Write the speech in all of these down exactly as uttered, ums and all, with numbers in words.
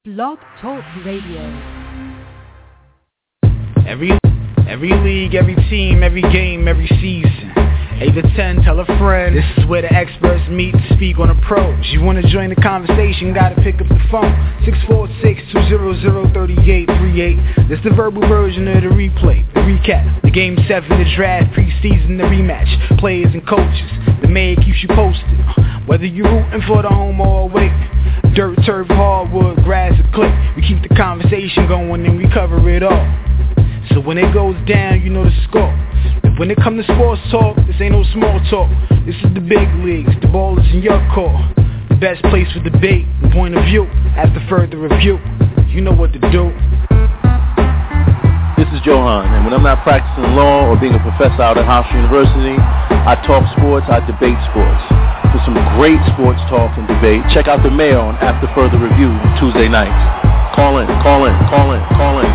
Blog Talk Radio. Every every league, every team, every game, every season. eight to ten, tell a friend. This is where the experts meet to speak on approach. You want to join the conversation, gotta pick up the phone. six four six, two zero zero, three eight three eight. This the verbal version of the replay, the recap. The game seven, the draft, preseason, the rematch. Players and coaches, the man keeps you posted. Whether you're rooting for the home or away. Dirt, turf, hardwood, grass, or click. We keep the conversation going and we cover it all. So when it goes down, you know the score. And when it comes to sports talk, this ain't no small talk. This is the big leagues, the ball is in your court. The best place for debate and point of view. After further review, you know what to do. This is Johan, and when I'm not practicing law or being a professor out at Hofstra University, I talk sports, I debate sports. For some great sports talk and debate, check out the Mayor on After Further Review on Tuesday nights. Call in, call in, call in, call in.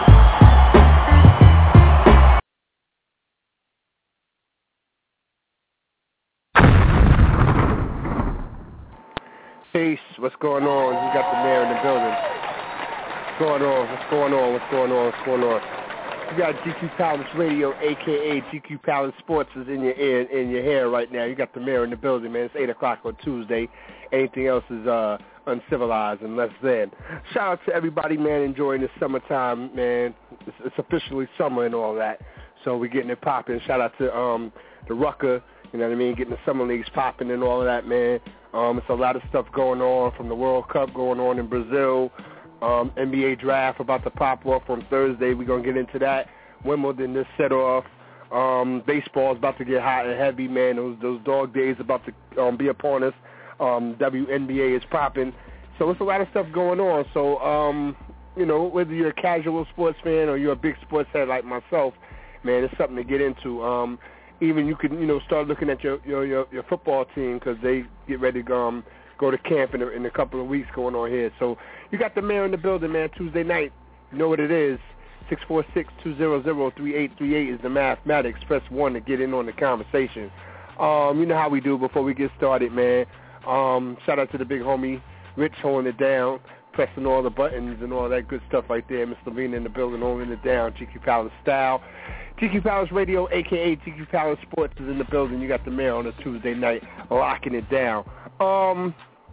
Peace, what's going on? We got the Mayor in the building. What's going on? What's going on? What's going on? What's going on? You got G Q Palace Radio, a k a. G Q Palace Sports is in your ear, in your hair right now. You got the Mayor in the building, man. It's eight o'clock on Tuesday. Anything else is uh, uncivilized and less than. Shout out to everybody, man, enjoying this summertime, man. It's, it's officially summer and all that, so we're getting it popping. Shout out to um, the Rucker, you know what I mean, getting the summer leagues popping and all of that, man. Um, it's a lot of stuff going on from the World Cup going on in Brazil. Um, N B A draft about to pop off on Thursday. We're going to get into that. Wimbledon just set off. Um, baseball is about to get hot and heavy, man. Those those dog days about to um, be upon us. Um, W N B A is popping. So it's a lot of stuff going on. So, um, you know, whether you're a casual sports fan or you're a big sports head like myself, man, it's something to get into. Um, even you can, you know, start looking at your your, your, your football team because they get ready to um, go to camp in a, in a couple of weeks going on here. So you got the Mayor in the building, man, Tuesday night. You know what it is. six four six, two zero zero, three eight three eight is the mathematics. Press one to get in on the conversation. Um, you know how we do before we get started, man. Um, shout out to the big homie, Rich, holding it down, pressing all the buttons and all that good stuff right there. Mister Levine in the building, holding it down, G Q Palace style. G Q Palace Radio, a k a. G Q Palace Sports is in the building. You got the Mayor on a Tuesday night, locking it down. Um...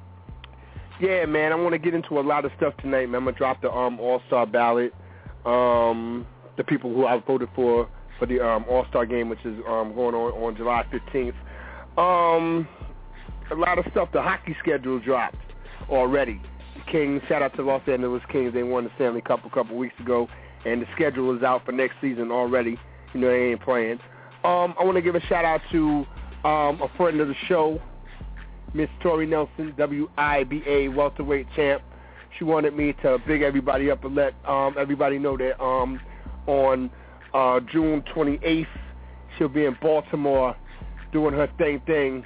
Yeah, man, I want to get into a lot of stuff tonight, man. I'm going to drop the um, All-Star ballot, um, the people who I voted for for the um, All-Star game, which is um, going on on July fifteenth. Um, a lot of stuff. The hockey schedule dropped already. The Kings, shout out to Los Angeles Kings. They won the Stanley Cup a couple weeks ago, and the schedule is out for next season already. You know, they ain't playing. Um, I want to give a shout-out to um, a friend of the show, Miss Tori Nelson, W I B A welterweight champ. She wanted me to big everybody up and let um, everybody know that um, on uh, June twenty-eighth, she'll be in Baltimore doing her thing thing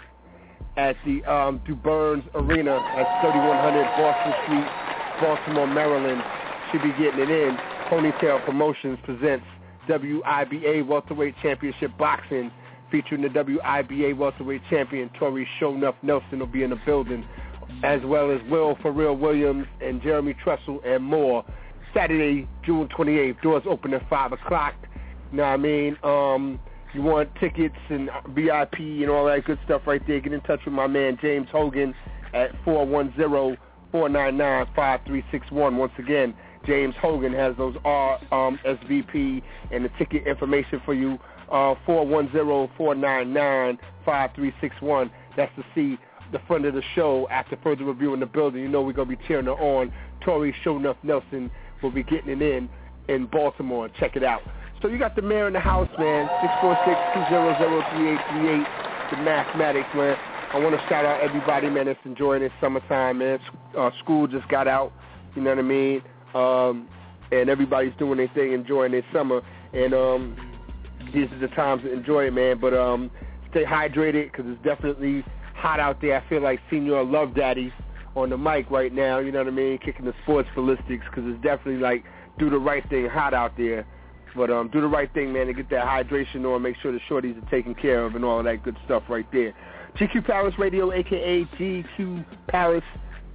at the um, DuBurns Arena at thirty-one hundred Boston Street, Baltimore, Maryland. She'll be getting it in. Ponytail Promotions presents W I B A welterweight championship boxing, featuring the W I B A welterweight champion, Tori Shonuff Nelson, will be in the building, as well as Will Pharrell Williams and Jeremy Trussell and more. Saturday, June twenty-eighth, doors open at five o'clock. You know what I mean? Um, you want tickets and V I P and all that good stuff right there, get in touch with my man James Hogan at four one zero, four nine nine, five three six one. Once again, James Hogan has those R S V P and the ticket information for you. Uh, four one zero, four nine nine, five three six one. That's to see the friend of the show after further review in the building. You know we're going to be cheering her on. Tori Shonuff Nelson will be getting it in in Baltimore. Check it out. So you got the Mayor in the house, man. six four six, two zero zero, three eight three eight. The mathematics, man. I want to shout out everybody, man, that's enjoying this summertime, man. Uh, school just got out, you know what I mean? Um, and everybody's doing their thing, enjoying their summer. And, um... these are the times to enjoy it, man. But um, stay hydrated because it's definitely hot out there. I feel like Senior Love Daddy on the mic right now, you know what I mean, kicking the sports ballistics because it's definitely like do the right thing hot out there. But um, do the right thing, man, to get that hydration on, make sure the shorties are taken care of and all of that good stuff right there. G Q Palace Radio, a k a. G Q Palace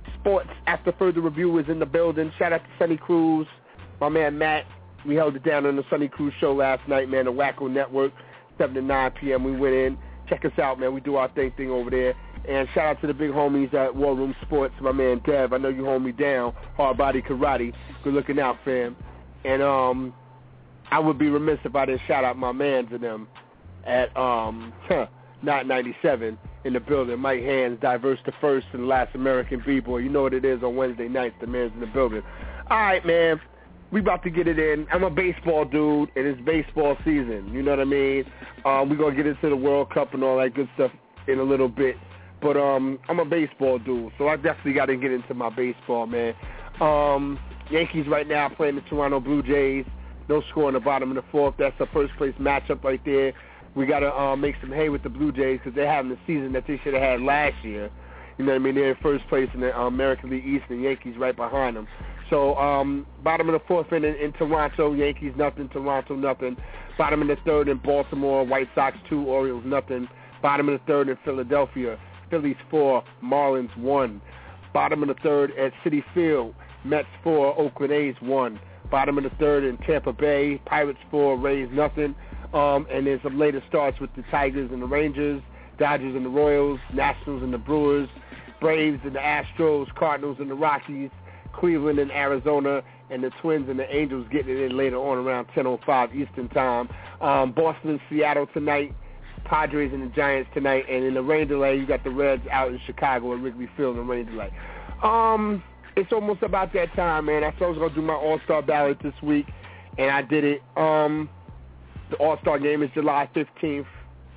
Sports After Further Review is in the building. Shout out to Sonny Cruz, my man Matt. We held it down on the Sonny Cruz show last night, man, the Wacko Network, seven to nine p.m. We went in. Check us out, man. We do our thing thing over there. And shout out to the big homies at War Room Sports, my man Dev. I know you hold me down. Hard Body Karate. Good looking out, fam. And um, I would be remiss if I didn't shout out my man to them at um, Not ninety-seven in the building. Mike Hands, Diverse the First and Last American B-Boy. You know what it is on Wednesday nights. The man's in the building. All right, man. We about to get it in. I'm a baseball dude, and it's baseball season. You know what I mean? Um, we're going to get into the World Cup and all that good stuff in a little bit. But um, I'm a baseball dude, so I definitely got to get into my baseball, man. Um, Yankees right now playing the Toronto Blue Jays. No score in the bottom of the fourth. That's the first place matchup right there. We got to um, make some hay with the Blue Jays because they're having the season that they should have had last year. You know what I mean? They're in first place in the uh, American League East, and Yankees right behind them. So um, bottom of the fourth inning in Toronto, Yankees nothing, Toronto nothing. Bottom of the third in Baltimore, White Sox two, Orioles nothing. Bottom of the third in Philadelphia, Phillies four, Marlins one. Bottom of the third at Citi Field, Mets four, Oakland A's one. Bottom of the third in Tampa Bay, Pirates four, Rays nothing. Um, and then some later starts with the Tigers and the Rangers, Dodgers and the Royals, Nationals and the Brewers, Braves and the Astros, Cardinals and the Rockies, Cleveland and Arizona, and the Twins and the Angels getting it in later on around ten oh five Eastern time. Um, Boston and Seattle tonight, Padres and the Giants tonight, and in the rain delay, you got the Reds out in Chicago at Wrigley Field in the rain delay. Um, it's almost about that time, man. I said I was going to do my All-Star ballot this week, and I did it. Um, the All-Star game is July fifteenth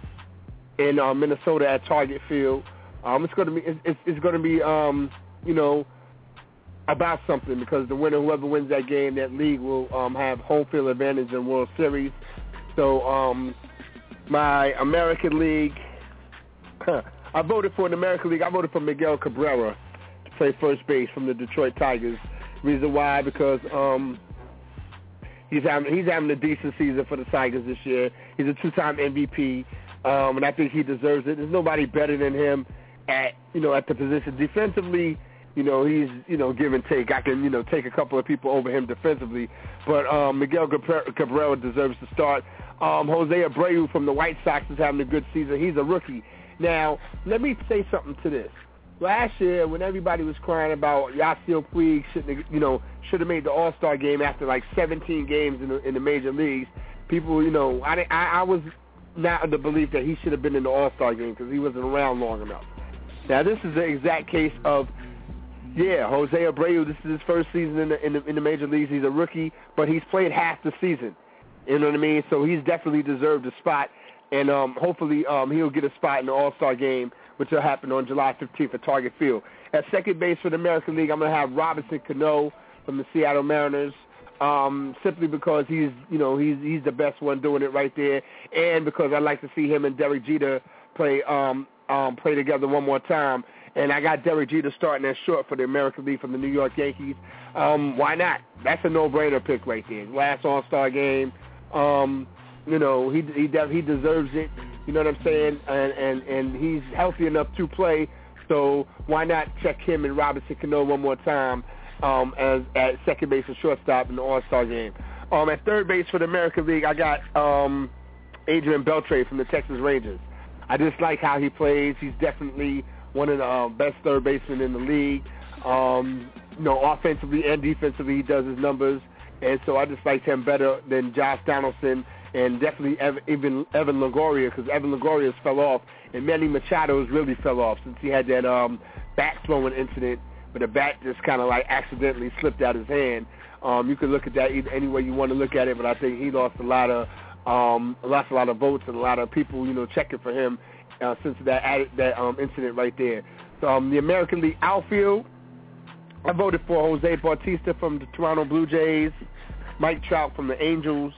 in uh, Minnesota at Target Field. Um, it's going to be, it's, it's, it's going to be, um, you know, about something because the winner, whoever wins that game, that league will um, have home field advantage in World Series. So um, my American League, I voted for an American League. I voted for Miguel Cabrera to play first base from the Detroit Tigers. Reason why? Because um, he's having he's having a decent season for the Tigers this year. He's a two-time M V P, um, and I think he deserves it. There's nobody better than him at you know at the position defensively. You know, he's, you know, give and take. I can, you know, take a couple of people over him defensively. But um, Miguel Cabrera deserves to start. Um, Jose Abreu from the White Sox is having a good season. He's a rookie. Now, let me say something to this. Last year, when everybody was crying about Yasiel Puig should, you know, should have made the All-Star game after like seventeen games in the, in the major leagues, people, you know, I, I, I was not of the belief that he should have been in the All-Star game because he wasn't around long enough. Now, this is the exact case of Yeah, Jose Abreu, this is his first season in the, in the in the major leagues. He's a rookie, but he's played half the season. You know what I mean? So he's definitely deserved a spot, and um, hopefully um, he'll get a spot in the All-Star game, which will happen on July fifteenth at Target Field. At second base for the American League, I'm going to have Robinson Cano from the Seattle Mariners, um, simply because he's, you know, he's he's the best one doing it right there, and because I like to see him and Derek Jeter play um, um, play together one more time. And I got Derek Jeter starting at short for the American League from the New York Yankees. Um, why not? That's a no-brainer pick right there. Last All-Star game, um, you know, he he he deserves it. You know what I'm saying? And and and he's healthy enough to play. So why not check him and Robinson Cano one more time um, as at second base and shortstop in the All-Star game? Um, at third base for the American League, I got um, Adrian Beltre from the Texas Rangers. I just like how he plays. He's definitely one of the uh, best third basemen in the league. Um, you know, offensively and defensively, he does his numbers. And so I just liked him better than Josh Donaldson and definitely Evan, even Evan Longoria, because Evan Longoria's fell off, and Manny Machado's really fell off since he had that um, bat throwing incident where the bat just kind of like accidentally slipped out his hand. Um, you can look at that either any way you want to look at it, but I think he lost a lot of um, lost a lot of votes and a lot of people, you know, checking for him. Uh, since that added, that um, incident right there. So um, the American League outfield, I voted for Jose Bautista from the Toronto Blue Jays, Mike Trout from the Angels,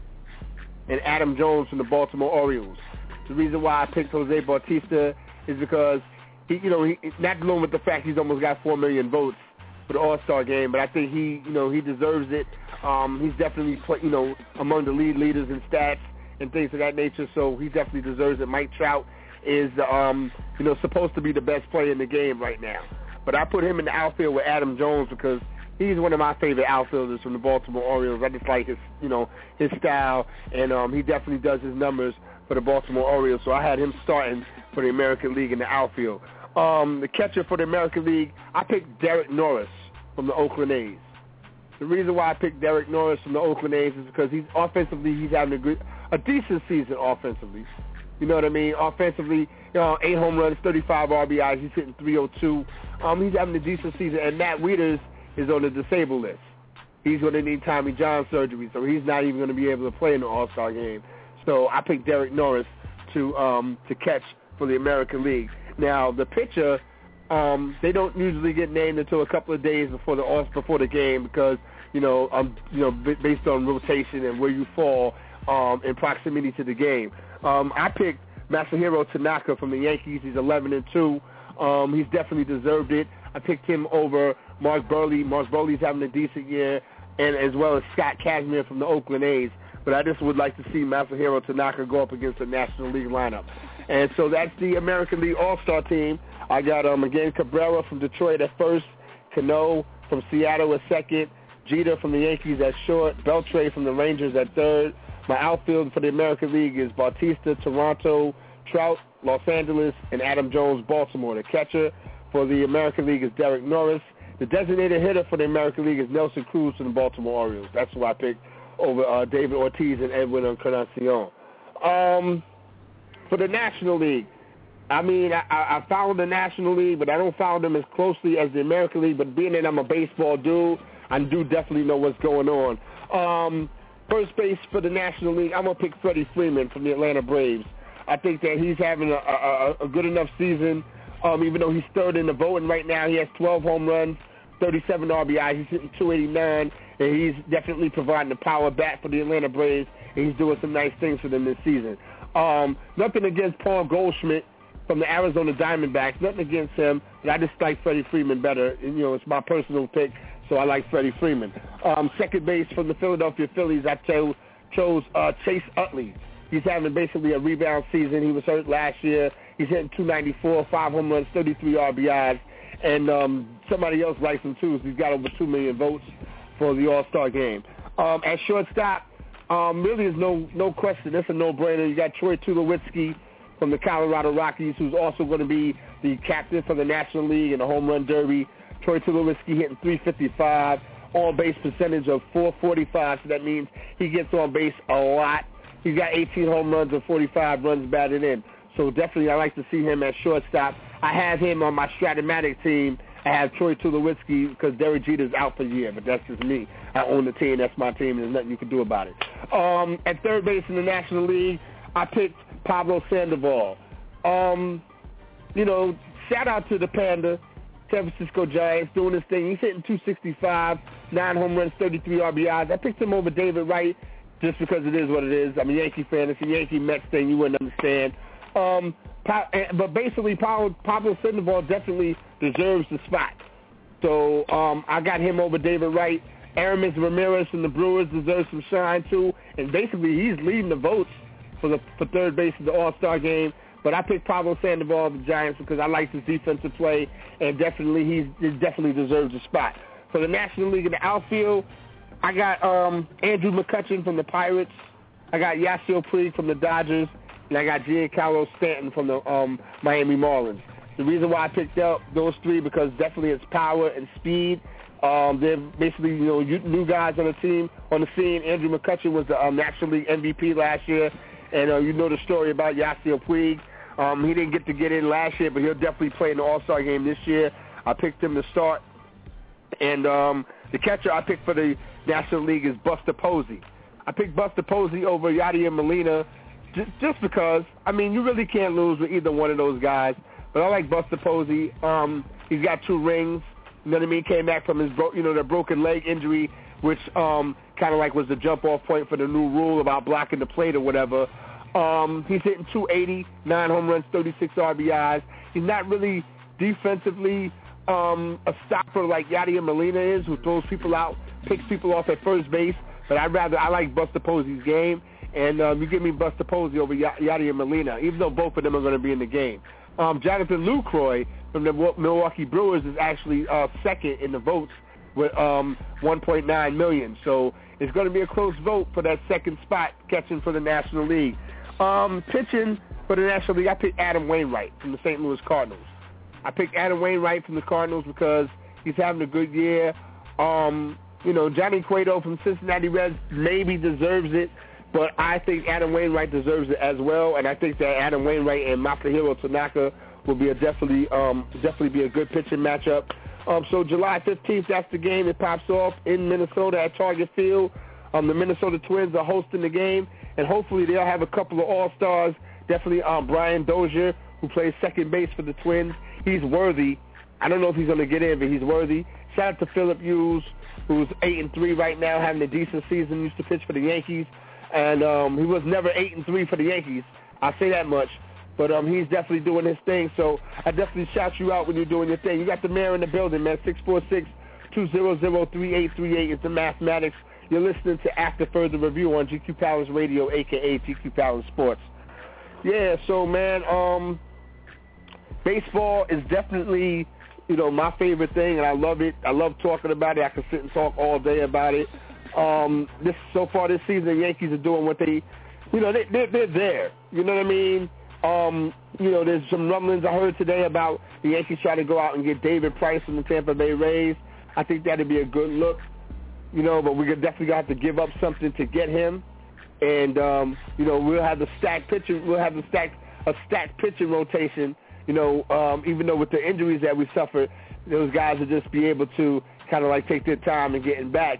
and Adam Jones from the Baltimore Orioles. The reason why I picked Jose Bautista is because he, you know, he, not alone with the fact he's almost got four million votes for the All-Star game, but I think he, you know, he deserves it. Um, he's definitely, play, you know, among the lead leaders in stats and things of that nature, so he definitely deserves it. Mike Trout is, um, you know, supposed to be the best player in the game right now. but I put him in the outfield with Adam Jones because he's one of my favorite outfielders from the Baltimore Orioles. I just like his, you know, his style, and um, he definitely does his numbers for the Baltimore Orioles. So I had him starting for the American League in the outfield. Um, the catcher for the American League, I picked Derek Norris from the Oakland A's. The reason why I picked Derek Norris from the Oakland A's is because he's offensively, he's having a good, a decent season offensively. You know what I mean? Offensively, you know, eight home runs, thirty-five R B Is. He's hitting three oh two. Um, he's having a decent season, and Matt Wieters is on the disabled list. He's going to need Tommy John surgery, so he's not even going to be able to play in the All-Star game. So I picked Derek Norris to um, to catch for the American League. Now the pitcher, um, they don't usually get named until a couple of days before the off before the game because you know um, you know b- based on rotation and where you fall um, in proximity to the game. Um, I picked Masahiro Tanaka from the Yankees. He's eleven and two. Um, he's definitely deserved it. I picked him over Mark Burley. Mark Burley's having a decent year, and as well as Scott Kazmir from the Oakland A's. But I just would like to see Masahiro Tanaka go up against the National League lineup. And so that's the American League All-Star team. I got, um, again, Cabrera from Detroit at first, Cano from Seattle at second, Jeter from the Yankees at short, Beltre from the Rangers at third. My outfield for the American League is Bautista, Toronto, Trout, Los Angeles, and Adam Jones, Baltimore. The catcher for the American League is Derek Norris. The designated hitter for the American League is Nelson Cruz from the Baltimore Orioles. That's who I picked over uh, David Ortiz and Edwin Encarnacion. Um, for the National League, I mean, I, I follow the National League, but I don't follow them as closely as the American League. But being that I'm a baseball dude, I do definitely know what's going on. Um, first base for the National League, I'm going to pick Freddie Freeman from the Atlanta Braves. I think that he's having a, a, a good enough season, um, even though he's third in the voting right now. He has twelve home runs, thirty-seven R B Is. He's hitting two eighty-nine, and he's definitely providing the power back for the Atlanta Braves, and he's doing some nice things for them this season. Um, nothing against Paul Goldschmidt from the Arizona Diamondbacks. Nothing against him, but I just like Freddie Freeman better. And, you know, it's my personal pick, so I like Freddie Freeman. Um, second base from the Philadelphia Phillies, I chose, chose uh, Chase Utley. He's having basically a rebound season. He was hurt last year. He's hitting two ninety-four, five home runs, thirty-three R B Is. And um, somebody else likes him, too. So he's got over two million votes for the All-Star game. Um, at shortstop, um, really is no no question. That's a no-brainer. You got Troy Tulowitzki from the Colorado Rockies, who's also going to be the captain for the National League in the Home Run Derby. Troy Tulowitzki hitting three fifty-five, on-base percentage of four forty-five, so that means he gets on base a lot. He's got eighteen home runs and forty-five runs batted in. So definitely I like to see him at shortstop. I have him on my Stratomatic team. I have Troy Tulowitzki because Derek Jeter's out for the year, but that's just me. I own the team. That's my team. There's nothing you can do about it. Um, at third base in the National League, I picked Pablo Sandoval. Um, you know, shout out to the Panda, San Francisco Giants, doing his thing. He's hitting two sixty-five, nine home runs, thirty-three R B Is. I picked him over David Wright just because it is what it is. I'm a Yankee fan. It's a Yankee Mets thing. You wouldn't understand. Um, but basically, Pablo, Pablo Sandoval definitely deserves the spot. So um, I got him over David Wright. Aramis Ramirez from the Brewers deserves some shine, too. And basically, he's leading the votes for the for third base of the All-Star game. But I picked Pablo Sandoval of the Giants because I like his defensive play, and definitely he's, he definitely deserves a spot. For the National League in the outfield, I got um, Andrew McCutchen from the Pirates. I got Yasiel Puig from the Dodgers. And I got Giancarlo Stanton from the um, Miami Marlins. The reason why I picked up those three because definitely it's power and speed. Um, they're basically, you know, new guys on the team, on the scene. Andrew McCutchen was the um, National League M V P last year. And uh, you know the story about Yasiel Puig. Um, he didn't get to get in last year, but he'll definitely play in the All-Star game this year. I picked him to start. And um, the catcher I picked for the National League is Buster Posey. I picked Buster Posey over Yadier Molina just, just because, I mean, you really can't lose with either one of those guys. But I like Buster Posey. Um, he's got two rings. You know what I mean? Came back from his, bro- you know, the broken leg injury, which um, kind of like was the jump-off point for the new rule about blocking the plate or whatever. Um, he's hitting two eighty, nine home runs, thirty-six R B Is. He's not really defensively um, a stopper like Yadier Molina is, who throws people out, picks people off at first base. But I'd rather, I like Buster Posey's game, and um, you give me Buster Posey over y- Yadier Molina, even though both of them are going to be in the game. Um, Jonathan Lucroy from the Milwaukee Brewers is actually uh, second in the votes with um, one point nine million. So it's going to be a close vote for that second spot catching for the National League. Um, pitching for the National League, I picked Adam Wainwright from the Saint Louis Cardinals. I picked Adam Wainwright from the Cardinals because he's having a good year. Um, you know, Johnny Cueto from Cincinnati Reds maybe deserves it, but I think Adam Wainwright deserves it as well, and I think that Adam Wainwright and Masahiro Tanaka will be a definitely um, definitely be a good pitching matchup. Um, so July fifteenth, that's the game that pops off in Minnesota at Target Field. Um, the Minnesota Twins are hosting the game, and hopefully they'll have a couple of all-stars. Definitely um, Brian Dozier, who plays second base for the Twins. He's worthy. I don't know if he's going to get in, but he's worthy. Shout out to Philip Hughes, who's eight and three right now, having a decent season. Used to pitch for the Yankees, and um, he was never eight and three for the Yankees. I'll say that much. But um, he's definitely doing his thing. So I definitely shout you out when you're doing your thing. You got the mayor in the building, man. six four six, two zero zero, three eight three eight is the mathematics. You're listening to After Further Review on G Q Palace Radio, a k a. G Q Palace Sports. Yeah, so, man, um, baseball is definitely, you know, my favorite thing, and I love it. I love talking about it. I can sit and talk all day about it. Um, this so far this season, the Yankees are doing what they, you know, they, they're, they're there. You know what I mean? Um, you know, there's some rumblings I heard today about the Yankees trying to go out and get David Price from the Tampa Bay Rays. I think that'd be a good look. You know, but we're definitely going to have to give up something to get him. And, um, you know, we'll have the stacked pitching, we'll have the stacked, a stacked pitching rotation, you know, um, even though with the injuries that we suffered, those guys will just be able to kind of like take their time and getting back.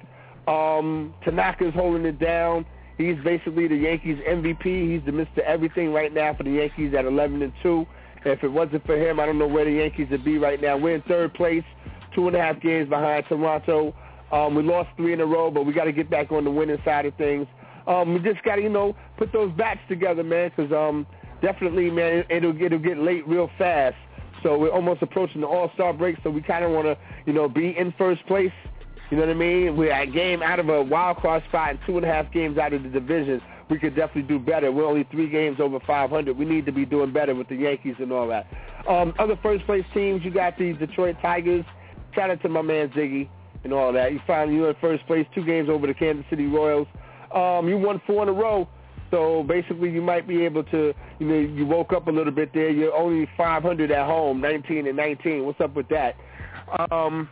Um, Tanaka's holding it down. He's basically the Yankees M V P. He's the Mister Everything right now for the Yankees at eleven and two. And if it wasn't for him, I don't know where the Yankees would be right now. We're in third place, two and a half games behind Toronto. Um, we lost three in a row, but we got to get back on the winning side of things. Um, we just got to, you know, put those bats together, man, because um, definitely, man, it'll, it'll get late real fast. So we're almost approaching the All-Star break, so we kind of want to, you know, be in first place. You know what I mean? We're a game out of a wild card spot and two and a half games out of the division. We could definitely do better. We're only three games over five hundred. We need to be doing better with the Yankees and all that. Um, other first-place teams, you got the Detroit Tigers. Shout out to my man Ziggy and all that. You finally, you're in first place, two games over the Kansas City Royals. Um, you won four in a row, so basically you might be able to, you know, you woke up a little bit there. You're only five hundred at home, nineteen and nineteen. What's up with that? Um,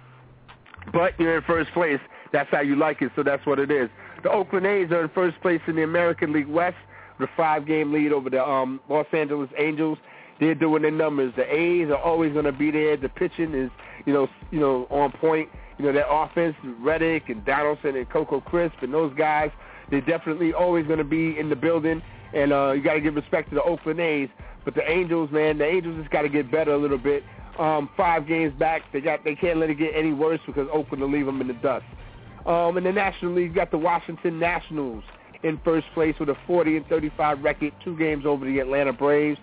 but you're in first place. That's how you like it, so that's what it is. The Oakland A's are in first place in the American League West with a five-game lead over the um, Los Angeles Angels. They're doing their numbers. The A's are always going to be there. The pitching is, you know, you know, on point. You know, their offense, Reddick and Donaldson and Coco Crisp and those guys, they're definitely always going to be in the building. And uh, you got to give respect to the Oakland A's. But the Angels, man, the Angels just got to get better a little bit. Um, five games back, they got they can't let it get any worse because Oakland will leave them in the dust. Um, in the National League, you got the Washington Nationals in first place with a forty and thirty-five record, two games over the Atlanta Braves.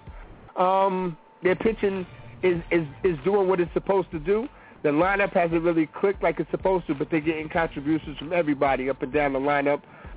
Um, their pitching is, is, is doing what it's supposed to do. The lineup hasn't really clicked like it's supposed to, but they're getting contributions from everybody up and down the lineup.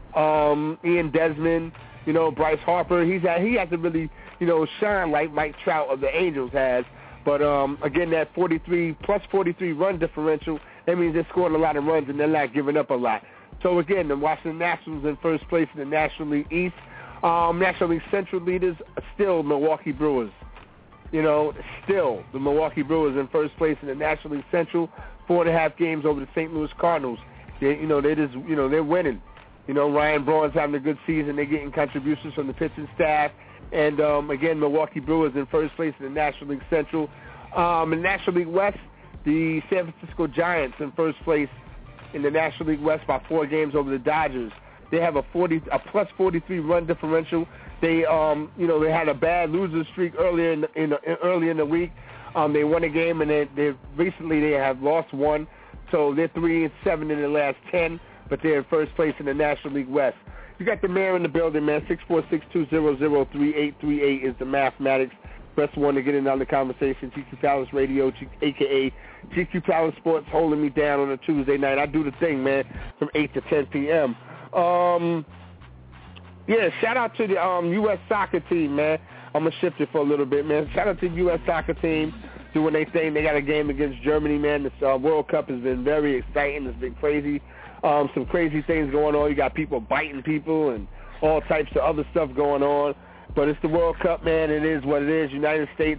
Um, Ian Desmond, you know, Bryce Harper, he's had, he hasn't really, you know, shine like Mike Trout of the Angels has. But, um, again, that forty-three, plus forty-three run differential, that means they're scoring a lot of runs and they're not giving up a lot. So, again, the Washington Nationals in first place in the National League East. Um, National League Central leaders are still Milwaukee Brewers. You know, still the Milwaukee Brewers in first place in the National League Central, four and a half games over the Saint Louis Cardinals. They, you know, they just, you know, they're winning. You know, Ryan Braun's having a good season. They're getting contributions from the pitching staff. And, um, again, Milwaukee Brewers in first place in the National League Central. Um, in the National League West, the San Francisco Giants in first place in the National League West by four games over the Dodgers. They have a forty, a plus forty-three run differential. They, um, you know, they had a bad loser streak earlier in the, in the, early in the week. Um, they won a game, and they, they recently they have lost one. So they're three and seven in the last ten, but they're in first place in the National League West. You got the mayor in the building, man. six four six, two zero zero, three eight three eight is the mathematics. Press one to get in on the conversation. G Q Palace Radio, G- a k a. G Q Palace Sports, holding me down on a Tuesday night. I do the thing, man, from eight to ten p.m. Um, yeah, shout out to the um, U S soccer team, man. I'm going to shift it for a little bit, man. Shout out to the U S soccer team doing their thing. They got a game against Germany, man. This uh, World Cup has been very exciting. It's been crazy. Um, some crazy things going on. You got people biting people and all types of other stuff going on. But it's the World Cup, man. It is what it is. United States,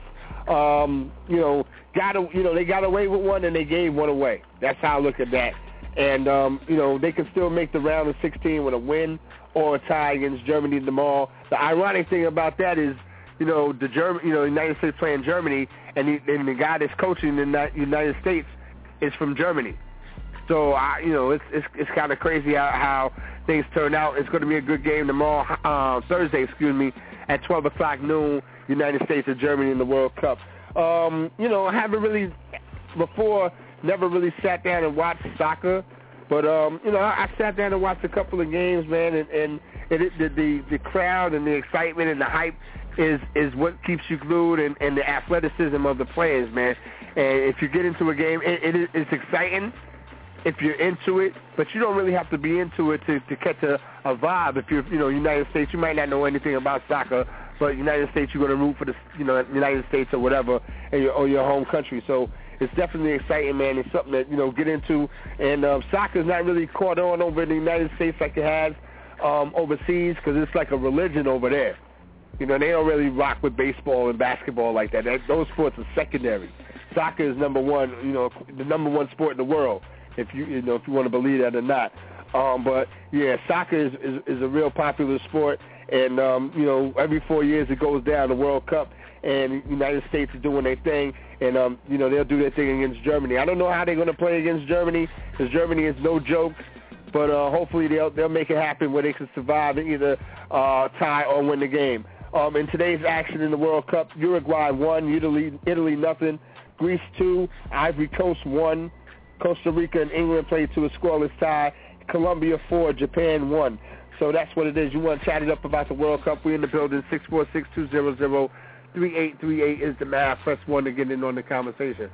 um, you know, got a, you know, they got away with one and they gave one away. That's how I look at that. And, um, you know, they can still make the round of sixteen with a win or a tie against Germany tomorrow. The ironic thing about that is, you know, the German, you know, United States playing Germany, and the, and the guy that's coaching in the United States is from Germany. So, I, you know, it's it's, it's kind of crazy how, how things turn out. It's going to be a good game tomorrow, uh, Thursday, excuse me, at twelve o'clock noon, United States and Germany in the World Cup. Um, you know, I haven't really, before, never really sat down and watched soccer. But, um, you know, I, I sat down and watched a couple of games, man, and, and it, the, the the crowd and the excitement and the hype is, is what keeps you glued, and, and the athleticism of the players, man. And if you get into a game, it, it, it's exciting if you're into it, but you don't really have to be into it to, to catch a, a vibe. If you're, you know, United States, you might not know anything about soccer, but United States, you're going to root for the, you know, United States or whatever, and your, or your home country. So it's definitely exciting, man. It's something that, you know, get into. And um, soccer's not really caught on over in the United States like it has um, overseas, because it's like a religion over there. You know, they don't really rock with baseball and basketball like that. that. Those sports are secondary. Soccer is number one, you know, the number one sport in the world, if you, you know, if you want to believe that or not. Um, but, yeah, soccer is, is, is a real popular sport. And, um, you know, every four years it goes down, the World Cup, and the United States is doing their thing. And, um, you know, they'll do their thing against Germany. I don't know how they're going to play against Germany, because Germany is no joke. But uh, hopefully they'll they'll make it happen where they can survive and either uh, tie or win the game. Um, in today's action in the World Cup, Uruguay won, Italy, Italy nothing, Greece two, Ivory Coast one, Costa Rica and England played to a scoreless tie, Colombia four, Japan one. So that's what it is. You want to chat it up about the World Cup? We're in the building. six four six, two zero zero, three eight three eight is the math. Press one to get in on the conversation.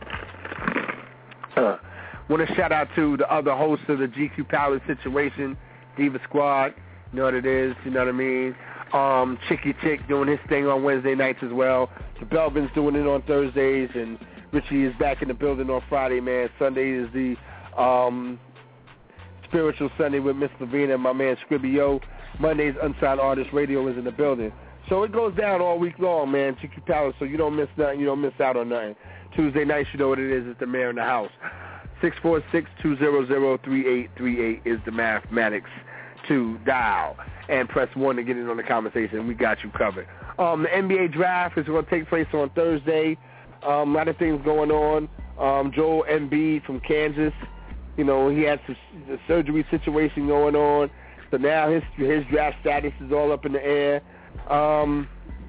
Uh, want to shout out to the other hosts of the G Q Palace Situation, Diva Squad. You know what it is. You know what I mean? Um, Chicky Chick doing his thing on Wednesday nights as well. The Belvin's doing it on Thursdays, and Richie is back in the building on Friday, man. Sunday is the um, Spiritual Sunday with Miss Lavina and my man Scribbio. Monday's Unsigned Artist Radio is in the building. So it goes down all week long, man, G Q Palace, so you don't miss nothing, you don't miss out on nothing. Tuesday nights, you know what it is, it's the mayor in the house. six four six, two zero zero, three eight three eight is the mathematics to dial. And press one to get in on the conversation. We got you covered. Um, the N B A draft is going to take place on Thursday. Um, a lot of things going on. Um, Joel Embiid from Kansas, you know, he had some a surgery situation going on. So now his his draft status is all up in the air. Um,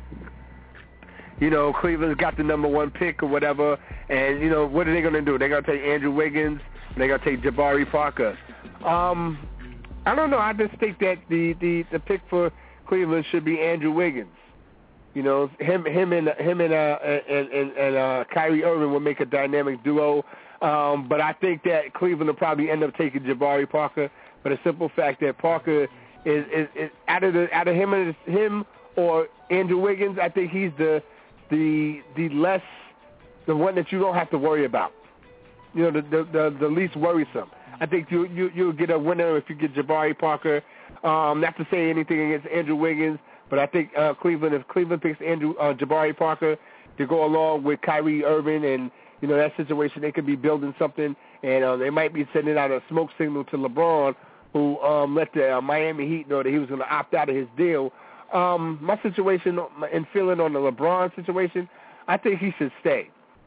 you know, Cleveland's got the number one pick or whatever. And, you know, what are they going to do? They're going to take Andrew Wiggins. They're going to take Jabari Parker. Um, I don't know. I just think that the, the, the pick for Cleveland should be Andrew Wiggins. You know, him him and him and uh, and, and, and uh, Kyrie Irving will make a dynamic duo. Um, but I think that Cleveland will probably end up taking Jabari Parker. But the simple fact that Parker is, is, is out of the out of him and him or Andrew Wiggins, I think he's the the the less the one that you don't have to worry about. You know, the the, the, the least worrisome. I think you you you'll get a winner if you get Jabari Parker. Um, not to say anything against Andrew Wiggins, but I think uh, Cleveland, if Cleveland picks Andrew uh, Jabari Parker to go along with Kyrie Irving and, you know, that situation, they could be building something, and uh, they might be sending out a smoke signal to LeBron, who um, let the uh, Miami Heat know that he was going to opt out of his deal. Um, my situation and feeling on the LeBron situation, I think he should stay.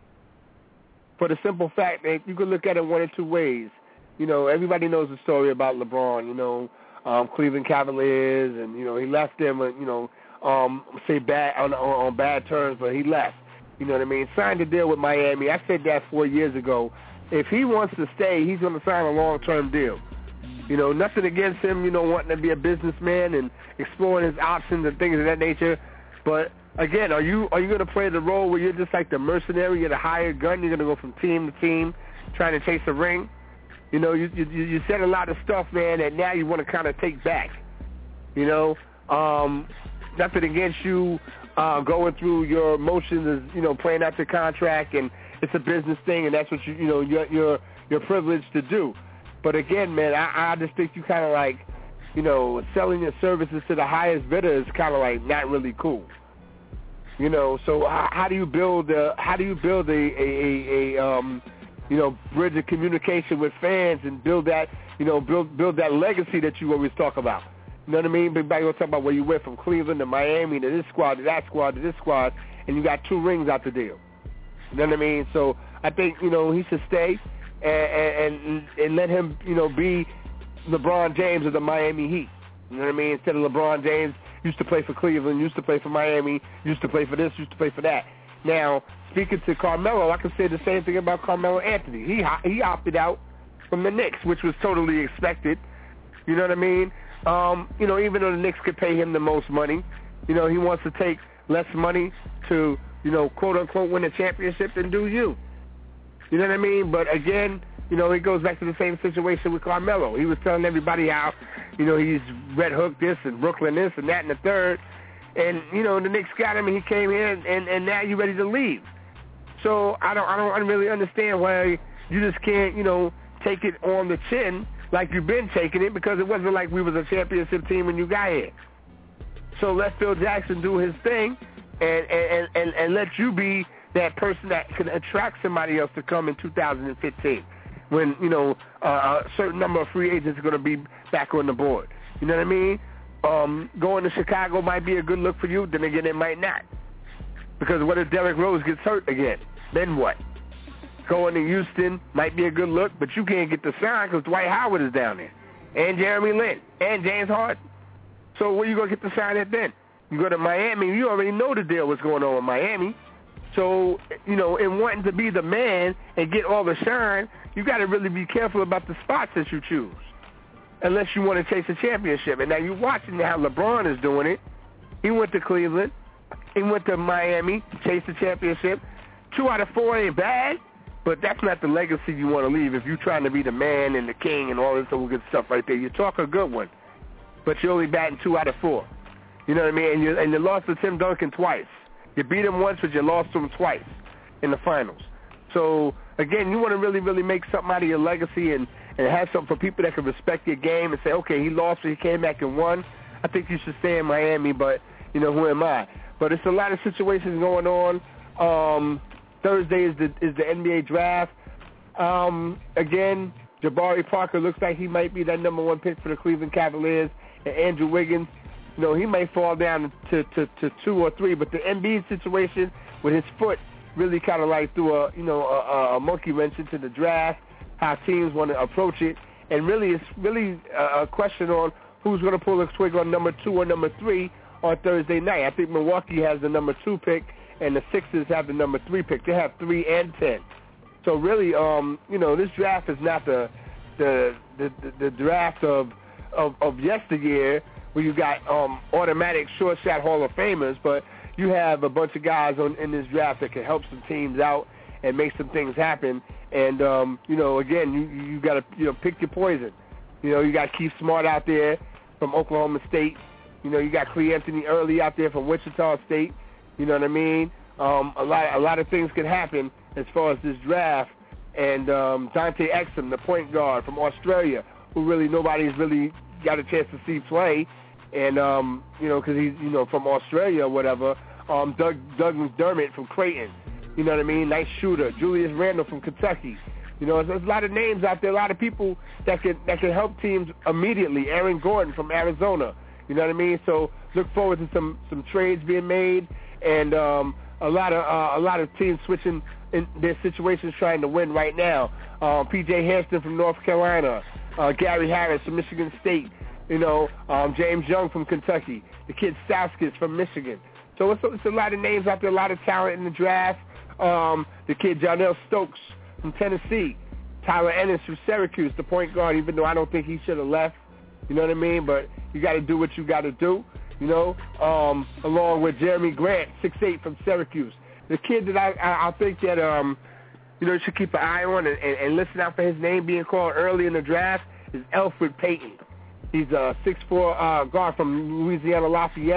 For the simple fact that you could look at it one or two ways. You know, everybody knows the story about LeBron, you know, um, Cleveland Cavaliers, and, you know, he left them, uh, you know, um, say bad on, on, on bad terms, but he left. You know what I mean? Signed a deal with Miami. I said that four years ago. If he wants to stay, he's going to sign a long-term deal. You know, nothing against him, you know, wanting to be a businessman and exploring his options and things of that nature. But, again, are you are you going to play the role where you're just like the mercenary, you're the hired gun, you're going to go from team to team trying to chase a ring? You know, you, you you said a lot of stuff, man, that now you want to kind of take back. You know, um, nothing against you uh, going through your motions as, you know, playing out your contract, and it's a business thing, and that's what you, you know, you're, you're, you're privileged to do. But again, man, I, I just think you kind of like, you know, selling your services to the highest bidder is kind of like not really cool. You know, so how, how do you build a, how do you build a, a, a, a um, you know, bridge of communication with fans and build that, you know, build build that legacy that you always talk about. You know what I mean? Everybody will talk about where you went from Cleveland to Miami to this squad to that squad to this squad, and you got two rings out the deal. You know what I mean? So I think, you know, he should stay and and, and let him, you know, be LeBron James of the Miami Heat. You know what I mean? Instead of LeBron James used to play for Cleveland, used to play for Miami, used to play for this, used to play for that. Now, speaking to Carmelo, I can say the same thing about Carmelo Anthony. He he opted out from the Knicks, which was totally expected. You know what I mean? Um, you know, even though the Knicks could pay him the most money, you know, he wants to take less money to, you know, quote-unquote win a championship than do you. You know what I mean? But again, you know, it goes back to the same situation with Carmelo. He was telling everybody how, you know, he's Red Hook this and Brooklyn this and that and the third. And, you know, the Knicks got him and he came in and, and now you're ready to leave. So I don't I don't really understand why you just can't, you know, take it on the chin like you've been taking it, because it wasn't like we was a championship team when you got here. So let Phil Jackson do his thing and, and, and, and let you be that person that can attract somebody else to come in two thousand fifteen when, you know, uh, a certain number of free agents are going to be back on the board. You know what I mean? Um, going to Chicago might be a good look for you. Then again, it might not. Because what if Derrick Rose gets hurt again? Then what? Going to Houston might be a good look, but you can't get the sign because Dwight Howard is down there, and Jeremy Lin, and James Harden. So where you going to get the sign at then? You go to Miami, you already know the deal what's going on with Miami. So, you know, in wanting to be the man and get all the shine, you got to really be careful about the spots that you choose, unless you want to chase a championship. And now you're watching how LeBron is doing it. He went to Cleveland. He went to Miami to chase the championship. Two out of four ain't bad, but that's not the legacy you want to leave if you're trying to be the man and the king and all this other good stuff right there. You talk a good one, but you're only batting two out of four. You know what I mean? And you, and you lost to Tim Duncan twice. You beat him once, but you lost to him twice in the finals. So, again, you want to really, really make something out of your legacy and, and have something for people that can respect your game and say, okay, he lost, but he came back and won. I think you should stay in Miami, but, you know, who am I? But it's a lot of situations going on. Um, Thursday is the is the N B A draft. Um, again, Jabari Parker looks like he might be that number one pick for the Cleveland Cavaliers. And Andrew Wiggins, you know, he may fall down to, to, to two or three. But the Embiid situation with his foot really kind of like threw a, you know, a, a monkey wrench into the draft, how teams want to approach it. And really, it's really a, a question on who's going to pull the trigger on number two or number three on Thursday night. I think Milwaukee has the number two pick, and the Sixers have the number three pick. They have three and ten. So really, um, you know, this draft is not the the the, the draft of, of of yesteryear where you got um, automatic short shot Hall of Famers, but you have a bunch of guys on in this draft that can help some teams out and make some things happen. And um, you know, again, you you got to you know pick your poison. You know, you got Keith Smart out there from Oklahoma State. You know, you got Clee Anthony Early out there from Wichita State. You know what I mean? Um, a lot, a lot of things can happen as far as this draft. And um, Dante Exum, the point guard from Australia, who really nobody's really got a chance to see play, and um, you know, because he's you know from Australia or whatever. Um, Doug Doug McDermott from Creighton. You know what I mean? Nice shooter. Julius Randle from Kentucky. You know, there's a lot of names out there, a lot of people that can that can help teams immediately. Aaron Gordon from Arizona. You know what I mean? So look forward to some, some trades being made, and um, a lot of uh, a lot of teams switching in their situations trying to win right now. Um, P J Hampton from North Carolina, uh, Gary Harris from Michigan State. You know, um, James Young from Kentucky, the kid Stauskas from Michigan. So it's, it's a lot of names out there, a lot of talent in the draft. Um, the kid Jonell Stokes from Tennessee, Tyler Ennis from Syracuse, the point guard, even though I don't think he should have left. You know what I mean? But you got to do what you got to do, you know, um, along with Jeremy Grant, six eight from Syracuse. The kid that I, I, I think that, um, you know, you should keep an eye on and, and, and listen out for his name being called early in the draft is Elfrid Payton. He's a six foot four uh, guard from Louisiana Lafayette.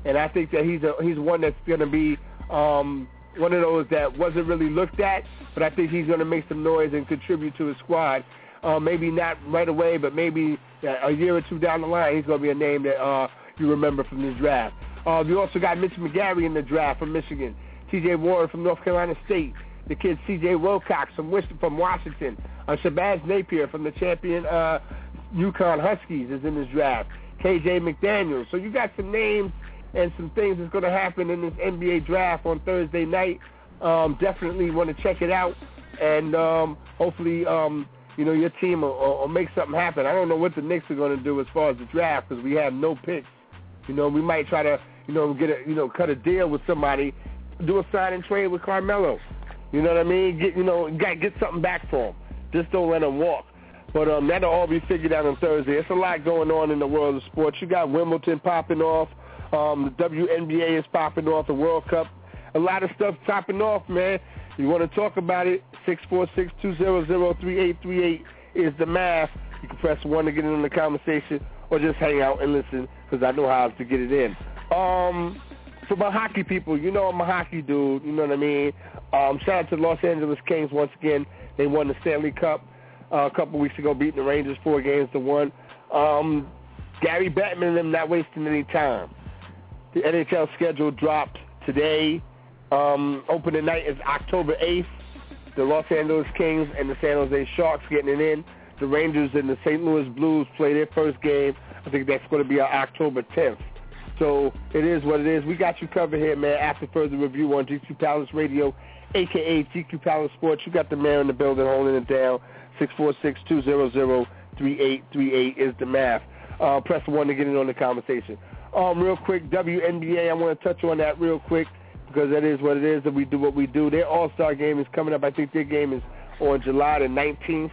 and I think that he's a, he's one that's going to be um, one of those that wasn't really looked at, but I think he's going to make some noise and contribute to his squad. Uh, maybe not right away, but maybe a year or two down the line, he's going to be a name that uh, you remember from this draft. Uh, we also got Mitch McGarry in the draft from Michigan, T J Warren from North Carolina State, the kid C J Wilcox from from Washington, uh, Shabazz Napier from the champion uh, UConn Huskies is in this draft, K J McDaniels. So you got some names and some things that's going to happen in this N B A draft on Thursday night. Um, definitely want to check it out, and um, hopefully, um, you know, your team will, will make something happen. I don't know what the Knicks are going to do as far as the draft because we have no picks. You know, we might try to, you know, get a, you know, cut a deal with somebody, do a sign and trade with Carmelo. You know what I mean? Get, you know, get, get something back for him. Just don't let him walk. But um, that'll all be figured out on Thursday. It's a lot going on in the world of sports. You got Wimbledon popping off. Um, the W N B A is popping off. The World Cup. A lot of stuff popping off, man. You want to talk about it? six four six, two zero zero, three eight three eight is the math. You can press one to get in the conversation or just hang out and listen because I know how to get it in. Um, for my hockey people, you know I'm a hockey dude. You know what I mean? Um, shout out to the Los Angeles Kings once again. They won the Stanley Cup uh, a couple weeks ago, beating the Rangers four games to one. Um, Gary Bettman and them not wasting any time. The N H L schedule dropped today. Um, opening night is October eighth. The Los Angeles Kings and the San Jose Sharks getting it in. The Rangers and the Saint Louis Blues play their first game. I think that's going to be on October tenth. So it is what it is. We got you covered here, man. After further review on G Q Palace Radio, a k a. G Q Palace Sports. You got the mayor in the building holding it down. six four six, two zero zero, three eight three eight is the math. Uh, press one to get in on the conversation. Um, real quick, W N B A, I want to touch on that real quick because that is what it is, that we do what we do. Their All-Star game is coming up. I think their game is on July the nineteenth.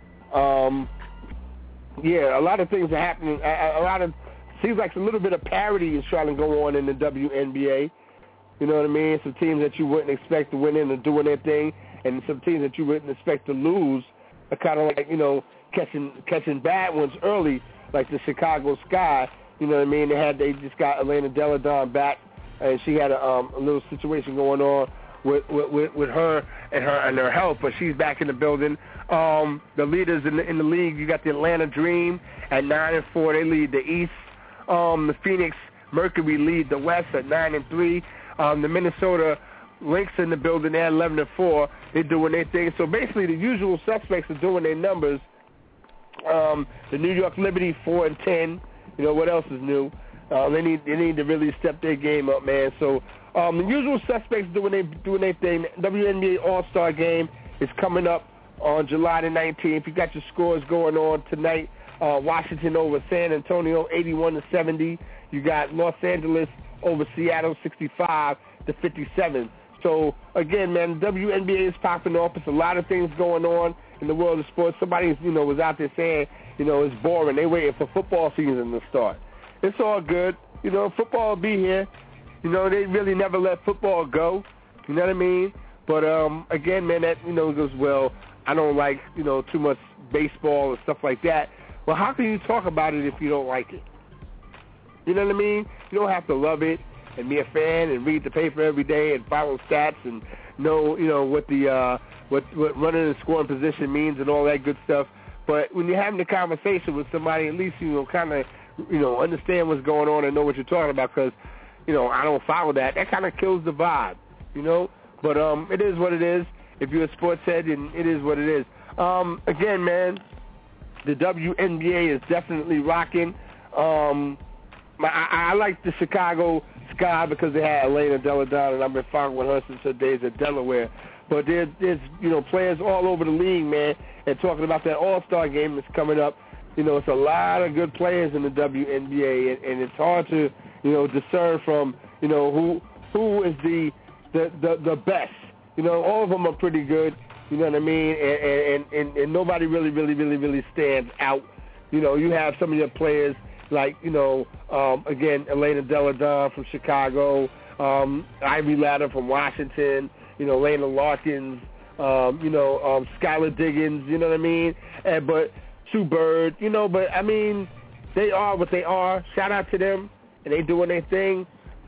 Um, yeah, a lot of things are happening. A, a lot of, seems like a little bit of parity is trying to go on in the W N B A. You know what I mean? Some teams that you wouldn't expect to win in are doing their thing, and some teams that you wouldn't expect to lose are kind of like, you know, catching catching bad ones early, like the Chicago Sky. You know what I mean? They had they just got Elena Delle Donne back, and she had a, um, a little situation going on with, with with her and her and her health, but she's back in the building. Um, the leaders in the in the league, you got the Atlanta Dream at nine and four. They lead the East. Um, the Phoenix Mercury lead the West at nine and three. Um, the Minnesota Lynx in the building, they're eleven and four. They're doing their thing. So basically, the usual suspects are doing their numbers. Um, the New York Liberty four and ten. You know, what else is new? Uh, they need they need to really step their game up, man. So um, the usual suspects doing their doing their thing. W N B A All-Star Game is coming up on July the nineteenth. You got your scores going on tonight. Uh, Washington over San Antonio, eighty-one to seventy. You got Los Angeles over Seattle, sixty-five to fifty-seven. So again, man, W N B A is popping off. It's a lot of things going on in the world of sports. Somebody, you know, was out there saying, you know, it's boring. They waiting for football season to start. It's all good. You know, football will be here. You know, they really never let football go. You know what I mean? But, um, again, man, that, you know, goes, well, I don't like, you know, too much baseball and stuff like that. Well, how can you talk about it if you don't like it? You know what I mean? You don't have to love it and be a fan and read the paper every day and follow stats and know, you know, what the uh, what what running and scoring position means and all that good stuff. But when you're having a conversation with somebody, at least, you know, kind of, you know, understand what's going on and know what you're talking about because, you know, I don't follow that. That kind of kills the vibe, you know. But um, it is what it is. If you're a sports head, and it is what it is. Um, again, man, the W N B A is definitely rocking. Um, I, I like the Chicago Sky because they had Elena Delle Donne, and I've been following her since her days at Delaware. But there's, there's, you know, players all over the league, man, and talking about that All-Star game that's coming up. You know, it's a lot of good players in the W N B A, and, and it's hard to, you know, discern from, you know, who who is the the, the the best. You know, all of them are pretty good. You know what I mean? And, and, and, and nobody really, really, really, really stands out. You know, you have some of your players like, you know, um, again, Elena Delle Donne from Chicago, um, Ivy Ladder from Washington, you know, Lena Larkins, um, you know, um, Skylar Diggins, you know what I mean? And, but Sue Bird, you know, but, I mean, they are what they are. Shout out to them, and they doing their thing.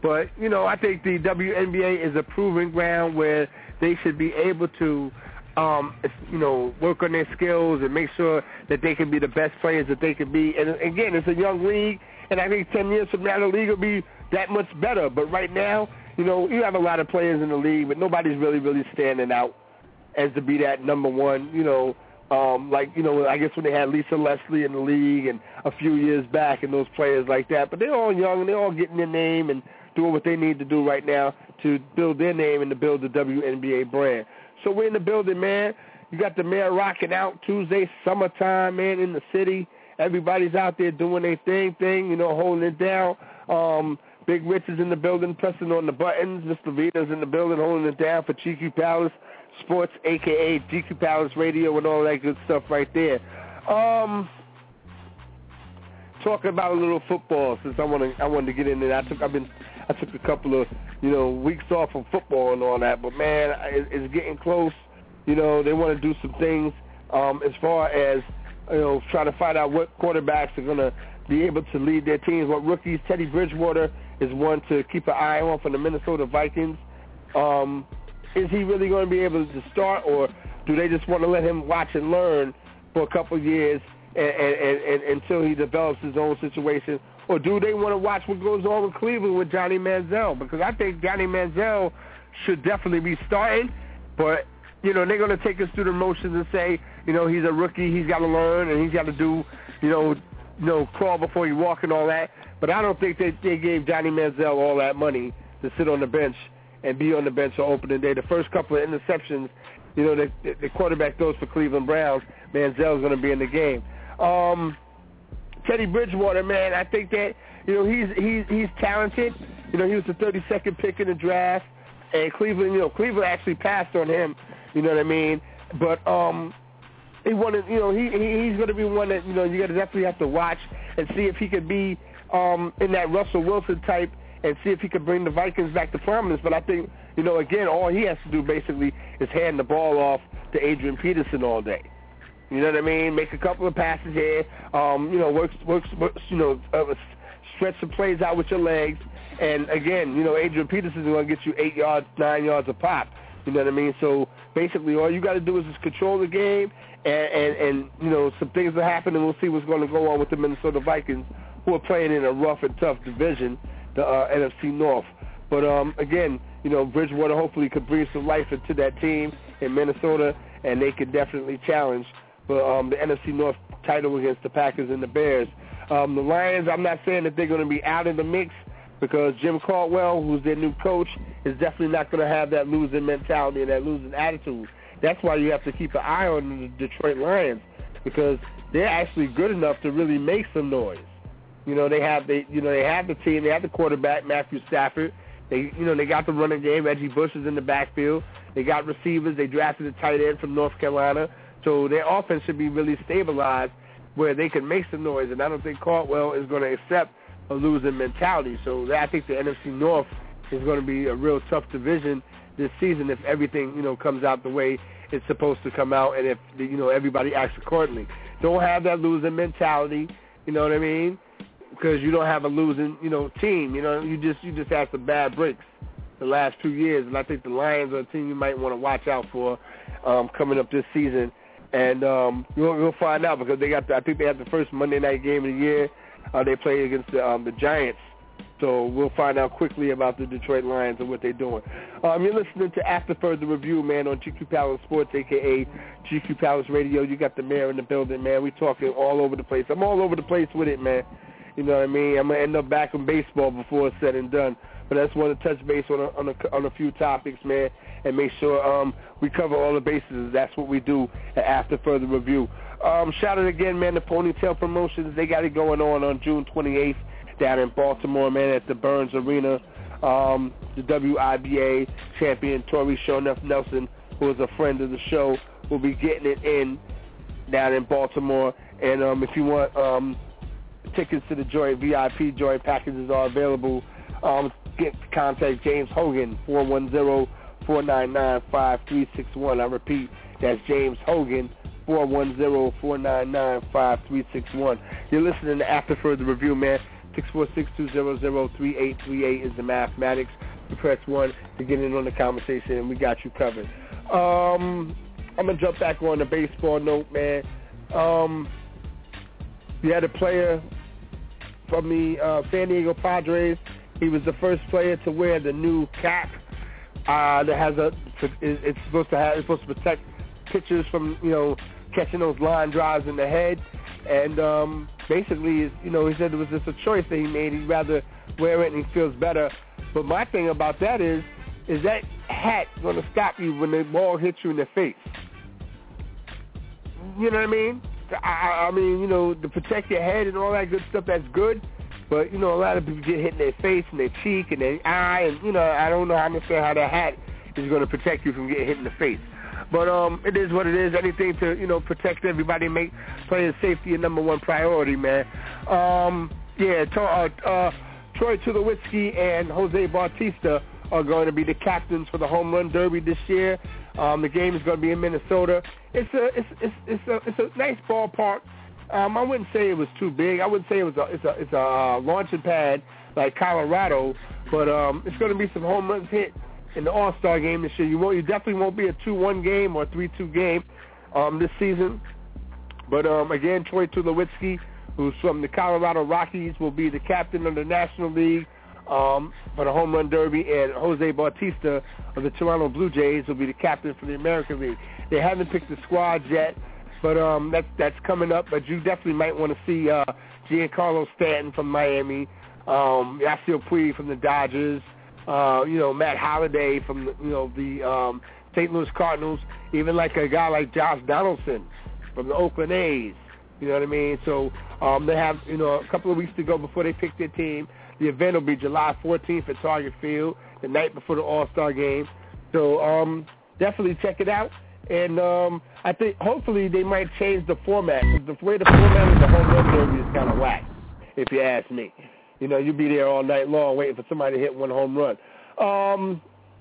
But, you know, I think the W N B A is a proving ground where they should be able to, um, you know, work on their skills and make sure that they can be the best players that they can be. And, again, it's a young league, and I think ten years from now the league will be that much better. But right now, you know, you have a lot of players in the league, but nobody's really, really standing out as to be that number one, you know, um, like, you know, I guess when they had Lisa Leslie in the league and a few years back and those players like that. But they're all young and they're all getting their name and doing what they need to do right now to build their name and to build the W N B A brand. So we're in the building, man. You got the mayor rocking out Tuesday, summertime, man, in the city. Everybody's out there doing their thing, thing, you know, holding it down. Um, Big Rich is in the building, pressing on the buttons. Mister Vita's in the building, holding it down for G Q Palace Sports, a k a. G Q Palace Radio, and all that good stuff right there. Um, talking about a little football, since I want to, I wanted to get in there. I took, I've been, I took a couple of, you know, weeks off from football and all that, but man, it, it's getting close. You know, they want to do some things um, as far as, you know, trying to find out what quarterbacks are going to be able to lead their teams. What rookies? Teddy Bridgewater is one to keep an eye on for the Minnesota Vikings. Um, is he really going to be able to start, or do they just want to let him watch and learn for a couple of years and, and, and, and, until he develops his own situation? Or do they want to watch what goes on with Cleveland with Johnny Manziel? Because I think Johnny Manziel should definitely be starting, but, you know, they're going to take us through the motions and say, you know, he's a rookie, he's got to learn, and he's got to do, you know, you know, crawl before you walk and all that. But I don't think they, they gave Johnny Manziel all that money to sit on the bench and be on the bench for opening day. The first couple of interceptions, you know, the, the quarterback throws for Cleveland Browns, Manziel's going to be in the game. Um, Teddy Bridgewater, man, I think that, you know, he's he's he's talented. You know, he was the thirty-second pick in the draft, and Cleveland, you know, Cleveland actually passed on him. You know what I mean? But um, he wanted, you know, he, he he's going to be one that, you know, you got to definitely have to watch and see if he could be um in that Russell Wilson type, and see if he could bring the Vikings back to prominence. But I think, you know, again, all he has to do basically is hand the ball off to Adrian Peterson all day. You know what I mean? Make a couple of passes here. Um, you know, works, works, works you know, uh, stretch some plays out with your legs. And, again, you know, Adrian Peterson is going to get you eight yards, nine yards a pop. You know what I mean? So, basically, all you got to do is just control the game, and, and, and, you know, some things will happen, and we'll see what's going to go on with the Minnesota Vikings, who are playing in a rough and tough division, the uh, N F C North. But, um, again, you know, Bridgewater hopefully could breathe some life into that team in Minnesota, and they could definitely challenge for um, the N F C North title against the Packers and the Bears. Um, the Lions, I'm not saying that they're going to be out of the mix, because Jim Caldwell, who's their new coach, is definitely not going to have that losing mentality and that losing attitude. That's why you have to keep an eye on the Detroit Lions, because they're actually good enough to really make some noise. You know, they have they you know they have the team, they have the quarterback, Matthew Stafford. They you know they got the running game, Reggie Bush is in the backfield. They got receivers. They drafted a tight end from North Carolina, so their offense should be really stabilized where they can make some noise. And I don't think Caldwell is going to accept a losing mentality. So I think the N F C North is going to be a real tough division this season if everything, you know, comes out the way it's supposed to come out, and if, you know, everybody acts accordingly. Don't have that losing mentality, you know what I mean? Because you don't have a losing, you know, team. You know, you just you just had some bad breaks the last few years, and I think the Lions are a team you might want to watch out for um, coming up this season. And um, you'll, you'll find out, because they got the, I think they have the first Monday night game of the year. Uh, they play against the, um, the Giants. So we'll find out quickly about the Detroit Lions and what they're doing. Um, you're listening to After Further Review, man, on G Q Palace Sports, a k a. G Q Palace Radio. You got the mayor in the building, man. We talking all over the place. I'm all over the place with it, man. You know what I mean? I'm going to end up back in baseball before it's said and done. But I just want to touch base on a, on a, on a few topics, man, and make sure um, we cover all the bases. That's what we do at After Further Review. Um, shout out again, man, to Ponytail Promotions. They got it going on on June twenty-eighth down in Baltimore, man, at the Burns Arena. Um, the W I B A champion, Tori Shonuff Nelson, who is a friend of the show, will be getting it in down in Baltimore. And um, if you want um, tickets to the joint V I P joint packages are available, um, get contact James Hogan, four one zero, four nine nine, five three six one. I repeat, that's James Hogan, four one zero, four nine nine, five three six one. You're listening to After Further Review, man. six four six, two zero zero, three eight three eight is the mathematics. You press one to get in on the conversation, and we got you covered. Um, I'm going to jump back on the baseball note, man. Um, we had a player from the uh, San Diego Padres. He was the first player to wear the new cap uh, that has a. It's supposed to have. It's supposed to protect pitchers from you know catching those line drives in the head. And um, basically, you know, he said it was just a choice that he made. He'd rather wear it, and he feels better. But my thing about that is, is that hat going to stop you when the ball hits you in the face? You know what I mean? I, I mean, you know, to protect your head and all that good stuff, that's good. But, you know, a lot of people get hit in their face and their cheek and their eye. And, you know, I don't know how to say how that hat is going to protect you from getting hit in the face. But um, it is what it is. Anything to, you know, protect everybody, make players' safety a number one priority, man. Um, yeah, to, uh, uh, Troy Tulowitzki and Jose Bautista are going to be the captains for the Home Run Derby this year. Um, the game is going to be in Minnesota. It's a it's it's it's a it's a nice ballpark. Um, I wouldn't say it was too big. I wouldn't say it was a it's a it's a uh, launching pad like Colorado, but um, it's going to be some home runs hit in the All-Star game this year. You won't you definitely won't be a two one game or three two game um, this season. But um, again, Troy Tulowitzki, who's from the Colorado Rockies, will be the captain of the National League um, for the Home Run Derby, and Jose Bautista of the Toronto Blue Jays will be the captain for the American League. They haven't picked the squad yet, but um, that's that's coming up. But you definitely might want to see uh, Giancarlo Stanton from Miami, um, Yasiel Puig from the Dodgers, uh, you know, Matt Holliday from the, you know the um, Saint Louis Cardinals, even like a guy like Josh Donaldson from the Oakland A's. You know what I mean? So um, they have, you know, a couple of weeks to go before they pick their team. The event will be July fourteenth at Target Field, the night before the All-Star game. So um, definitely check it out. And um, I think hopefully they might change the format. The way the format of the Home Run Derby is kind of whack, if you ask me. You know, you'll be there all night long waiting for somebody to hit one home run. Um,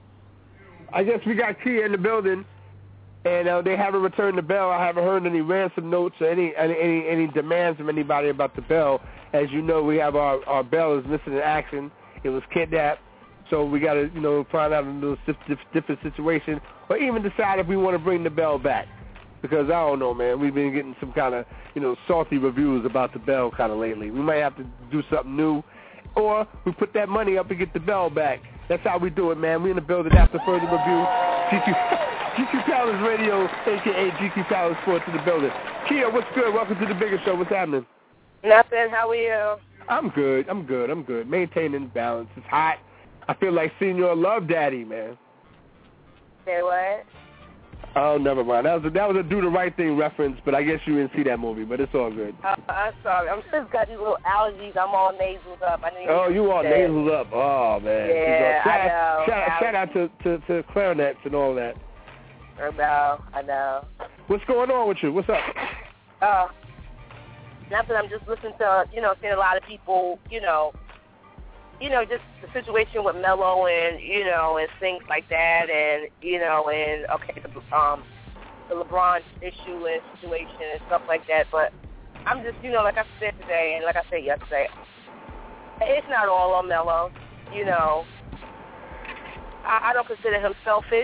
I guess we got Kia in the building. And uh, they haven't returned the bell. I haven't heard any ransom notes or any any any demands from anybody about the bell. As you know, we have our, our bell is missing in action. It was kidnapped. So we got to, you know, find out a little different situation, or even decide if we want to bring the bell back. Because I don't know, man. We've been getting some kind of, you know, salty reviews about the bell kind of lately. We might have to do something new, or we put that money up and get the bell back. That's how we do it, man. We're in the building after further review. G Q, G Q Palace Radio, a k a. G Q Palace Sports in the building. Kia, what's good? Welcome to the bigger show. What's happening? Nothing. How are you? I'm good. I'm good. I'm good. Maintaining balance. It's hot. I feel like Senior Love Daddy, man. Say what? Oh, never mind. That was a, that was a Do the Right Thing reference, but I guess you didn't see that movie, but it's all good. Uh, I'm sorry. I'm just got these little allergies. I'm all nasals up. I didn't oh, you all that. nasals up. Oh, man. Yeah, shout, I know. Shout, shout out to, to, to clarinets and all that. I know. I know. What's going on with you? What's up? Uh, nothing. I'm just listening to, you know, seeing a lot of people, you know, you know, just the situation with Melo and, you know, and things like that, and, you know, and, okay, the, um, the LeBron issue and situation and stuff like that, but I'm just, you know, like I said today, and like I said yesterday, it's not all on Melo, you know. I, I don't consider him selfish.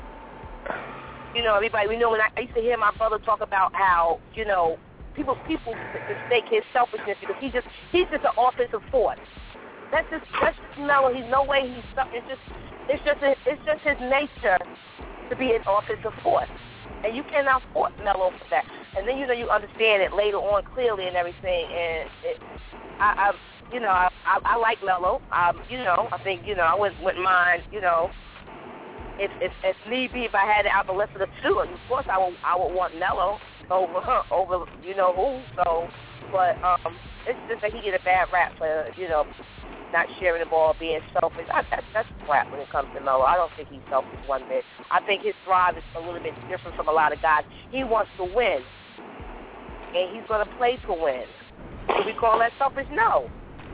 You know, everybody, we know when I, I used to hear my brother talk about how, you know, people people mistake his selfishness because he just, he's just an offensive force. That's just that's just Melo. He's no way he's stuck. It's just it's just it's just his nature to be an offensive force, and you cannot fault Melo for that. And then you know you understand it later on clearly and everything. And it, I, I you know I, I, I like Melo. Um, you know I think you know I wouldn't wouldn't mind you know if if, if need be if I had it out the list of the two. Of course I would I would want Melo over over you know who. So, but um, it's just that he get a bad rap for you know. not sharing the ball, being selfish. I, that's, that's crap when it comes to Melo. I don't think he's selfish one bit. I think his drive is a little bit different from a lot of guys. He wants to win, and he's going to play to win. Do we call that selfish? No.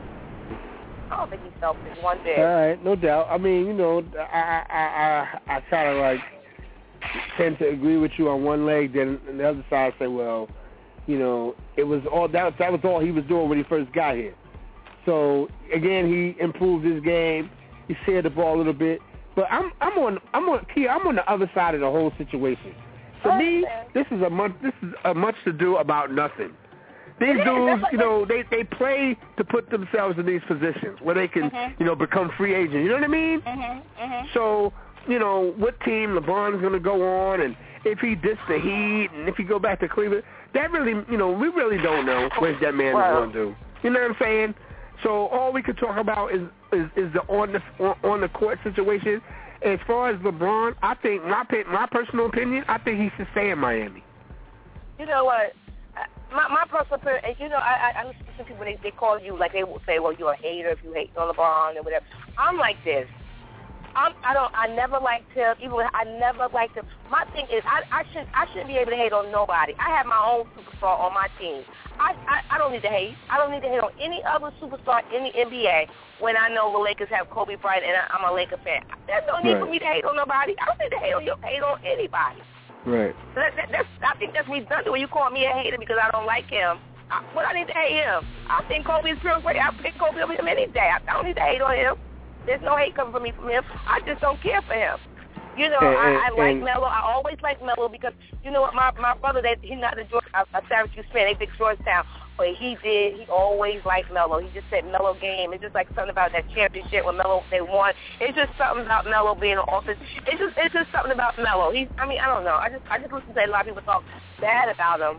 I don't think he's selfish one bit. All right, no doubt. I mean, you know, I I I, I kind of like tend to agree with you on one leg, then on the other side I say, well, you know, it was all that that was all he was doing when he first got here. So again, he improved his game. He shared the ball a little bit. But I'm I'm on I'm on Kia, I'm on the other side of the whole situation. To me, this is a much this is a much to do about nothing. These dudes, you know, they, they play to put themselves in these positions where they can, mm-hmm. you know, become free agents. You know what I mean? Mm-hmm. Mm-hmm. So, you know, what team LeBron's going to go on, and if he dissed the Heat, and if he go back to Cleveland, that really, you know, we really don't know what that man wow. is going to do. You know what I'm saying? So all we could talk about is is, is the on the on, on the court situation. As far as LeBron, I think my my personal opinion, I think he should stay in Miami. You know what? My my personal opinion, you know, I I, I listen to people, they they call you, like they will say, well, you're a hater if you hate on LeBron or whatever. I'm like this. I'm, I don't. I never liked him. Even when I never liked him. My thing is, I I should I shouldn't be able to hate on nobody. I have my own superstar on my team. I, I I don't need to hate. I don't need to hate on any other superstar in the N B A when I know the Lakers have Kobe Bryant and I'm a Laker fan. There's no need right. for me to hate on nobody. I don't need to hate on you. Hate on anybody. Right. That, that, that's, I think that's redundant when you call me a hater because I don't like him. I, what I need to hate him? I think Kobe's real great. I pick Kobe over him any day. I don't need to hate on him. There's no hate coming from me from him. I just don't care for him. You know, and, I, I and, like and, Melo. I always like Melo because, you know what, my my brother, they, he's not a, George, a, a Syracuse fan. They picked Georgetown. But he did, he always liked Melo. He just said Melo game. It's just like something about that championship when Melo, they won. It's just something about Melo being an offense. It's just it's just something about Melo. He's, I mean, I don't know. I just I just listen to a lot of people talk bad about him.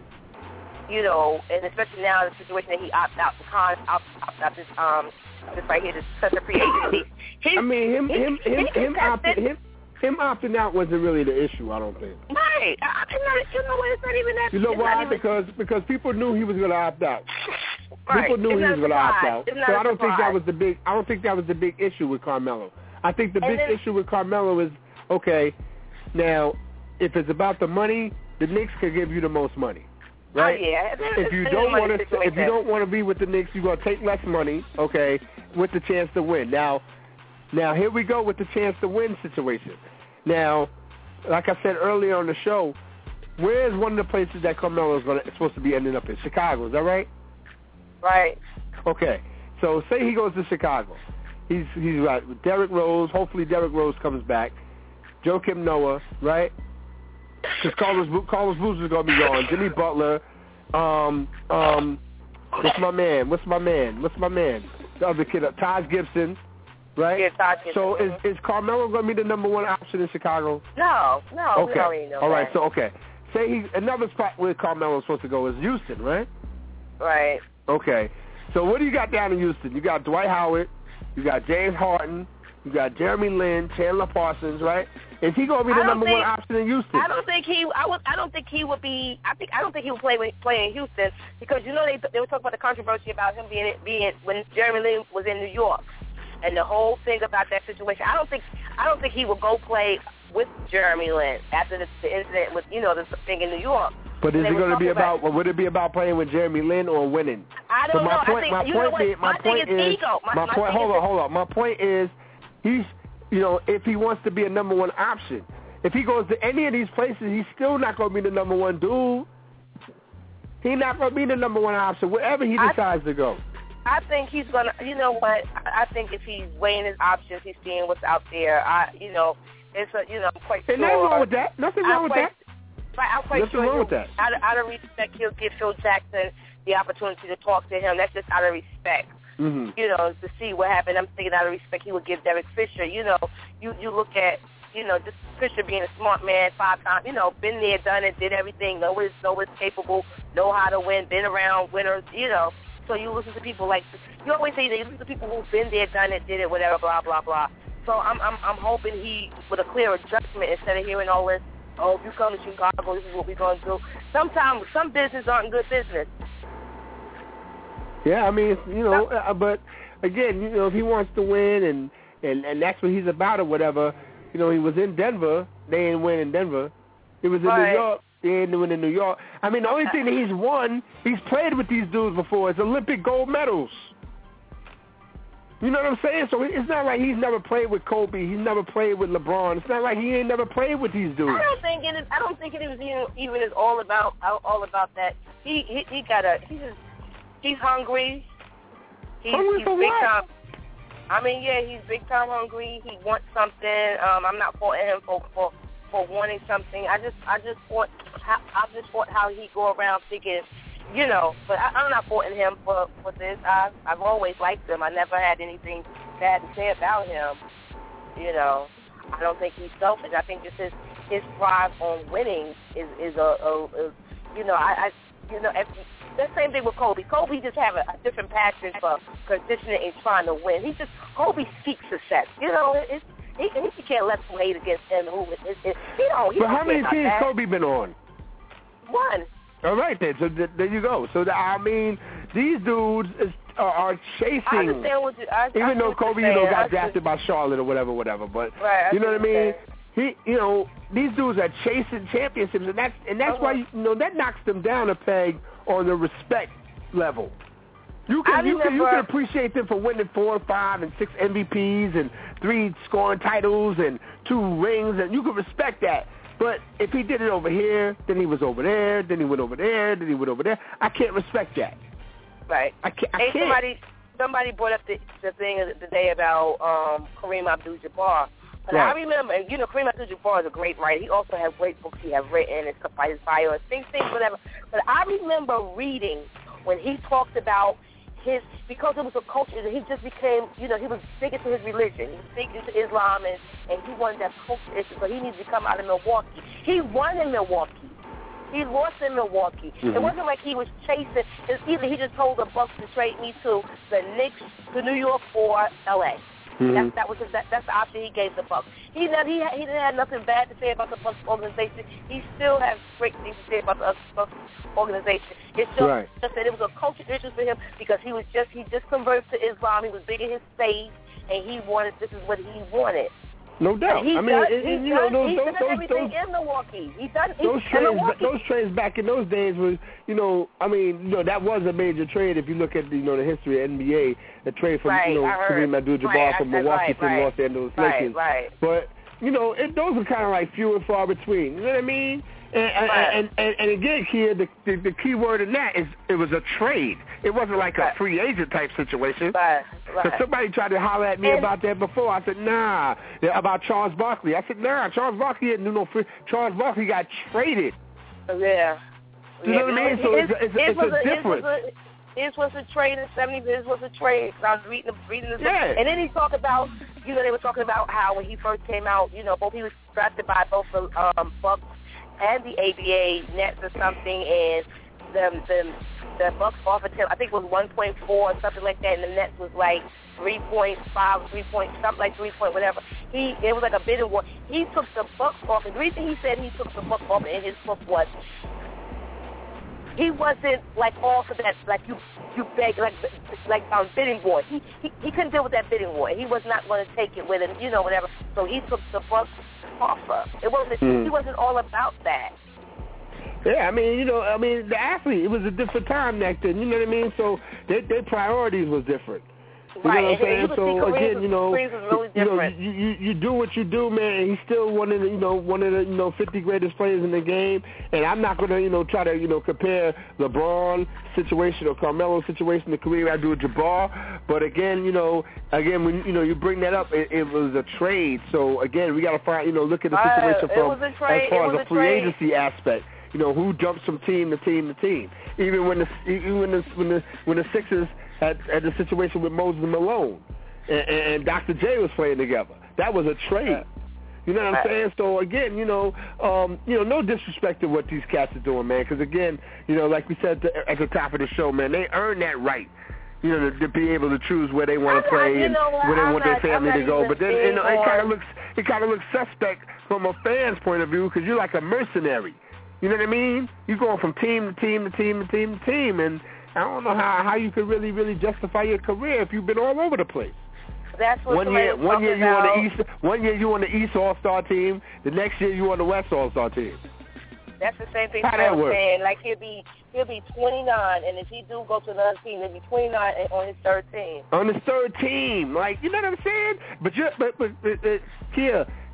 You know, and especially now in the situation that he opted out the con, opt, opt out this um this right here, this such a free agency. I mean, him him him him opting him him opting out wasn't really the issue. I don't think. Right. I, I'm not, you know what? It's not even that. You know why? Even, because because people knew he was going to opt out. Right. People knew it's he was going to opt out. So I don't think that was was the big. I don't think that was the big issue with Carmelo. I think the and big then, issue with Carmelo is okay. Now, if it's about the money, the Knicks could give you the most money. Right? Oh, yeah. If you don't want to, if you don't want to be with the Knicks, you're gonna take less money, okay, with the chance to win. Now, now here we go with the chance to win situation. Now, like I said earlier on the show, where is one of the places that Carmelo is gonna supposed to be ending up in? Chicago, is that right? Right. Okay. So say he goes to Chicago. He's he's right with Derrick Rose. Hopefully Derrick Rose comes back. Joakim Noah, right? Because Carlos Carlos Boozer is gonna be gone. Jimmy Butler, um, um, what's my man? What's my man? What's my man? The other kid, uh, Taj Gibson, right? Yeah, Taj Gibson. So is is Carmelo gonna be the number one option in Chicago? No, no. Okay. We already know All right. that. So okay. Say he another spot where Carmelo is supposed to go is Houston, right? Right. Okay. So what do you got down in Houston? You got Dwight Howard, you got James Harden, you got Jeremy Lin, Chandler Parsons, right? Is he going to be the number think, one option in Houston? I don't think he. I would. I don't think he would be. I think. I don't think he would play with, play in Houston because you know they they were talking about the controversy about him being being when Jeremy Lin was in New York, and the whole thing about that situation. I don't think. I don't think he would go play with Jeremy Lin after the, the incident with you know the thing in New York. But is it going to be about? about would it be about playing with Jeremy Lin or winning? I don't so my know. Point, I think, my you point know what? Is, my, my point thing is, is ego. My, my, my point. Hold is, on, hold on. My point is, he's you know if he wants to be a number one option. If he goes to any of these places, he's still not going to be the number one dude. He's not going to be the number one option wherever he decides I, to go. I think he's going to, you know what, I think if he's weighing his options, he's seeing what's out there. I, you know, it's a, you know, I'm quite There's sure. nothing wrong with that. Nothing wrong I'm with quite, that. Right, I'm quite Nothing sure wrong with that. Out of, out of respect, he'll give Phil Jackson the opportunity to talk to him. That's just out of respect. Mm-hmm. You know, to see what happened. I'm thinking out of respect, he would give Derek Fisher. You know, you, you look at, you know, just Fisher being a smart man, five times, you know, been there, done it, did everything, know what is, know what's capable, know how to win, been around winners, you know. So you listen to people like, you always say that you listen to people who've been there, done it, did it, whatever, blah, blah, blah. So I'm I'm I'm hoping he, with a clearer judgment, instead of hearing all this, oh, if you come to Chicago, this is what we're going to do. Sometimes some business aren't good business. Yeah, I mean, you know, uh, but again, you know, if he wants to win and, and, and that's what he's about or whatever, you know, he was in Denver. They didn't win in Denver. He was in right. New York. They didn't win in New York. I mean, the only thing that he's won, he's played with these dudes before, is Olympic gold medals. You know what I'm saying? So it's not like he's never played with Kobe. He's never played with LeBron. It's not like he ain't never played with these dudes. I don't think it is. I don't think it is even, even is all about all about that. He he, he got a. He's just, he's hungry. He's, hungry he's for big what? time. I mean, yeah, he's big time hungry. He wants something. Um, I'm not faulting him for, for for wanting something. I just I just thought how, I just thought how he go around thinking, you know. But I, I'm not faulting him for for this. I I've always liked him. I never had anything bad to say about him. You know, I don't think he's selfish. I think just his his drive on winning is is a, a, a you know I, I you know if, the same thing with Kobe. Kobe just have a, a different passion for conditioning and trying to win. He just Kobe seeks success. You know, it's, he he can't let them hate against him. Who it, it, it, he don't. He But don't how many care teams about that. Kobe been on? One. All right then. So th- there you go. So the, I mean, these dudes is, are, are chasing. I understand what you. I, Even I though what Kobe, you're you know, saying. got I drafted by Charlotte or whatever, whatever. But Right, I you know what I see what you're mean? He, you know, these dudes are chasing championships, and that's and that's Uh-huh. why you know that knocks them down a peg on the respect level. You can I you can you remember- can appreciate them for winning four, five, and six M V Ps and three scoring titles and two rings, and you can respect that. But if he did it over here, then he was over there, then he went over there, then he went over there. I can't respect that. Right. I can't. I Hey, can't. somebody somebody brought up the, the thing of the day about um, Kareem Abdul-Jabbar. But Right. I remember, and you know, Kareem Abdul-Jabbar is a great writer. He also has great books he has written and stuff like his bio, things, things, whatever. But I remember reading when he talked about his, because it was a culture that he just became, you know, he was big into his religion. He was big into Islam, and, and he wanted that culture issue, so he needed to come out of Milwaukee. He won in Milwaukee. He lost in Milwaukee. Mm-hmm. It wasn't like he was chasing. It's either he just told the Bucks to trade me to the Knicks, to New York, or L A. Mm-hmm. That, that was his, that, that's the option he gave the Bucks. He never, he he didn't have nothing bad to say about the Bucks organization. He still has great things to say about the Bucks organization. It's just, Right. just that it was a culture issue for him because he was just he just converted to Islam. He was big in his faith, and he wanted this is what he wanted. No doubt. He's I mean, done, it, it, he's you know, done, those he's those done those, everything those in Milwaukee. He's done Those he's in trades, Milwaukee. those trades back in those days was, you know, I mean, you know, that was a major trade if you look at, the, you know, the history of N B A, the trade from, Right, you know, I heard. Kareem Abdul-Jabbar Right, from I- Milwaukee right, to right. Los Angeles Right, Lakers. right. But, you know, it, those are kind of like few and far between. You know what I mean? And, Right. and, and, and again, Kia, the, the, the key word in that is it was a trade. It wasn't like Right. a free agent type situation. Right, Because right. somebody tried to holler at me And- about that before. I said, nah, yeah, about Charles Barkley. I said, nah, Charles Barkley didn't do no free. Charles Barkley got traded. Yeah. You know what I mean? So it's a- it's a- it's a difference. His was a trade in seventies. His was a trade. I was reading, reading this. Yeah. And then he talked about, you know, they were talking about how when he first came out, you know, both he was drafted by both the um, Bucks and the A B A Nets or something, and the the the Bucks offered him, I think it was one point four or something like that, and the Nets was like three point five, three point something like three point whatever. He it was like a bidding war. He took the Bucks off, and the reason he said he took the Bucks off in his book was he wasn't like all for that, like you you beg, like like um, bidding war. He, he he couldn't deal with that bidding war. He was not going to take it with him, you know, whatever. So he took the Bucks offer. It wasn't Mm. he wasn't all about that. Yeah, I mean, you know, I mean, the athlete, it was a different time back then, you know what I mean? So their, their priorities was different. You Right, know what I'm and you saying? could see So Kareem again, was- you know, Kareem was really you know, different. you, you you do what you do, man. And he's still one of the, you know, one of the, you know, fifty greatest players in the game. And I'm not gonna, you know, try to, you know, compare LeBron situation or Carmelo situation to Kareem Abdul-Jabbar. But again, you know, again when you know you bring that up, it, it was a trade. So again, we gotta find, you know, look at the Uh, situation it from was a trade. as far It as was a a free trade. agency aspect. You know, who jumps from team to team to team. Even when the even when the when the when the Sixers had, had the situation with Moses Malone and, and, and Doctor J was playing together, that was a trade. You know what I'm Right. saying? So again, you know, um, you know, no disrespect to what these cats are doing, man. Because again, you know, like we said to, at the top of the show, man, they earn that right. You know, to, to be able to choose where they want I'm to not- play you and know what, where they I'm want not- their family I'm to not go. even But then, you know, big it kind of on- looks it kind of looks suspect from a fan's point of view because you're like a mercenary. You know what I mean? You're going from team to team to team to team to team, and I don't know how how you could really really justify your career if you've been all over the place. That's what One somebody year, was one year talking you on about. the East, one year you on the East All Star team. The next year you on the West All Star team. That's the same thing How I that was work? saying. Like he'll be he'll be twenty-nine, and if he do go to another team, he'll be twenty-nine on his third team. On his third team, like you know what I'm saying? But you, but but, but, but Kia,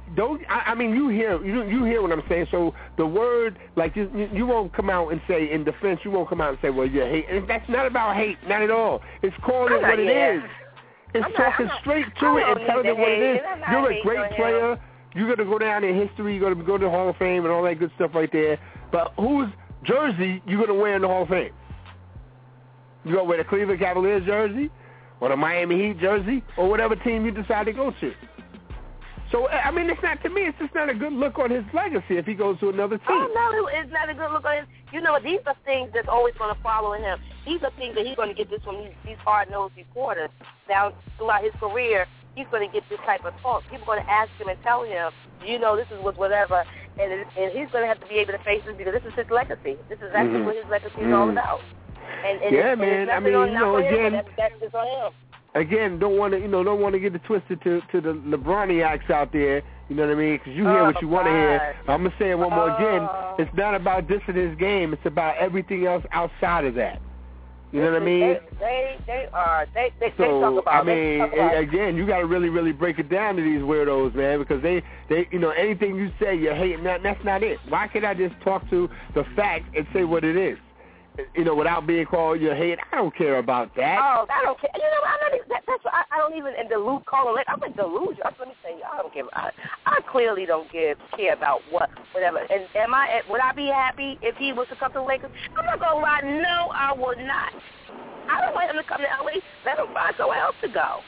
don't. I, I mean, you hear you you hear what I'm saying. So the word, like you, you won't come out and say in defense. You won't come out and say, well, you're hate. And that's not about hate, not at all. It's calling it what it is. It's I'm talking not, straight to I it and telling it what it is. You're a great player. Him. You're gonna go down in history. You're gonna go to the Hall of Fame and all that good stuff right there. But whose jersey you gonna wear in the Hall of Fame? You gonna wear the Cleveland Cavaliers jersey, or the Miami Heat jersey, or whatever team you decide to go to? So, I mean, it's not, to me, it's just not a good look on his legacy if he goes to another team. Oh, no, it's not a good look on his. You know, these are things that's always going to follow him. These are things that he's going to get this from these, these hard-nosed reporters. Down throughout his career, he's going to get this type of talk. People are going to ask him and tell him, you know, this is what whatever, and, it, and he's going to have to be able to face this because this is his legacy. This is actually mm-hmm. what his legacy is mm-hmm. all about. And, and yeah, it's, man. And I mean, you know, again, that's, that's just on him. Again, don't want to, you know, don't want to get it twisted to to the LeBroniacs out there. You know what I mean? Because you hear oh, what you want to hear. I'm gonna say it one more oh. again. It's not about dissing his game. It's about everything else outside of that. You know what I mean? They they, they are they they, so, they talk about. I mean, talk about again, you got to really really break it down to these weirdos, man, because they they you know anything you say you're hating. That that's not it. Why can't I just talk to the fact and say what it is? You know, without being called your hate. I don't care about that. Oh, I don't care. You know, I'm not even, that, that's what I, I don't even in delude call it. I'm a delusion. Let me tell you, I don't care. I, I clearly don't give care about what whatever. And am I? Would I be happy if he was to come to the Lakers? I'm not gonna lie. No, I would not. I don't want him to come to L A. Let him find somewhere else to go.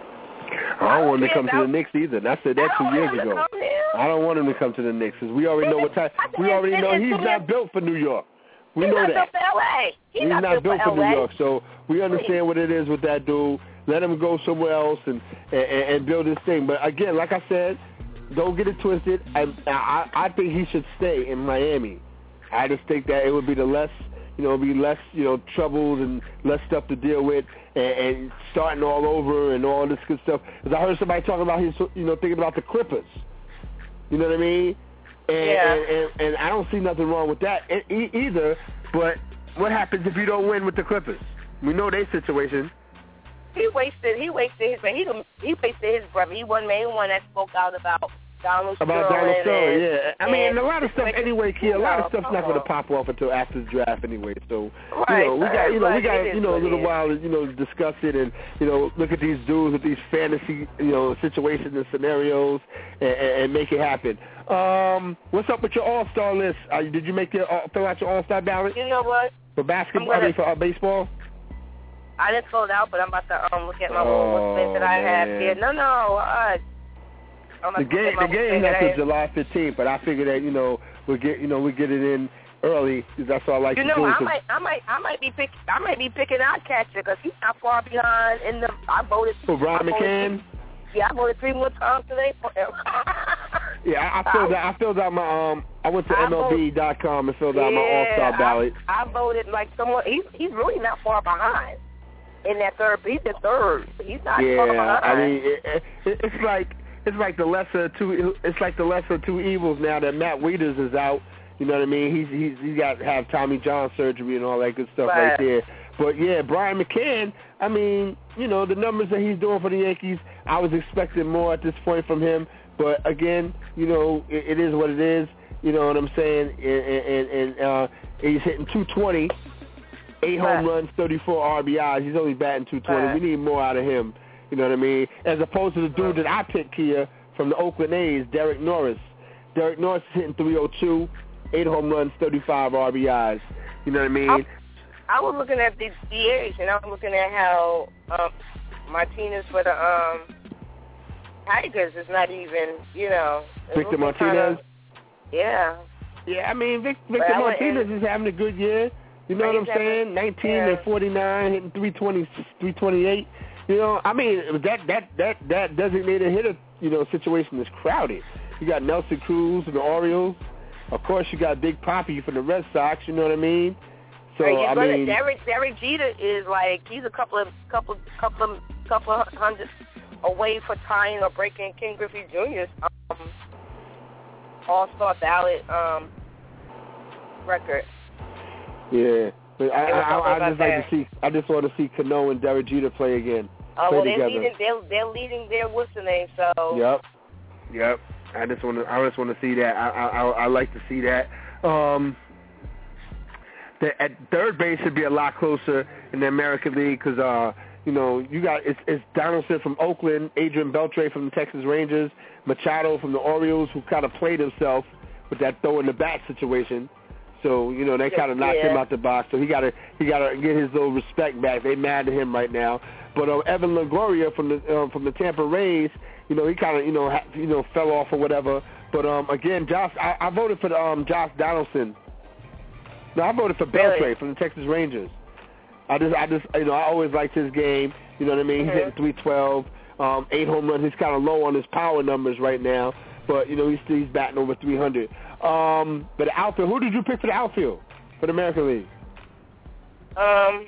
I don't want him to come to the Knicks either. And I said that two years ago. I don't want him to come to the Knicks because we already know what type. We already know he's not built for New York. We He's know not that. built for L A. He's, He's not, not built for, for New York, so we understand what it is with that dude. Let him go somewhere else and, and, and build his thing. But again, like I said, don't get it twisted. I, I I think he should stay in Miami. I just think that it would be the less, you know, be less, you know, troubles and less stuff to deal with, and, and starting all over and all this good stuff. Because I heard somebody talking about his, you know, thinking about the Clippers. You know what I mean? And, yeah. and, and, and I don't see nothing wrong with that e- either. But what happens if you don't win with the Clippers? We know their situation. He wasted. He wasted his. He he wasted his brother. He wasn't the main one that spoke out about Donald Sterling. About Donald Sterling, and, yeah. I mean, and a lot of stuff anyway, Kia. A lot of stuff's not going to on. pop off until after the draft anyway. So right, you know, we got you know we got you know a little it while to you know discuss it and you know look at these dudes with these fantasy you know situations and scenarios and, and, and make it happen. Um, what's up with your All-Star list? Uh, did you make your uh, fill out your All-Star ballot? You know what? For basketball, gonna, I mean for uh, baseball. I didn't fill it out, but I'm about to um look at my oh, little list that I have man. here. No, no. Uh, The game, the game is until July fifteenth, but I figure that you know we get, you know, we get it in early. That's all I like you to know, do. I might, I might, I might be pick, I might be picking our catcher because he's not far behind. In the, I voted for Brian McCann. Yeah, I voted three more times today for him. yeah, I, I filled out. I filled out my um. I went to I M L B dot com and filled yeah, out my All-Star ballot. I, I voted like someone. He's he's really not far behind in that third. He's in third. He's not yeah, far behind. I mean, it, it, it's like. It's like the lesser of two. It's like the lesser of two evils now that Matt Wieters is out. You know what I mean? He's he's he's got to have Tommy John surgery and all that good stuff right, right there. But yeah, Brian McCann. I mean, you know the numbers that he's doing for the Yankees. I was expecting more at this point from him. But again, you know, it, it is what it is. You know what I'm saying? And and, and uh, he's hitting two twenty, eight right. home runs, thirty-four R B Is. He's only batting two twenty. Right. We need more out of him. You know what I mean? As opposed to the dude that I picked here from the Oakland A's, Derek Norris. Derek Norris is hitting three oh two, eight home runs, thirty-five R B Is. You know what I mean? I, I was looking at the D H, and I was looking at how um, Martinez for the um, Tigers is not even, you know. Victor Martinez? Kind of, yeah. Yeah, I mean, Vic, Victor Martinez is having a good year. You know what I'm saying? nineteen yeah. and forty-nine, hitting three twenty, three twenty-eight. You know, I mean, that that that that designated hitter, you know, situation is crowded. You got Nelson Cruz from the Orioles. Of course, you got Big Papi from the Red Sox. You know what I mean? So right, I gonna, mean, Derek Derek Jeter is like he's a couple of couple couple of couple of hundred away for tying or breaking King Griffey Junior's um, All-Star ballot um, record. Yeah, but I, I, I, I just that. like to see. I just want to see Cano and Derek Jeter play again. Oh, play well, they're together. leading, they're, they're leading their what's the name, so. Yep. Yep. I just want to. I just want to see that. I, I I like to see that. Um, the, at third base should be a lot closer in the American League because uh, you know you got it's, it's Donaldson from Oakland, Adrian Beltre from the Texas Rangers, Machado from the Orioles, who kind of played himself with that throw in the bat situation. So you know they kind of knocked yeah. him out the box. So he got to he got to get his little respect back. They mad at him right now. But uh, Evan Longoria from the uh, from the Tampa Rays. You know, he kind of, you know, ha- you know, fell off or whatever. But, um, again, Josh, I, I voted for um, Josh Donaldson. No, I voted for Beltre really? from the Texas Rangers. I just, I just, you know, I always liked his game. You know what I mean? Mm-hmm. He's hitting three twelve, um, eight home runs. He's kind of low on his power numbers right now. But, you know, he's, he's batting over three hundred. Um, but the outfield, who did you pick for the outfield for the American League? Um...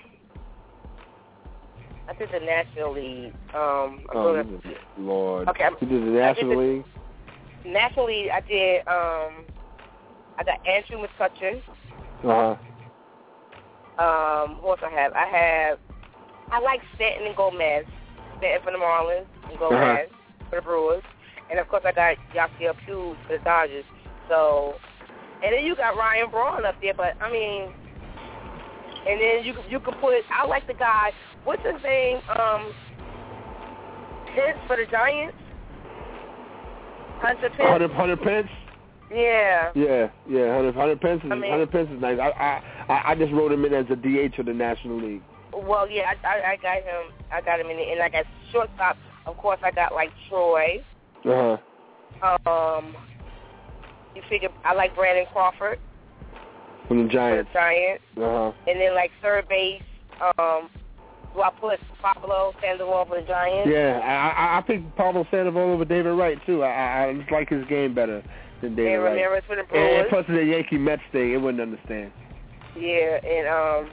I did the National League. Um, oh, gonna, Lord. Okay, you did the National the, League? National League, I did, um, I got Andrew McCutchen. Uh-huh. Um, who else I have? I have, I like Stanton and Gomez. Stanton for the Marlins and Gomez uh-huh. for the Brewers. And, of course, I got Yasiel Puig for the Dodgers. So, and then you got Ryan Braun up there, but, I mean... And then you you can put, I like the guy, what's his name, um, Pence for the Giants? Hunter Pence? Hunter, Hunter Pence? Yeah. Yeah, yeah, Hunter, Hunter Pence is, I mean, Hunter Pence is nice. I, I I just wrote him in as a D H of the National League. Well, yeah, I, I, I got him, I got him in it. And like at shortstop, of course, I got like Troy. Uh-huh. Um, you figure, I like Brandon Crawford. From the Giants. For the Giants. Uh-huh. And then, like, third base, um, do I put Pablo Sandoval for the Giants? Yeah, I, I, I picked Pablo Sandoval over David Wright, too. I, I just like his game better than David and Wright. And Ramirez for the Brewers. And plus the Yankee Mets thing, it wouldn't understand. Yeah, and, um...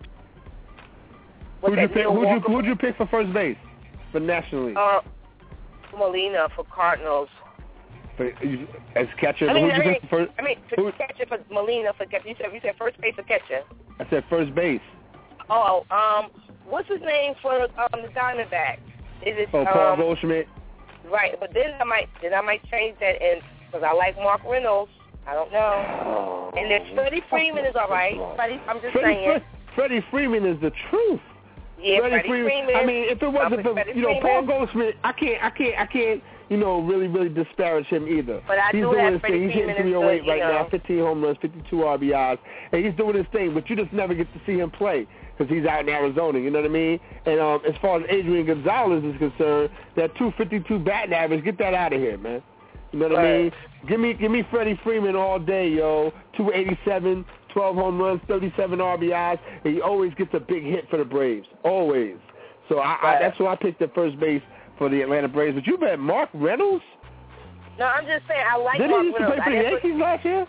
Who'd you, pick, who'd, you, who'd you pick for first base for the National League? Uh, Molina for Cardinals. For, as catcher? I mean, who'd I you mean, pick for, I mean for catcher for Molina for catcher. You said, you said first base for catcher. I said first base. Oh, um, what's his name for um, the Diamondbacks? Is it? Oh, Paul um, Goldschmidt. Right, but then I might, then I might change that, and because I like Mark Reynolds. I don't know. Oh, and then Freddie Freeman is all right. Freddie, I'm just Freddie, saying. Freddie Freeman is the truth. Yeah, Freddie, Freddie Freeman. Freeman. I mean, if it wasn't for you know Freeman. Paul Goldschmidt, I can't, I can't, I can't. You know, really, really disparage him either. But I he's do doing have his Freddie thing. He's hitting Freeman three oh eight good, right know. now, fifteen home runs, fifty-two R B Is, and he's doing his thing. But you just never get to see him play because he's out in Arizona. You know what I mean? And um, as far as Adrian Gonzalez is concerned, that two fifty-two batting average, get that out of here, man. You know what right. I mean? Give me, give me Freddie Freeman all day, yo. two eighty-seven, twelve home runs, thirty-seven R B Is, and he always gets a big hit for the Braves, always. So I, right. I, that's why I picked the first base for the Atlanta Braves. But you bet Mark Reynolds? No, I'm just saying I like Did Mark he used to Reynolds. play for the Yankees put... last year?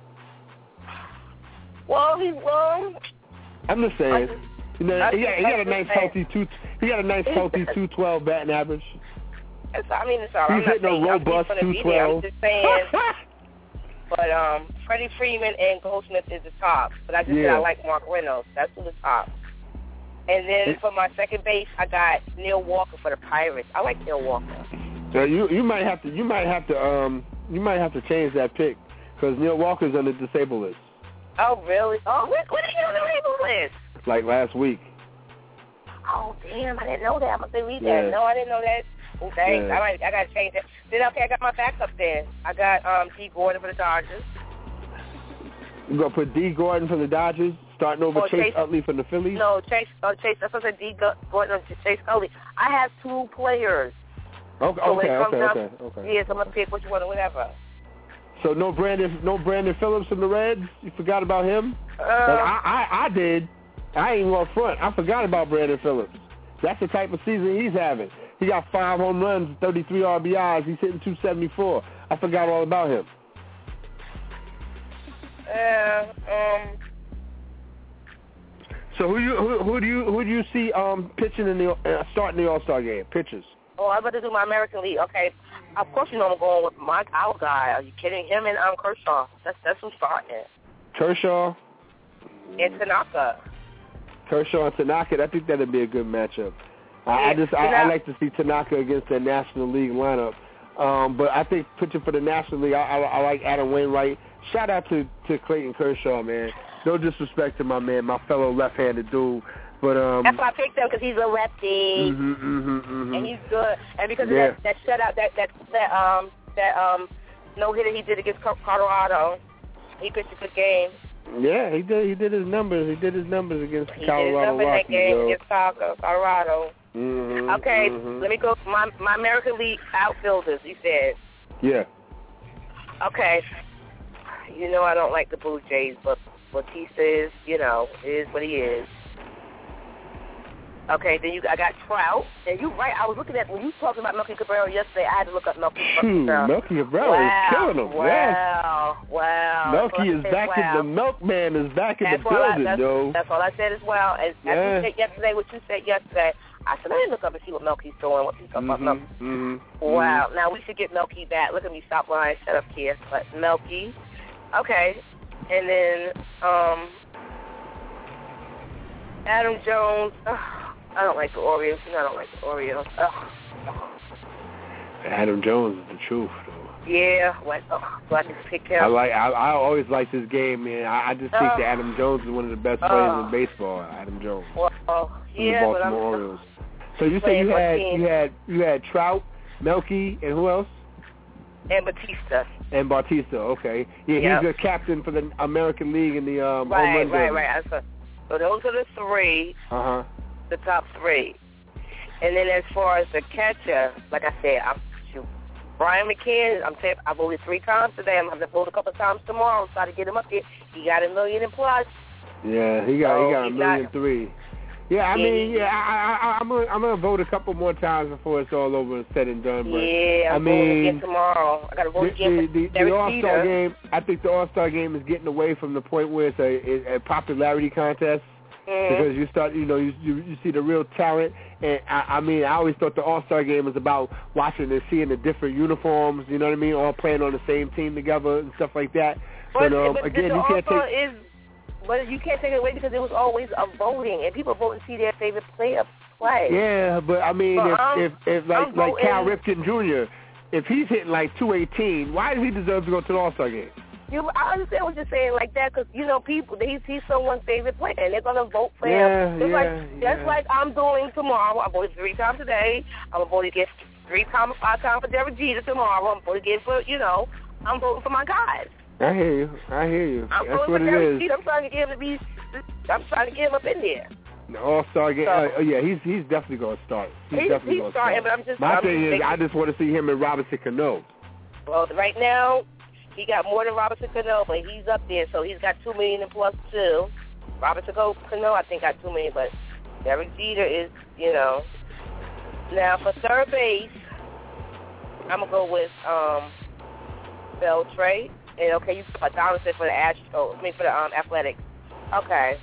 Well, he well. I'm just saying. You know, he got, he got a nice saying. healthy two. He got a nice healthy two twelve batting average. It's, I mean, it's all. He's I'm hitting not a robust two twelve. I'm just saying. But um, Freddie Freeman and Goldsmith is the top. But I just yeah. said I like Mark Reynolds. That's who the top. And then it, for my second base, I got Neil Walker for the Pirates. I like Neil Walker. So you you might have to you might have to um you might have to change that pick because Neil Walker's on the disabled list. Oh really? Oh, when, when did he on the disabled list? Like last week. Oh damn! I didn't know that. I'm gonna read yeah. that. No, I didn't know that. Oh, thanks. Yeah. I might, I gotta change that. Then okay, I got my backup then. I got um D Gordon for the Dodgers. You gonna put D Gordon from the Dodgers, starting over oh, Chase, Chase Utley from the Phillies? No, Chase. Uh, Chase. That's what I said. D Gordon or Chase Utley. I have two players. Okay, so okay, okay, down, okay, okay. Yes, I'm gonna pick which one or whatever. So no Brandon, no Brandon Phillips from the Reds. You forgot about him? Uh, I, I, I did. I ain't going front. I forgot about Brandon Phillips. That's the type of season he's having. He got five home runs, thirty-three R B Is. He's hitting two seventy-four. I forgot all about him. Uh, um. So who you who, who do you who do you see um pitching in the uh, starting the All-Star game? Pitchers. Oh, I'm about to do my American League. Okay, of course you know I'm going with my our guy. Are you kidding? Him and um Kershaw. That's that's who's starting. Kershaw. And Tanaka. Kershaw and Tanaka. I think that'd be a good matchup. I, I just I, I like to see Tanaka against the National League lineup. Um, but I think pitching for the National League, I, I, I like Adam Wainwright. Shout out to, to Clayton Kershaw, man. No disrespect to my man, my fellow left-handed dude. But um, that's why I picked him, because he's a lefty, mm-hmm, mm-hmm, mm-hmm. and he's good. And because yeah. of that, that shutout, that that that um that um no hitter he did against Colorado, he pitched a good game. Yeah, he did. He did his numbers. He did his numbers against he Colorado did his numbers Rockies. That game yo. against Colorado. Mm-hmm, okay, mm-hmm. let me go. My my American League outfielders. You said. Yeah. Okay. You know I don't like the Blue Jays, but Bautista is, you know, is what he is. Okay, then you I got Trout, and you're right. I was looking at when you were talking about Melky Cabrera yesterday. I had to look up Melky Cabrera. Melky Cabrera wow. is killing him. Wow, yes. wow. Melky is back wow. in the Milkman is back in that's the building, I, that's, yo. That's all I said as well. As, yeah. as you said yesterday, what you said yesterday, I said let me look up and see what Melky's doing. What he's talking mm-hmm, about Melky. Mm-hmm, wow. mm-hmm. Now we should get Melky back. Look at me, stop lying. Shut up here. But Melky, okay, and then um, Adam Jones. Ugh. I don't like the Orioles. You know I don't like the Orioles. Ugh. Adam Jones is the truth, though. Yeah, what? Oh, so I can pick him. I like. I, I always like this game, man. I, I just think oh. that Adam Jones is one of the best oh. players in baseball. Adam Jones. Well, oh, from yeah, the Baltimore but I'm Orioles. So you said you had team. you had you had Trout, Melky, and who else? And Bautista. And Bautista. Okay. Yeah, yep. he's a captain for the American League in the um, right, home run right, derby. right, right. So those are the three. Uh huh. The top three. And then as far as the catcher, like I said, I'm shoot, Brian McCann, I'm saying I voted three times today. I'm going to vote a couple of times tomorrow, try to get him up there. He got a million and plus. Yeah, he got so he got a million not, three. Yeah, I yeah, mean, yeah, I, I, I'm gonna I'm gonna vote a couple more times before it's all over and said and done. But yeah, I'm I mean, voting again tomorrow. I got to vote the, again the, for the, the All-Star Peter. game. I think the All-Star game is getting away from the point where it's a, a popularity contest. Mm-hmm. Because you start, you know, you, you you see the real talent, and I, I mean, I always thought the All-Star game was about watching and seeing the different uniforms, you know what I mean, all playing on the same team together and stuff like that. But, but, um, but again, the you can't All-Star take. Is, but you can't take it away because it was always a voting, and people vote to see their favorite player play. Yeah, but I mean, so if, I'm, if if like I'm like Cal voting, Ripken Junior, if he's hitting like two eighteen, why does he deserve to go to the All-Star game? You, I understand what you're saying like that because, you know, people, he's, he's someone's favorite player, and they're going to vote for yeah, him. Just, yeah, like, yeah. just like I'm doing tomorrow. I'm voting three times today. I'm going to vote against three times, five times for Derek Jeter tomorrow. I'm voting again for, you know, I'm voting for my guys. I hear you. I hear you. I'm That's voting what for it Derek is. Jeter. I'm trying to get him to be, I'm trying to get him up in there. The All-Star game, So, uh, yeah, he's he's definitely going to start. He's, he's definitely he's going to starting, start. but I'm just, My I'm thing just is, thinking, I just want to see him and Robinson Cano. well, right now, he got more than Robinson Cano, but he's up there, so he's got two million and plus two. Robinson Cano, I think, got two million, but Derek Jeter is, you know. Now for third base, I'm gonna go with um, Beltre. And okay, you put Donaldson for the Astros. I mean for the um, Athletics. Okay,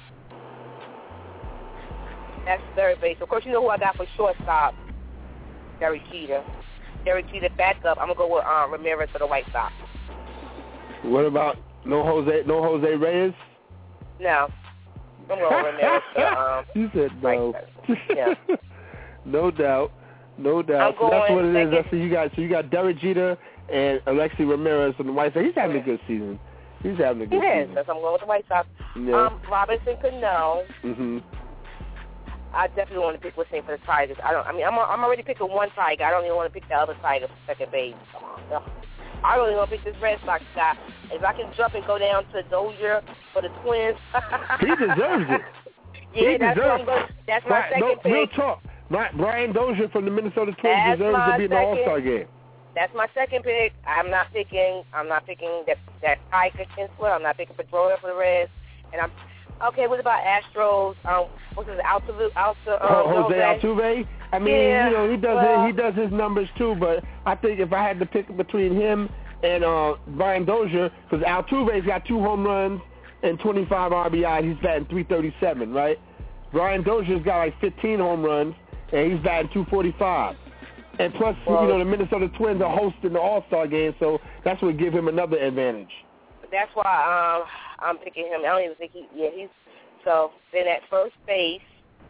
that's third base. Of course, you know who I got for shortstop. Derek Jeter. Derek Jeter backup. I'm gonna go with um, Ramirez for the White Sox. What about no Jose no Jose Reyes? No. I'm going with Ramirez for um, You said no. Yeah. No doubt. No doubt. I'm So that's going what it is. second. That's what you got. So you got Derek Jeter and Alexi Ramirez from the White Sox. He's having a good season. He's having a good He is. season. That's I'm going with the White Sox. Yeah. Um, Robinson Cano. Mhm. I definitely want to pick what's name for the Tigers. I don't. I mean, I'm I'm already picking one Tiger. I don't even want to pick the other Tiger for second base. Come on. No. I really want to pick this Red Sox guy. If I can jump and go down to Dozier for the Twins. He deserves it. Yeah, he that's what deserves I'm going. That's my Brian, second no, pick. Real talk. Brian Dozier from the Minnesota Twins That's deserves my to be in the second- All-Star game. That's my second pick. I'm not picking. I'm not picking that that Tiger Kinsler. I'm not picking Pedroia for the Reds. And I'm okay. What about Astros? Um, what's his Altuve? Altuve um, Jose Altuve. I mean, Yeah, you know, he does well, his, he does his numbers too. But I think if I had to pick between him and uh, Brian Dozier, because Altuve's got two home runs and twenty-five R B I, he's batting three thirty-seven, right? Brian Dozier's got like fifteen home runs and he's batting two forty-five. And plus, well, you know, the Minnesota Twins are hosting the All-Star game, so that's what give him another advantage. That's why um, I'm picking him. I don't even think he. Yeah, he's so. Then at first base,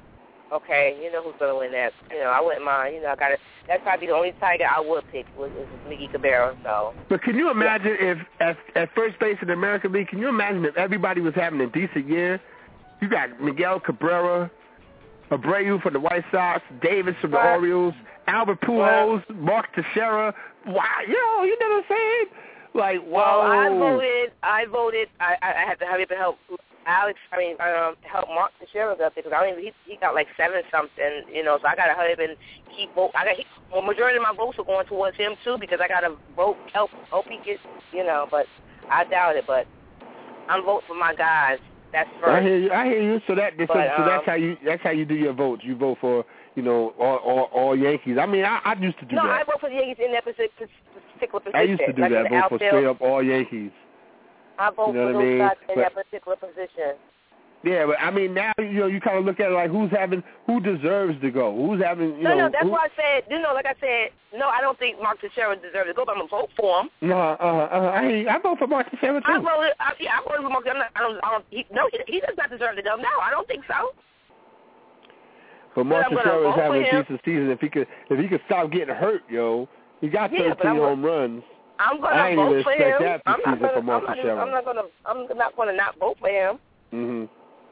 Okay, you know who's going to win that. You know, I wouldn't mind. You know, I got to. That's probably the only Tiger I would pick was, is Miggy Cabrera. So. But can you imagine yeah. if at, at first base in the American League? Can you imagine if everybody was having a decent year? You got Miguel Cabrera, Abreu from the White Sox, Davis from the right. Orioles, Albert Pujols, right. Mark Teixeira. Wow, yo, you know what I'm saying? Like, wow. Well, I voted. I voted. I, I had to hurry up and help Alex. I mean, um, help Mark Teixeira up there because I mean he he got like seven something. You know, so I got to hurry up and keep vote. I got he, well, majority of my votes are going towards him too because I got to vote help hope he gets. You know, but I doubt it. But I'm voting for my guys. That's first. I hear you. I hear you. So that so, but, so um, that's how you that's how you do your votes. You vote for you know all all, all Yankees. I mean, I, I used to do no, that. No, I vote for the Yankees in that particular position. I used to do like that. Vote for straight up all Yankees. I vote you know for those I mean? guys in but, that particular position. Yeah, but I mean now you know you kind of look at it like who's having who deserves to go, who's having you no, know. No, no, that's who, why I said you know, like I said, no, I don't think Mark Teixeira deserves to go, but I'm gonna vote for him. No, uh, uh, I I vote for Mark Teixeira too. I voted, I, yeah, I voted for Mark. I'm not, I don't, I don't. He, no, he, he does not deserve to go. No, I don't think so. But Mark Teixeira is having a him. decent season. If he could, if he could stop getting hurt, yo, he got yeah, thirteen home runs. I'm gonna I ain't vote even for expect him. that I'm not season gonna, for Mark I'm Teixeira. not, I'm not gonna. I'm not gonna not vote for him. Mhm.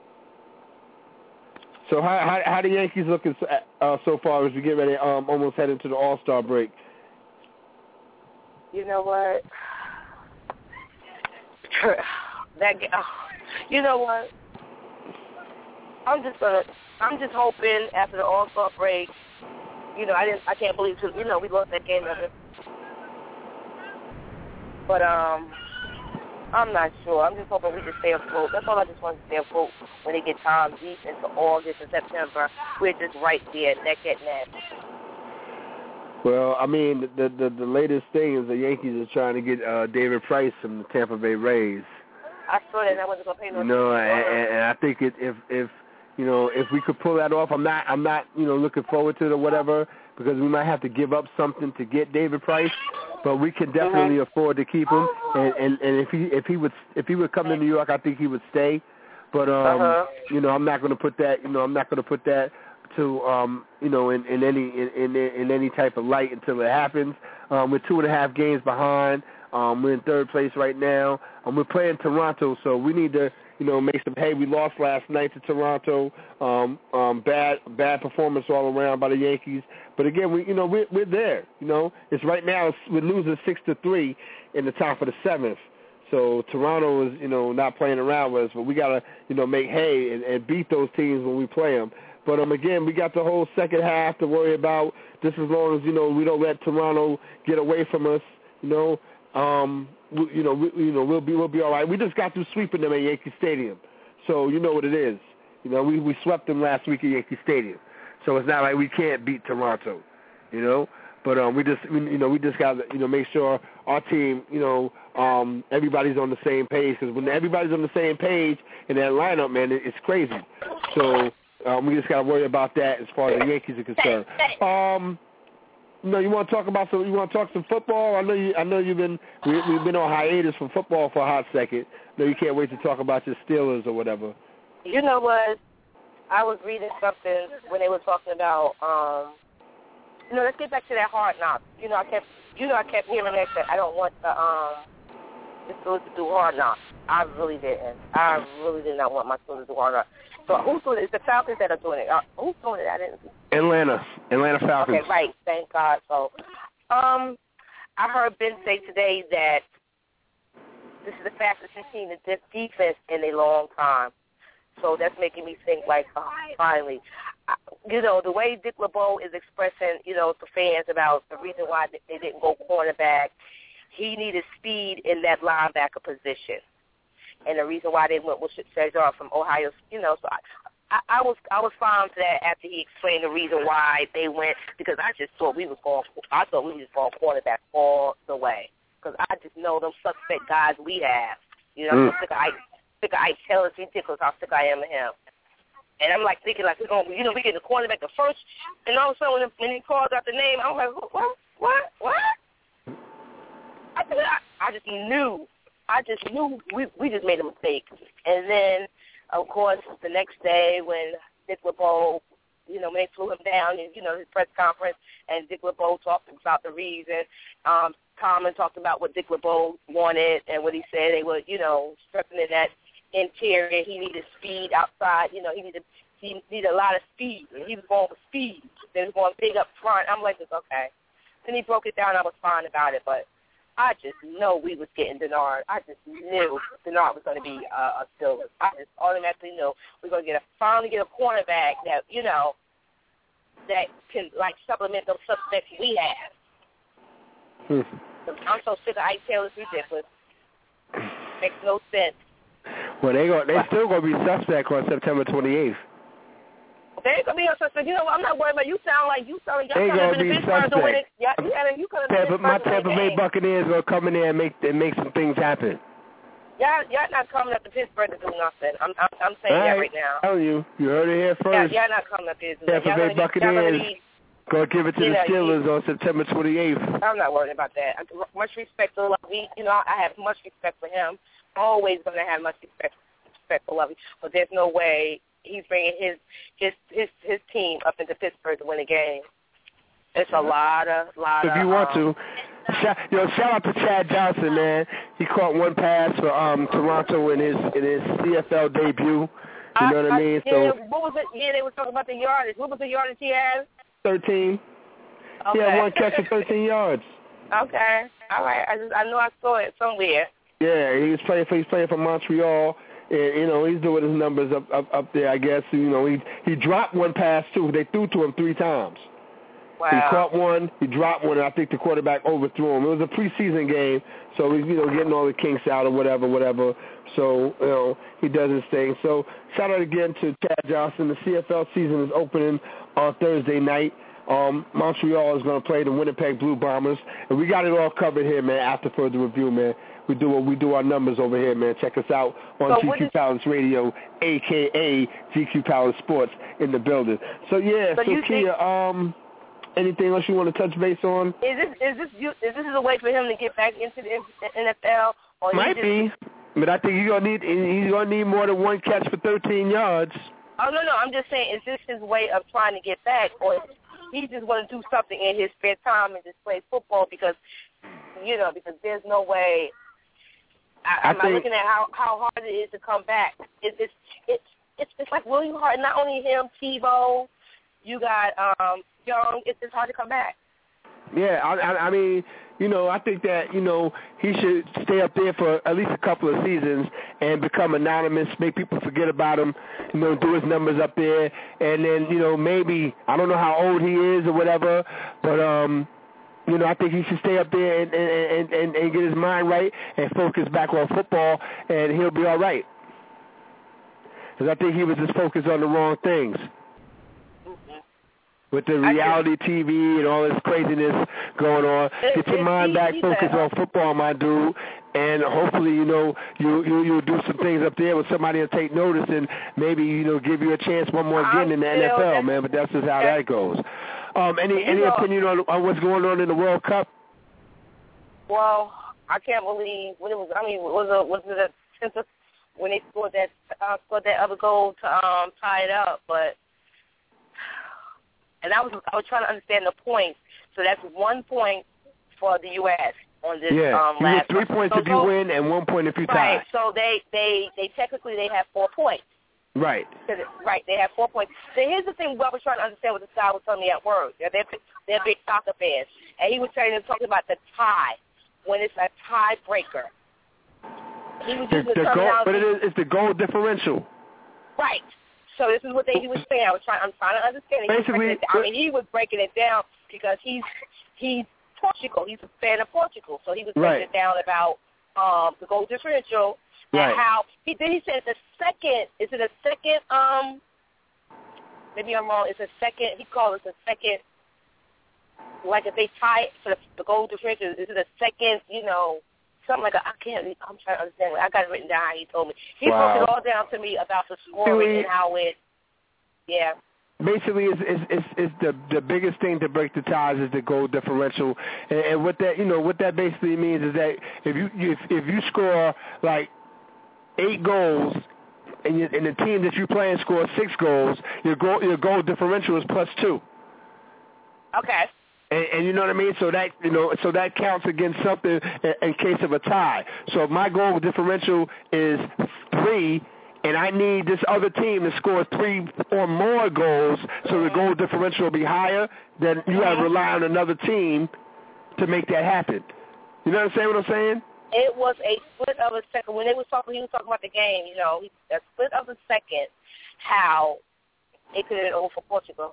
So how how how the Yankees looking uh, so far as we get ready um almost head into the All-Star break? You know what? that oh, you know what? I'm just gonna. I'm just hoping after the All-Star break. You know, I didn't. I can't believe too. You know, we lost that game of it. But um, I'm not sure. I'm just hoping we can stay afloat. That's all I just want to stay afloat when they get time deep into August and September. We're just right there, neck at neck. Well, I mean, the the the latest thing is the Yankees are trying to get uh, David Price from the Tampa Bay Rays. I saw that. And I wasn't gonna pay no. No, and, and I think it, if if you know if we could pull that off, I'm not I'm not you know looking forward to it or whatever because we might have to give up something to get David Price. But we can definitely mm-hmm. afford to keep him, and, and and if he if he would if he would come to New York, I think he would stay. But um, uh-huh. you know, I'm not going to put that. You know, I'm not going to put that to um, you know, in, in any in, in in any type of light until it happens. Um, we're two and a half games behind. Um, we're in third place right now. Um, we're playing Toronto, so we need to you know make some hay. We lost last night to Toronto. Um, um, bad bad performance all around by the Yankees. But again, we you know we're we're there. You know, it's right now we're losing six to three in the top of the seventh. So Toronto is you know not playing around with us, but we gotta you know make hay and, and beat those teams when we play them. But um again, we got the whole second half to worry about. Just as long as you know we don't let Toronto get away from us. You know, um we, you know we, you know we'll be we'll be all right. We just got through sweeping them at Yankee Stadium, so you know what it is. You know we we swept them last week at Yankee Stadium. So it's not like we can't beat Toronto, you know. But um, we just, you know, we just got to, you know, make sure our team, you know, um, everybody's on the same page. Because when everybody's on the same page in that lineup, man, it, it's crazy. So um, we just got to worry about that as far as the Yankees are concerned. Um, you know, you want to talk about some? You want to talk some football? I know you. I know you've been. We, we've been on hiatus from football for a hot second. I know you can't wait to talk about your Steelers or whatever. You know what? I was reading something when they were talking about, um, you know, let's get back to that Hard Knocks. You know, I kept, you know, I kept hearing that, that I don't want the, um, the Steelers to do Hard Knocks. I really didn't. I really did not want my Steelers to do Hard Knocks. So who's doing it? It's the Falcons that are doing it. Uh, who's doing it? I didn't see. Atlanta. Atlanta Falcons. Okay, right. Thank God. So, um, I heard Ben say today that this is the fastest he's seen the defense in a long time. So that's making me think, like, oh, finally. You know, the way Dick LeBeau is expressing, you know, to fans about the reason why they didn't go cornerback, he needed speed in that linebacker position. And the reason why they went with Cesar from Ohio, you know, so I, I, I was I was fine to that after he explained the reason why they went, because I just thought we was going, I thought we was going cornerback all the way. Because I just know them suspect guys we have. You know, mm. I'm sick of Ike. Sick of Ike Taylor. It's ridiculous how sick I am of him. And I'm like thinking, like, we're going, you know, we get the cornerback the first, and all of a sudden when he called out the name, I'm like, what, what, what? I, I, I just knew, I just knew we we just made a mistake. And then, of course, the next day when Dick LeBeau you know, when they flew him down, and, you know, his press conference, and Dick LeBeau talked about the reason. Um, Tomlin talked about what Dick LeBeau wanted and what he said they were, you know, strengthening that interior. He needed speed outside. You know, he needed he needed a lot of speed. He was going for speed. They was going big up front. I'm like, it's okay. Then he broke it down. I was fine about it, but I just know we was getting Denard. I just knew Denard was going to be uh, a Steelers. I just automatically knew we were going to get a finally get a cornerback that, you know, that can, like, supplement those suspects we have. Hmm. I'm so sick of Ike Taylor. It's ridiculous. Makes no sense. Well, they go, they still going to be suspect on September twenty-eighth. They're going to be a suspect. You know what? I'm not worried about you. Sound like you sound like y'all going to be suspect. To win it. Yeah, yeah, you could have been My Tampa Bay Buccaneers going to come in there and make and make some things happen. Y'all, y'all not coming up to Pittsburgh to do nothing. I'm, I'm, I'm saying right. that right now. Tell you, you heard it here first. Yeah, y'all not coming up here. Tampa Bay Buccaneers going to give it to the know, Steelers you, on September twenty-eighth. I'm not worried about that. I, much respect to Lovey. You know, I have much respect for him. Always going to have much respect, respect for Lovey. But there's no way he's bringing his his his his team up into Pittsburgh to win a game. It's a lot of lot if of. If you want um, to, shout, yo, shout out to Chad Johnson, man. He caught one pass for um Toronto in his in his C F L debut. You I, know what I, I mean? Yeah, so what was it? Yeah, they were talking about the yardage. What was the yardage he had? Thirteen. Okay. He had one catch for thirteen yards. Okay. All right. I just I know I saw it somewhere. Yeah, he was playing for he's playing for Montreal. And, you know, he's doing his numbers up, up up there, I guess. You know, he he dropped one pass, too. They threw to him three times. Wow. He caught one, he dropped one, and I think the quarterback overthrew him. It was a preseason game, so he's, you know, getting all the kinks out or whatever, whatever. So, you know, he does his thing. So, shout out again to Chad Johnson. The C F L season is opening on Thursday night. Um, Montreal is going to play the Winnipeg Blue Bombers. And we got it all covered here, man, after further review, man. We do we do our numbers over here, man. Check us out on so G Q is, Palace Radio, a k a. G Q Palace Sports in the building. So, yeah, so, so Kia, think, um, anything else you want to touch base on? Is this is this you, is this a way for him to get back into the N F L? Or Might just, be, but I think he's gonna need he's gonna need more than one catch for thirteen yards. Oh no, no, I'm just saying, is this his way of trying to get back, or he just want to do something in his spare time and just play football because, you know, because there's no way. I, I'm I think, looking at how, how hard it is to come back. It's it's it's it's, it's like William Hart. Not only him, Tebow. You got um, Young. It's just hard to come back. Yeah, I, I, I mean, you know, I think that, you know, he should stay up there for at least a couple of seasons and become anonymous, make people forget about him, you know, do his numbers up there, and then, you know, maybe, I don't know how old he is or whatever, but, um, you know, I think he should stay up there and, and, and, and get his mind right and focus back on football, and he'll be all right. Because I think he was just focused on the wrong things. With the reality T V and all this craziness going on, get your mind back, focus on football, my dude, and hopefully, you know, you you you do some things up there with somebody to take notice and maybe, you know, give you a chance one more again in the N F L, man. But that's just how that goes. Um, any any opinion on, on what's going on in the World Cup? Well, I can't believe when it was. I mean, was it was it a, when they scored that uh, scored that other goal to um, tie it up, but. And I was I was trying to understand the points. So that's one point for the U S on this yeah. um, you last get three one. points so, if you so, win and one point if you tie. Right. So they, they, they technically they have four points. Right. Right. They have four points. So here's the thing. I was trying to understand what this guy was telling me at work. They're they're, they're big soccer fans, and he was telling them talking about the tie when it's a tiebreaker. He was the, using the the goal, but it is it's the goal differential. Right. So this is what they, he was saying. I was trying. I'm trying to understand. He Basically, it, I mean, he was breaking it down because he's he's Portugal. He's a fan of Portugal, so he was breaking right. it down about um, the goal differential right. and how he then he said the second. Is it a second? Um, maybe I'm wrong. It's a second. He called it a second. Like if they tie it for the, the goal differential, is it a second? You know. Something like a, I can't, I'm trying to understand. I got it written down how he told me. He wow. broke it all down to me about the scoring and how it, yeah. Basically, it's, it's, it's, it's the the biggest thing to break the ties is the goal differential, and, and what that you know what that basically means is that if you if if you score like eight goals and, you, and the team that you play and scores six goals, your goal your goal differential is plus two. Okay. And, and you know what I mean? So that you know, so that counts against something in, in case of a tie. So if my goal differential is three, and I need this other team to score three or more goals, so the goal differential will be higher, then you got to rely on another team to make that happen. You know what I'm saying? What I'm saying? It was a split of a second. When they was talking, he was talking about the game. You know, a split of a second. How it could have over for Portugal.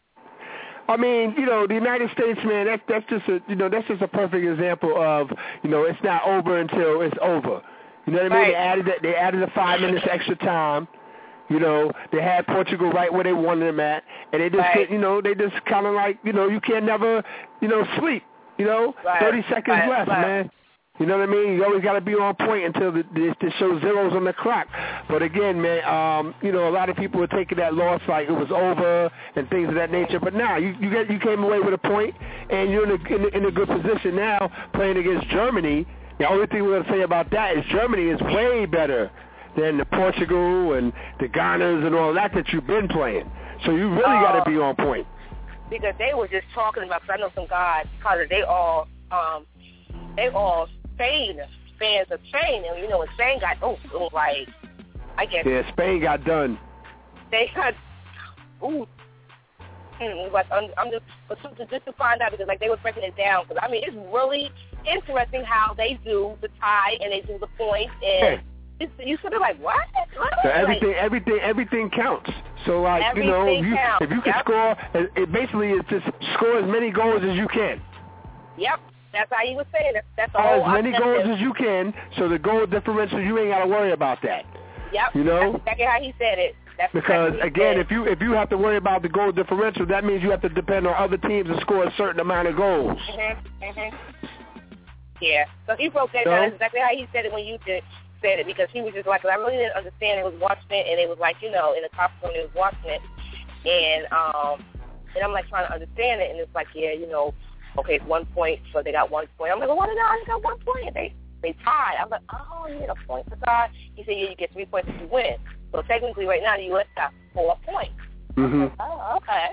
I mean, you know, the United States, man. That's that's just a you know that's just a perfect example of you know it's not over until it's over. You know what I mean? Right. They added that. They added the five minutes extra time. You know, they had Portugal right where they wanted them at, and they just, Right. you know, they just kind of like, you know, you can never, you know, sleep. You know, Right. thirty seconds Right. left, Right. man. You know what I mean? You always got to be on point until the, the, the show zeros on the clock. But again, man, um, you know, a lot of people were taking that loss like it was over and things of that nature. But now you you get you came away with a point, and you're in a, in a, in a good position now playing against Germany. The only thing we're going to say about that is Germany is way better than the Portugal and the Ghanas and all that that you've been playing. So you really Oh. got to be on point. Because they were just talking about, because I know some guys, because they all, um, they all Spain fans of Spain, and you know when Spain got, oh, it was like, I guess Yeah, Spain got done. they got, ooh, hmm, like I'm, I'm just, but to, just to find out because like they were breaking it down. Because I mean, it's really interesting how they do the tie and they do the points, and Yeah. it's, you sort of like what? what? So Like, everything, everything, everything counts. So like you know, Everything if you, counts. if you can Yep. score, it, it basically is just score as many goals as you can. Yep, that's how you were saying it. That's the Score whole as many goals objective. as you can. So the goal differential, you ain't got to worry about that. Yep, you know? that's exactly how he said it. That's Because exactly how he again, said if you if you have to worry about the goal differential, that means you have to depend on other teams to score a certain amount of goals. Mhm, mhm. Yeah, so he broke that So? down. That's exactly how he said it when you did, said it, because he was just like, 'cause I really didn't understand. It was watching it, and it was like, you know, in the top when it was watching it, and um, and I'm like trying to understand it, and it's like, yeah, you know, okay, it's one point, so they got one point. I'm like, well, why did I only got one point? And they they tied. I'm like, oh, you get a point for tie. He said, yeah, you get three points if you win. So technically, right now, the U S got four points. Mm-hmm. Oh, okay.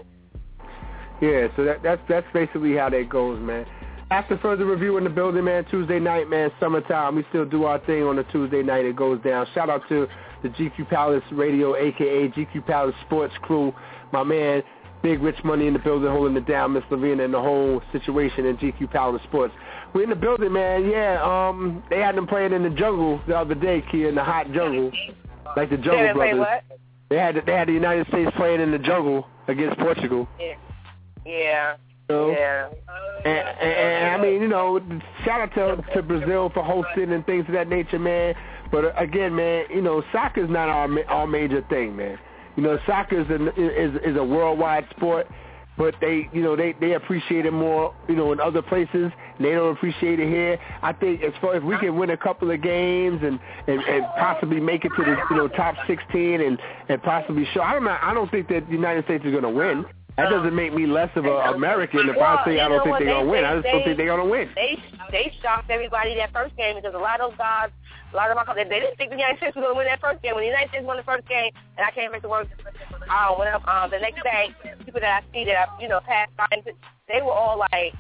Yeah, so that, that's that's basically how that goes, man. After further review in the building, man, Tuesday night, man, summertime. We still do our thing on a Tuesday night. It goes down. Shout out to the G Q Palace Radio, a k a. G Q Palace Sports Crew. My man, Big Rich Money in the building holding it down, Miss Lavina, and the whole situation in G Q Palace Sports. We're in the building, man. Yeah, um, they had them playing in the jungle the other day, Kia, in the hot jungle, like the Jungle They Brothers. what? They had the, they had the United States playing in the jungle against Portugal. Yeah. Yeah. You know? Yeah. And, and, and I mean, you know, shout out to, to Brazil for hosting and things of that nature, man. But uh, again, man, you know, soccer's not our ma- our major thing, man. You know, soccer is a, is is a worldwide sport, but they, you know, they, they appreciate it more, you know, in other places. And they don't appreciate it here. I think as far if we can win a couple of games and, and, and possibly make it to the, you know, top sixteen and, and possibly show. I don't know. I don't think that the United States is going to win. That doesn't make me less of an American if I say I don't think they're going to win. I just don't think they're going to win. They they shocked everybody that first game because a lot of those guys, a lot of my they, they didn't think the United States was going to win that first game. When the United States won the first game, and I can't make the words, uh, when I, um, the next day, people that I see that I, you know, passed by, they were all like,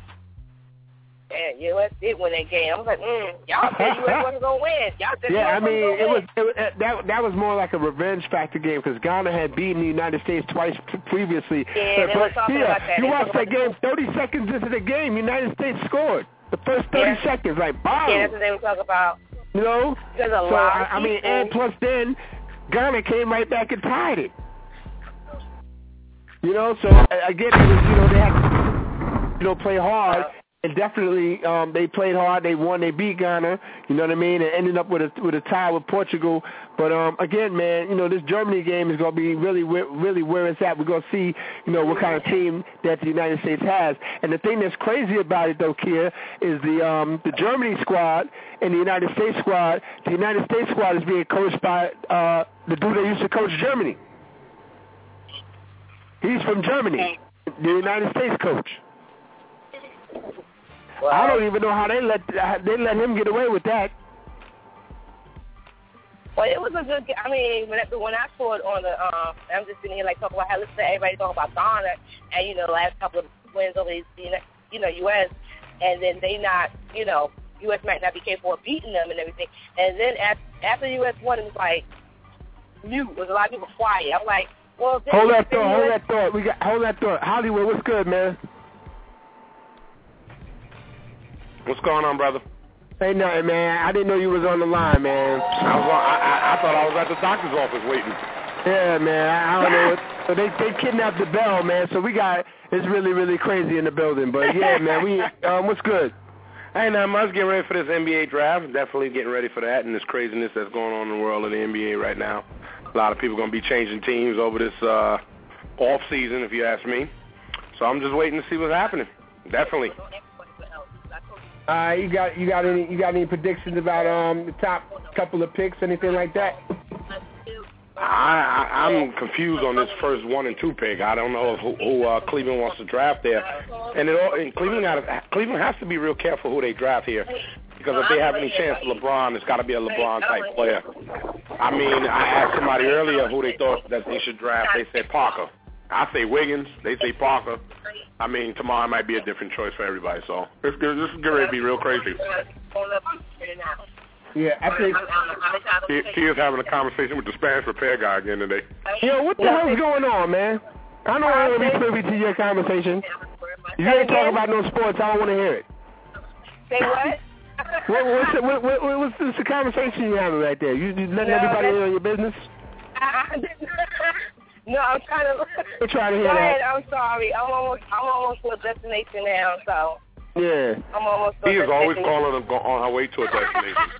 yeah, U S did win that game. I was like, mm, y'all said U S wasn't going to win. Y'all said Yeah, I U S mean, wasn't it gonna was, win. it was that that was more like a revenge factor game because Ghana had beaten the United States twice p- previously. Yeah, they but, were talking yeah, about that. you They watched talking that game. Thirty seconds into the game, United States scored the first thirty Yeah. seconds, like bomb. Yeah, that's what they were talking about. You know, There's a so lot I, of I mean, people- and plus then Ghana came right back and tied it. You know, so uh, again, it was, you know, they had to, you know, play hard. And definitely, um, they played hard. They won. They beat Ghana. You know what I mean? And ended up with a with a tie with Portugal. But um, again, man, you know this Germany game is going to be really, really where it's at. We're going to see, you know, what kind of team that the United States has. And the thing that's crazy about it, though, Kia, is the um, the Germany squad and the United States squad. The United States squad is being coached by uh, the dude that used to coach Germany. He's from Germany, the United States coach. Well, I don't even know how they let they let him get away with that. Well, it was a good game. I mean, when, when I saw it on the, um, I'm just sitting here like talking about how listen to everybody talking about Ghana and, you know, the last couple of wins over the, you know, U S and then they not, you know, U S might not be capable of beating them and everything. And then after, after U S won, it was like, mute. There was a lot of people quiet. I'm like, well, hold that thought, hold that thought. We got, hold that thought. Hollywood, what's good, man? What's going on, brother? Ain't nothing, man. I didn't know you was on the line, man. I was on, I, I, I thought I was at the doctor's office waiting. Yeah, man. I, I don't know. So they they kidnapped the bell, man. So we got it's really really crazy in the building. But yeah, man. We um, what's good? Hey, not much. Getting ready for this N B A draft. Definitely getting ready for that and this craziness that's going on in the world of the N B A right now. A lot of people going to be changing teams over this uh, off season, if you ask me. So I'm just waiting to see what's happening. Definitely. Uh, you got you got any you got any predictions about um the top couple of picks, anything like that? I, I I'm confused on this first one and two pick. I don't know who, who uh, Cleveland wants to draft there, and it all and Cleveland got Cleveland has to be real careful who they draft here, because if they have any chance of LeBron, it's got to be a LeBron type player. I mean, I asked somebody earlier who they thought that they should draft. They said Parker. I say Wiggins. They say Parker. I mean, tomorrow might be a different choice for everybody. So this, this is going to be real crazy. Yeah, I think he, he is having a conversation with the Spanish repair guy again today. Yo, what the hell's going on, man? I don't want to be privy to your conversation. If you ain't talking about no sports, I don't want to hear it. Say what? what what's, the, what, what, what's the, the conversation you having right there? You just letting no, everybody in on your business? No, I'm trying to. I'm trying to hear Go that. ahead. I'm sorry. I'm almost. I'm almost to a destination now. So. Yeah. I'm almost. He is always calling them on her way to a destination.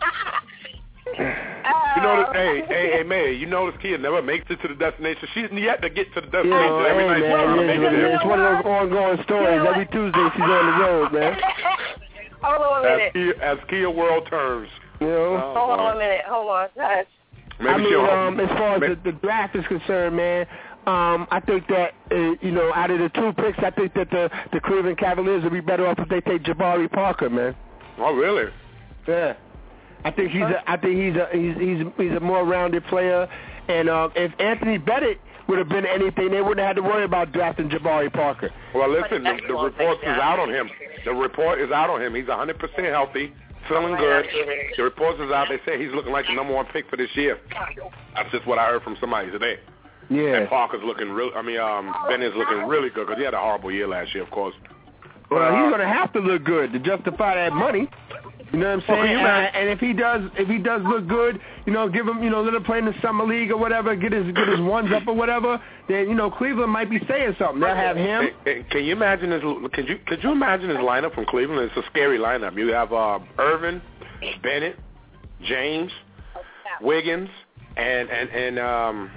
uh, you know, hey, hey, hey, May. You know this kid never makes it to the destination. She's yet to get to the destination. Yeah, every hey, night man, she's trying to make it there. It's one of those ongoing stories. Every Tuesday she's on the road, man. Hold on a minute. As Kia, as Kia World turns. You know? Oh, Hold boy. on a minute. Hold on. Gosh. Maybe I mean, she'll um, as far as maybe, the, the draft is concerned, man, um, I think that, uh, you know, out of the two picks, I think that the, the Cleveland Cavaliers would be better off if they take Jabari Parker, man. Oh, really? Yeah. I think he's a, I think he's a, he's, he's, he's a more rounded player. And uh, if Anthony Bennett would have been anything, they wouldn't have had to worry about drafting Jabari Parker. Well, listen, the, the report is out on him. The report is out on him. He's one hundred percent healthy. Feeling good. The reports is out. They say he's looking like the number one pick for this year. That's just what I heard from somebody today. Yeah. And Parker's looking real. I mean, um, Bennett's looking really good because he had a horrible year last year, of course. Well, uh, he's going to have to look good to justify that money. You know what I'm saying? Well, and, and if he does, if he does look good, you know, give him, you know, let him play in the summer league or whatever, get his get his ones up or whatever. Then you know, Cleveland might be saying something. They'll have him. Can, can you imagine his? Could you could you imagine his lineup from Cleveland? It's a scary lineup. You have uh, Irvin, Bennett, James, Wiggins, and and and um,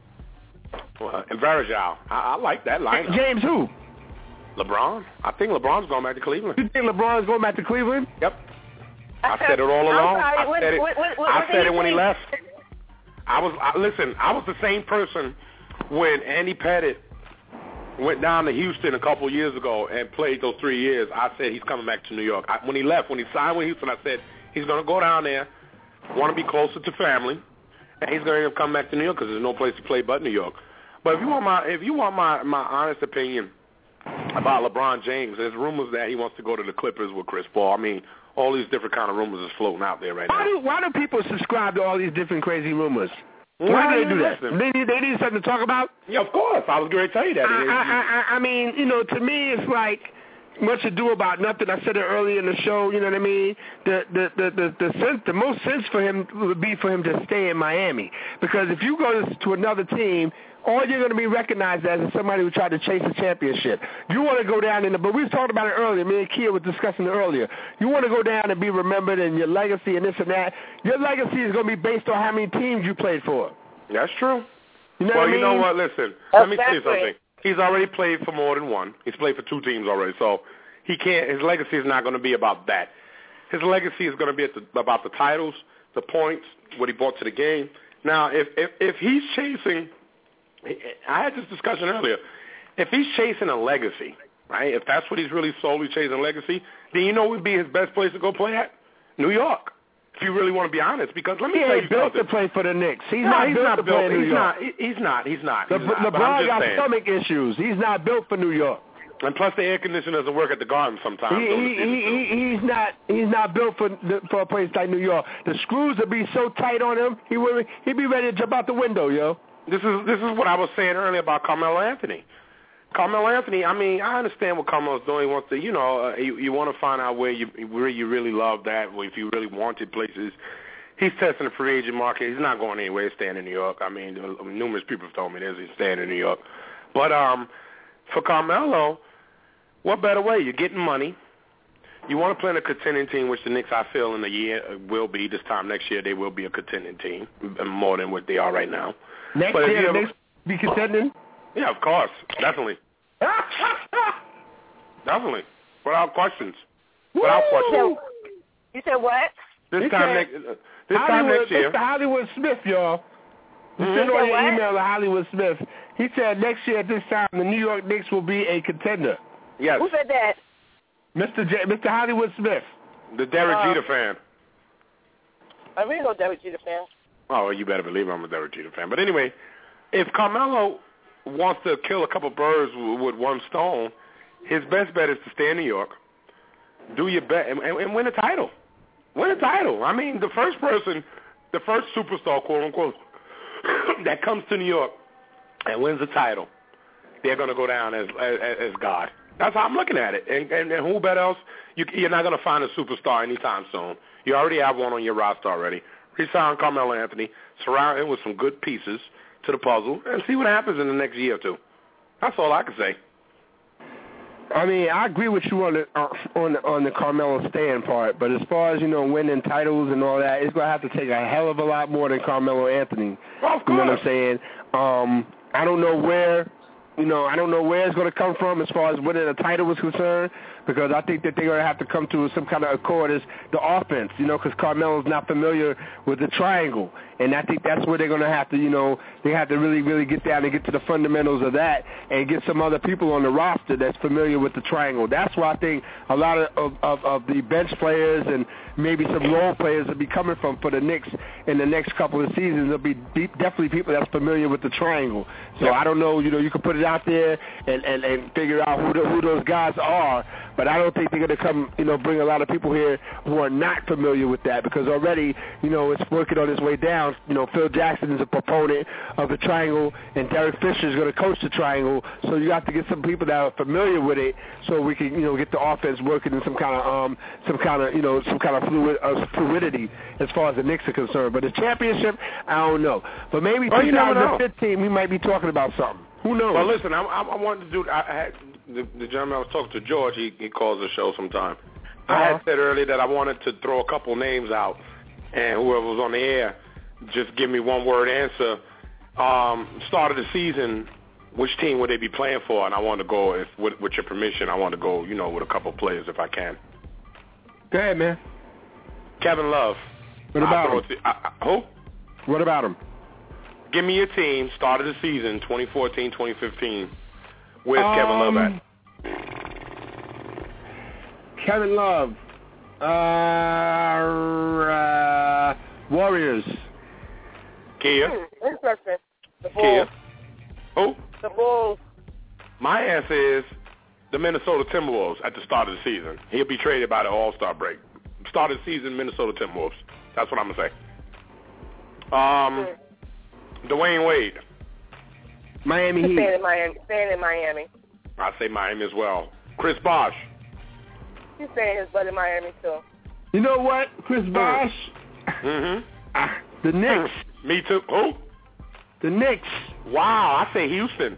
well, and Varejao. I, I like that lineup. James who? LeBron. I think LeBron's going back to Cleveland. You think LeBron's going back to Cleveland? Yep. I said it all along. I said it. I said it when he left. I was I, listen. I was the same person when Andy Pettit went down to Houston a couple of years ago and played those three years. I said he's coming back to New York. I, when he left, when he signed with Houston, I said he's going to go down there, want to be closer to family, and he's going to come back to New York because there's no place to play but New York. But if you want my if you want my my honest opinion about LeBron James, there's rumors that he wants to go to the Clippers with Chris Paul. I mean, all these different kind of rumors is floating out there right why now. Do, why do people subscribe to all these different crazy rumors? Why, why do they do do that? They need, they need something to talk about? Yeah, of course. I was going to tell you that. I, I, I, I mean, you know, to me it's like much ado about nothing. I said it earlier in the show, you know what I mean? The the, the, the, the, sense, the most sense for him would be for him to stay in Miami. Because if you go to another team, all you're going to be recognized as is somebody who tried to chase a championship. You want to go down in the, but we was talking about it earlier. Me and Kia were discussing it earlier. You want to go down and be remembered and your legacy and this and that. Your legacy is going to be based on how many teams you played for. That's true. You know well, what I mean? you know what? Listen, let me tell you something. He's already played for more than one. He's played for two teams already, so he can't. His legacy is not going to be about that. His legacy is going to be at the, about the titles, the points, what he brought to the game. Now, if if, if he's chasing, I had this discussion earlier. If he's chasing a legacy, right? If that's what he's really solely chasing, legacy, then you know what would be his best place to go play at? New York. If you really want to be honest, because let me he tell ain't you built something. to play for the Knicks. He's no, not he's built not to built. play in New he's York. not. He's not. He's not. He's Le- not. LeBron got saying. stomach issues. He's not built for New York. And plus, the air conditioner doesn't work at the Garden sometimes. He, he, he, he, he's not. He's not built for for a place like New York. The screws would be so tight on him. He would. He'd be ready to jump out the window, yo. This is this is what I was saying earlier about Carmelo Anthony. Carmelo Anthony. I mean, I understand what Carmelo's doing. He wants to, you know, uh, you, you want to find out where you where you really love that, or if you really wanted places. He's testing the free agent market. He's not going anywhere. He's staying in New York. I mean, numerous people have told me this. He's staying in New York. But um, for Carmelo, what better way? You're getting money. You want to play in a contending team, which the Knicks, I feel, in a year will be. This time next year, they will be a contending team, more than what they are right now. Next but year, the ever, Knicks be contending? Yeah, of course. Definitely. Definitely. Without questions. Without questions. You said what? This he time, said, next, uh, this Hollywood, time next year. Mister Hollywood Smith, y'all. You Mm-hmm. send on your what? email to Hollywood Smith. He said next year at this time, the New York Knicks will be a contender. Yes. Who said that? Mister J, Mister Hollywood Smith. The Derek Uh, Jeter fan. I really know Derek Jeter fan. Oh, you better believe I'm a Derek Jeter fan. But anyway, if Carmelo wants to kill a couple birds with one stone, his best bet is to stay in New York, do your bet, and, and, and win a title. Win a title. I mean, the first person, the first superstar, quote unquote, that comes to New York and wins a title, they're going to go down as, as as God. That's how I'm looking at it. And, and, and who better else? You, you're not going to find a superstar anytime soon. You already have one on your roster already. Resign Carmelo Anthony, surround him with some good pieces to the puzzle, and see what happens in the next year or two. That's all I can say. I mean, I agree with you on the uh, on the, on the Carmelo stand part, but as far as, you know, winning titles and all that, it's going to have to take a hell of a lot more than Carmelo Anthony. Well, of course. You know what I'm saying? Um, I don't know where, you know, I don't know where it's going to come from as far as winning a title is concerned, because I think that they're going to have to come to some kind of accord as the offense, you know, because Carmelo's not familiar with the triangle. And I think that's where they're going to have to, you know, they have to really, really get down and get to the fundamentals of that and get some other people on the roster that's familiar with the triangle. That's why I think a lot of, of, of, of the bench players and maybe some role players will be coming from for the Knicks in the next couple of seasons. There'll be definitely people that's familiar with the triangle. So yeah. I don't know, you know, you can put it out there and, and, and figure out who, the, who those guys are, but I don't think they're going to come, you know, bring a lot of people here who are not familiar with that, because already, you know, it's working on its way down. You know, Phil Jackson is a proponent of the triangle, and Derek Fisher is going to coach the triangle. So you have to get some people that are familiar with it, so we can, you know, get the offense working in some kind of, um, some kind of, you know, some kind of fluid, uh, fluidity as far as the Knicks are concerned. But the championship, I don't know. But maybe well, twenty fifteen, we might be talking about something. Who knows? Well, listen, I, I, I wanted to do. I had the, the gentleman I was talking to, George. He, he calls the show sometime. Uh-huh. I had said earlier that I wanted to throw a couple names out, and whoever was on the air, just give me one word answer. Um, start of the season, which team would they be playing for? And I want to go, if with, with your permission, I want to go, you know, with a couple players if I can. Go ahead, man. Kevin Love. What about him? To, I, I, who? What about him? Give me your team, start of the season, twenty fourteen, twenty fifteen. Where's um, Kevin Love at? Kevin Love. Uh, uh, Warriors. Kia. Hmm, interesting. The Kia. Bulls. Who? The Bulls. My answer is the Minnesota Timberwolves at the start of the season. He'll be traded by the All-Star break. Start of the season, Minnesota Timberwolves. That's what I'm going to say. Um, hmm. Dwayne Wade. Miami Heat. Staying in Miami. Staying in Miami. I say Miami as well. Chris Bosh. He's staying his butt in Miami too. You know what, Chris Bosh? Mm-hmm. Ah, the Knicks. Me too. Who? The Knicks. Wow, I say Houston.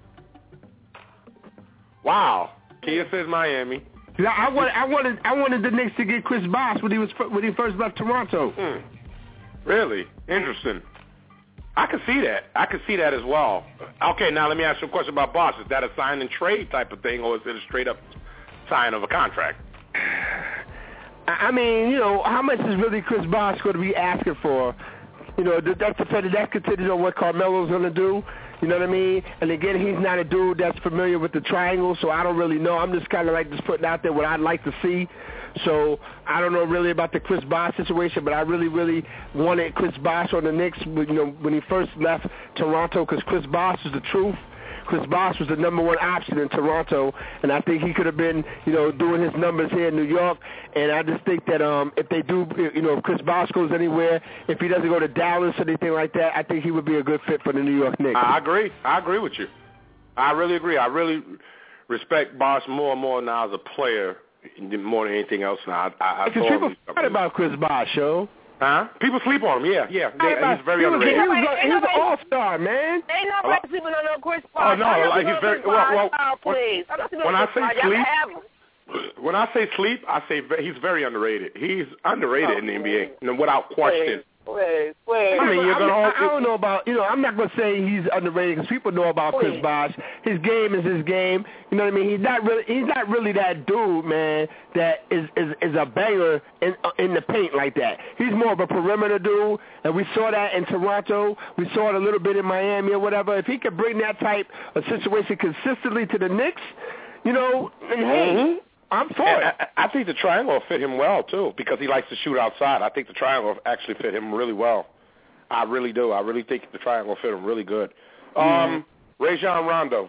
Wow. Kia says Miami. I wanted, I wanted, I wanted the Knicks to get Chris Bosh when he was when he first left Toronto. Mm. Really interesting. I can see that. I can see that as well. Okay, now let me ask you a question about Bosh. Is that a sign and trade type of thing, or is it a straight up sign of a contract? I mean, you know, how much is really Chris Bosh going to be asking for? You know, that's dependent. That's contingent on what Carmelo's going to do. You know what I mean? And again, he's not a dude that's familiar with the triangle, so I don't really know. I'm just kind of like just putting out there what I'd like to see. So I don't know really about the Chris Bosh situation, but I really, really wanted Chris Bosh on the Knicks, you know, when he first left Toronto, because Chris Bosh is the truth. Chris Bosh was the number one option in Toronto, and I think he could have been, you know, doing his numbers here in New York. And I just think that um, if they do, you know, if Chris Bosh goes anywhere, if he doesn't go to Dallas or anything like that, I think he would be a good fit for the New York Knicks. I agree. I agree with you. I really agree. I really respect Bosh more and more now as a player, more than anything else now. I, I, because people forget about Chris Bosh, yo. Huh? People sleep on him, yeah, yeah. They, he's very he was, underrated. He was, he was an all-star, man. Ain't nobody sleeping on no Chris Bosh. Oh, no, like he's very, well, well, oh, please. When, when I say sleep, when I say sleep, I say he's very underrated. He's underrated oh, in the N B A, without question. Wait, wait. I mean, you're gonna. I, I don't know about. You know, I'm not gonna say he's underrated because people know about Chris Bosh. His game is his game. You know what I mean? He's not really. He's not really that dude, man. That is is, is a banger in uh, in the paint like that. He's more of a perimeter dude, and we saw that in Toronto. We saw it a little bit in Miami or whatever. If he could bring that type of situation consistently to the Knicks, you know, hey. Mm-hmm. I'm for and it. I, I think the triangle will fit him well, too, because he likes to shoot outside. I think the triangle will actually fit him really well. I really do. I really think the triangle will fit him really good. Um, mm-hmm. Rajon Rondo.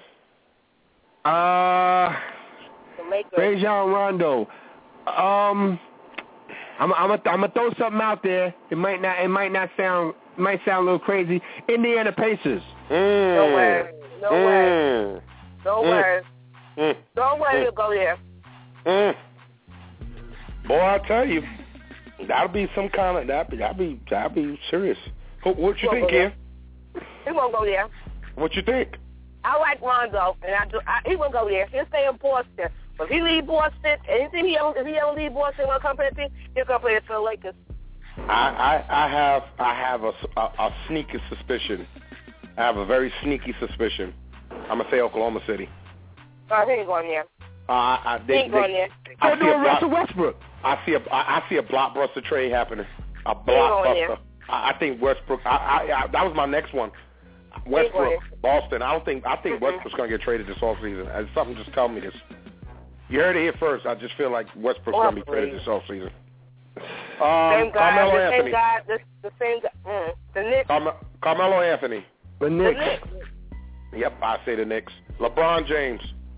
Uh, Rajon Rondo. Um, I'm, I'm gonna I'm gonna throw something out there. It might not it might not sound it might sound a little crazy. Indiana Pacers. Mm. No way. No mm. way. No mm. way. Mm. No way mm. you'll go there. Mm. Boy, I tell you, that'll be some kind of that'll be that'll be, that'll be serious. What, what you think, Kim? He won't go there. What you think? I like Rondo, and I do. I, he won't go there. He'll stay in Boston. But if he leave Boston, anything he ever, if he ever leave Boston, will come play the team, he'll come play for the Lakers. I, I, I have I have a, a, a sneaky suspicion. I have a very sneaky suspicion. I'm gonna say Oklahoma City. Oh, he ain't going there. Uh, I, they, he ain't going they, there. I see a Russell Westbrook. I see a I, I see a blockbuster trade happening. A blockbuster. I, I think Westbrook. I, I, I, that was my next one. Westbrook, Boston. I don't think I think mm-hmm. Westbrook's gonna get traded this offseason. As something just tell me this. You heard it here first. I just feel like Westbrook's oh, gonna be traded this offseason. Um, same guy, Carmelo the Anthony. Same guy, the, the same guy. Mm, the Knicks. Carme- Carmelo Anthony. The Knicks. The Knicks. Yep, I say the Knicks. LeBron James.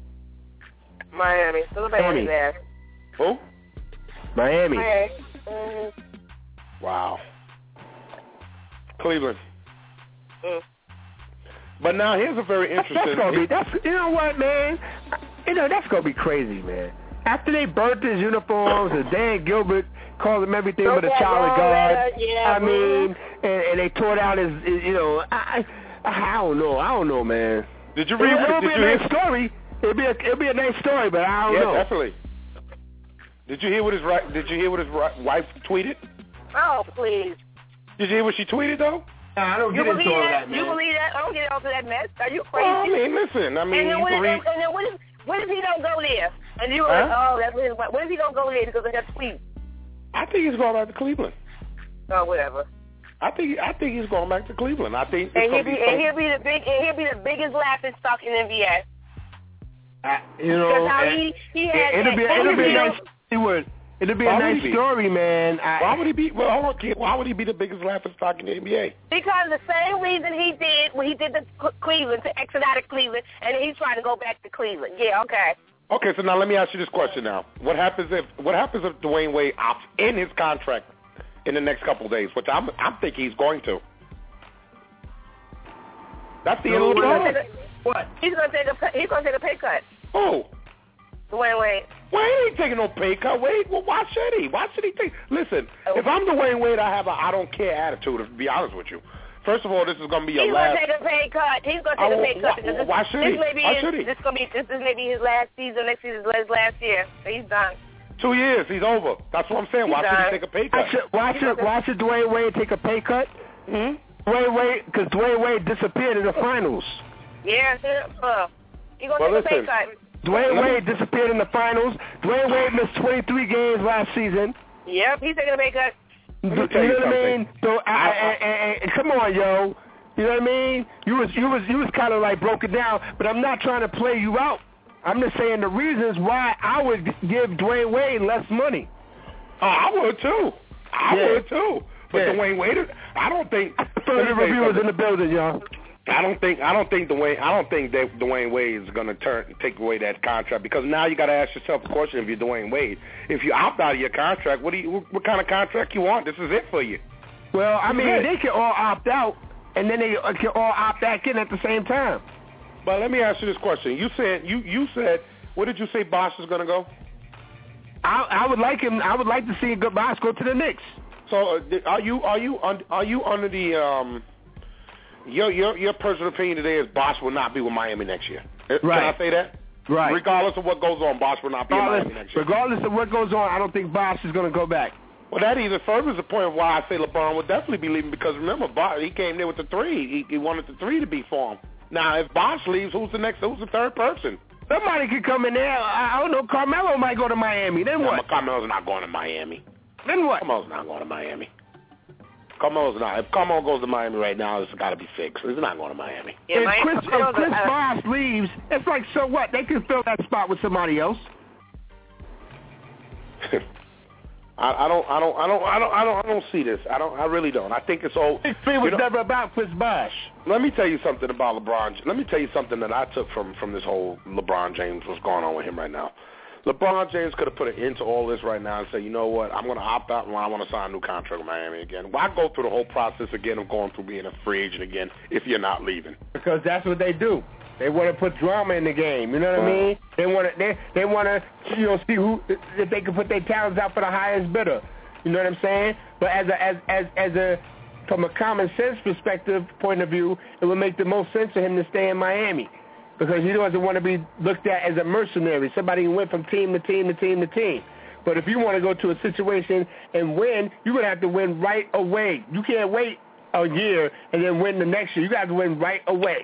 Miami. Miami. There. Who? Miami. Miami. Mm-hmm. Wow. Cleveland. Mm. But now here's a very interesting. That's gonna be. That's you know what, man. You know that's gonna be crazy, man. After they burnt his uniforms and Dan Gilbert called him everything but a child of God. Yeah, I mean, and, and they tore down his, his you know, I, I don't know, I don't know, man. Did you read? It, it'll did be you a hear? nice story. It'll be a, it'll be a nice story, but I don't yeah, know. Yeah, definitely. Did you hear what his Did you hear what his wife tweeted? Oh, please. Did you hear what she tweeted though? Nah, I don't you get into all that? that, man. You believe that? I don't get into that mess. Are you crazy? Well, I mean, listen. I mean, and then, you what, can read... if, and then what if what if he don't go there? And you were huh? like, oh, that's his. What if he don't go there because of that tweet? I think he's going back to Cleveland. Oh, whatever. I think I think he's going back to Cleveland. I think and he'll be, be, and he'll be the big and he'll be the biggest laughing stock in the N B A. Uh, you know, how and, he, he had it'll that, be it'll be a nice story. It'll be a nice story, man. I, why would he be? Well, hold on, why would he be the biggest laughing stock in the N B A? Because the same reason he did when he did the Cleveland to exit out of Cleveland, and he's trying to go back to Cleveland. Yeah, okay. Okay, so now let me ask you this question. Now, what happens if what happens if Dwayne Wade opts in his contract in the next couple of days, which I'm I'm thinking he's going to? That's the so end of the problem. What? He's gonna take a he's gonna take a pay cut. Who? Dwayne Wade. Wade ain't taking no pay cut. Wade, well, why should he? Why should he take? Listen, oh. if I'm Dwayne Wade, I have a I don't care attitude. To be honest with you, first of all, this is gonna be your he's last. He's gonna take a pay cut. He's gonna take I, a pay cut. Why, this, why should this he? May be why his, should he? This gonna be this is maybe his last season. Next season is his last year. So he's done. Two years, he's over. That's what I'm saying. He's why done. should he take a pay cut? Why should why should, why should Dwayne Wade take a pay cut? Hmm. Dwayne Wade, because Dwayne Wade disappeared in the finals. Yeah, uh, he's gonna well, take listen. a pay cut. Dwayne Wade disappeared in the finals. Dwayne Wade missed twenty-three games last season. Yep, he's taking a pay cut. Let me tell you you know what I something. mean? So, I, I, I, I, come on, yo. You know what I mean? You was you was you was kind of like broken down, but I'm not trying to play you out. I'm just saying the reasons why I would give Dwayne Wade less money. Oh, I would too. I yeah. would too. But yeah. Dwayne Wade, I don't think. Further reviewers in the building, y'all. I don't think. I don't think Dwayne. I don't think that Dwayne Wade is going to turn take away that contract, because now you got to ask yourself a question: if you're Dwayne Wade, if you opt out of your contract, what do you? What kind of contract you want? This is it for you. Well, I mean, they can all opt out, and then they can all opt back in at the same time. But let me ask you this question: You said you you said what did you say? Bosh is going to go? I, I would like him. I would like to see Bosh go to the Knicks. So uh, are you are you un, are you under the um your your your personal opinion today is Bosh will not be with Miami next year? Right. Can I say that? Right. Regardless of what goes on, Bosh will not be regardless, in Miami next year. Regardless of what goes on, I don't think Bosh is going to go back. Well, that even furthers the point of why I say LeBron would definitely be leaving, because remember, Bosh, he came there with the three. He, he wanted the three to be for him. Now, if Bosh leaves, who's the next? Who's the third person? Somebody could come in there. I, I don't know. Carmelo might go to Miami. Then no, what? Carmelo's not going to Miami. Then what? Carmelo's not going to Miami. Carmelo's not. If Carmelo goes to Miami right now, it's got to be fixed. He's not going to Miami. Yeah, if Miami, Chris, if Chris uh, Bosh leaves, it's like, so what? They can fill that spot with somebody else. I, I don't, I don't, I don't, I don't, I don't, I don't see this. I don't, I really don't. I think it's all. Big Three was know, never about Chris Bosh. Let me tell you something about LeBron. Let me tell you something that I took from from this whole LeBron James, what's going on with him right now. LeBron James could have put an end to all this right now and say, you know what, I'm going to opt out and I want to sign a new contract with Miami again. Why go through the whole process again of going through being a free agent again if you're not leaving? Because that's what they do. They want to put drama in the game. You know what uh, I mean? They want to. They they want to. You know, see who if they can put their talents out for the highest bidder. You know what I'm saying? But as a as as as a from a common sense perspective point of view, it would make the most sense for him to stay in Miami, because he doesn't want to be looked at as a mercenary, somebody who went from team to team to team to team. But if you want to go to a situation and win, you're going to have to win right away. You can't wait a year and then win the next year. You got to win right away.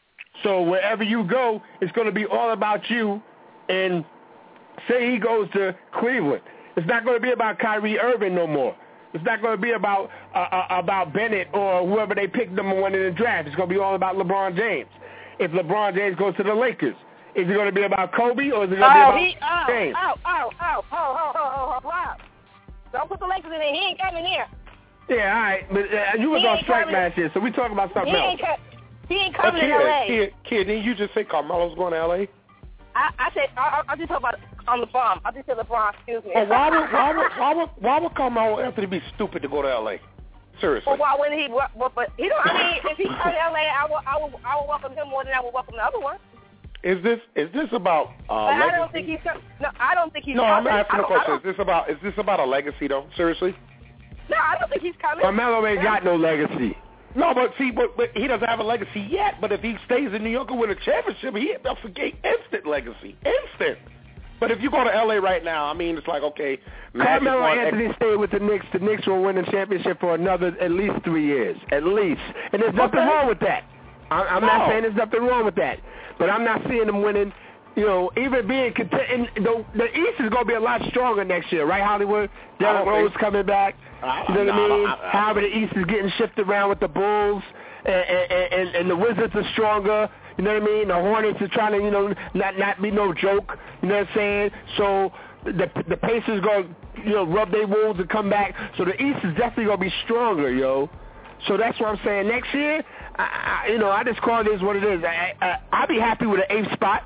So wherever you go, it's going to be all about you. And say he goes to Cleveland, it's not going to be about Kyrie Irving no more. It's not going to be about uh, uh, about Bennett or whoever they picked number one in the draft. It's going to be all about LeBron James. If LeBron James goes to the Lakers, is it going to be about Kobe or is it going to oh, be he, about oh, James? Oh, oh, oh, oh, oh, oh, oh, wow. Don't put the Lakers in there. He ain't coming here. Yeah, all right. But uh, you was on strike last year, so we talking about something he else. Ain't co- he ain't coming kid, to L A. Kid, kid, didn't you just say Carmelo's going to L A? I, I said, I, I just talk about on LeBron. I just said LeBron, excuse me. Well, why would, why would, why would, why would Carmelo Anthony be stupid to go to L A? Seriously. Well, why wouldn't he? Well, but he don't. I mean, if he come to L A, I will, I will, I will welcome him more than I will welcome the other one. Is this is this about? Uh, but I don't think he's. No, I don't think he's. No, coming. I'm asking a question. Is this about? Is this about a legacy though? Seriously? No, I don't think he's coming. Carmelo ain't got no legacy. No, but see, but, but he doesn't have a legacy yet. But if he stays in New York and win a championship, he they'll forget instant legacy, instant. But if you go to L A right now, I mean, it's like, okay. Carmelo Anthony ex- stayed with the Knicks. The Knicks will win the championship for another at least three years, at least. And there's nothing okay. wrong with that. I, I'm no. not saying there's nothing wrong with that. But I'm not seeing them winning, you know, even being content. The, the East is going to be a lot stronger next year, right, Hollywood? Derrick Rose coming back. I, you know no, what I mean? I, I, However, the East is getting shifted around with the Bulls, and, and, and, and the Wizards are stronger. You know what I mean? The Hornets are trying to, you know, not not be no joke. You know what I'm saying? So the the Pacers going to, you know, rub their wounds and come back. So the East is definitely going to be stronger, yo. So that's what I'm saying. Next year, I, I, you know, I just call it is what it is. I, I, I'll be happy with an eighth spot.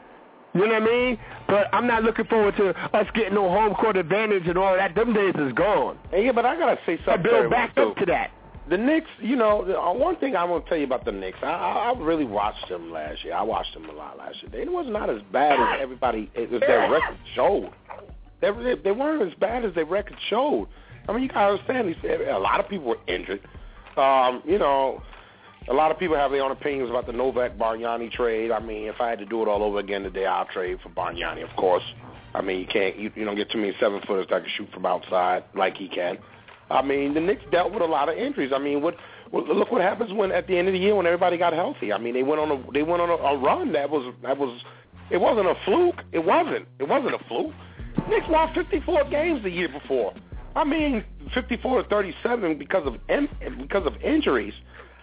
You know what I mean? But I'm not looking forward to us getting no home court advantage and all that. Them days is gone. Hey, yeah, but I got to say something. I build back up to that. The Knicks, you know, one thing I want to tell you about the Knicks, I, I really watched them last year. I watched them a lot last year. They was not as bad as everybody, as their record showed. They, they, they weren't as bad as their record showed. I mean, you got to understand, these, a lot of people were injured. Um, you know, a lot of people have their own opinions about the Novak Bargnani trade. I mean, if I had to do it all over again today, I'll trade for Bargnani, of course. I mean, you can't, you, you don't get too many seven-footers that can shoot from outside like he can. I mean, the Knicks dealt with a lot of injuries. I mean, what, what look what happens when at the end of the year when everybody got healthy. I mean, they went on a they went on a, a run that was that was it wasn't a fluke. It wasn't. It wasn't a fluke. Knicks won fifty-four games the year before. I mean, fifty-four to thirty-seven because of because of injuries.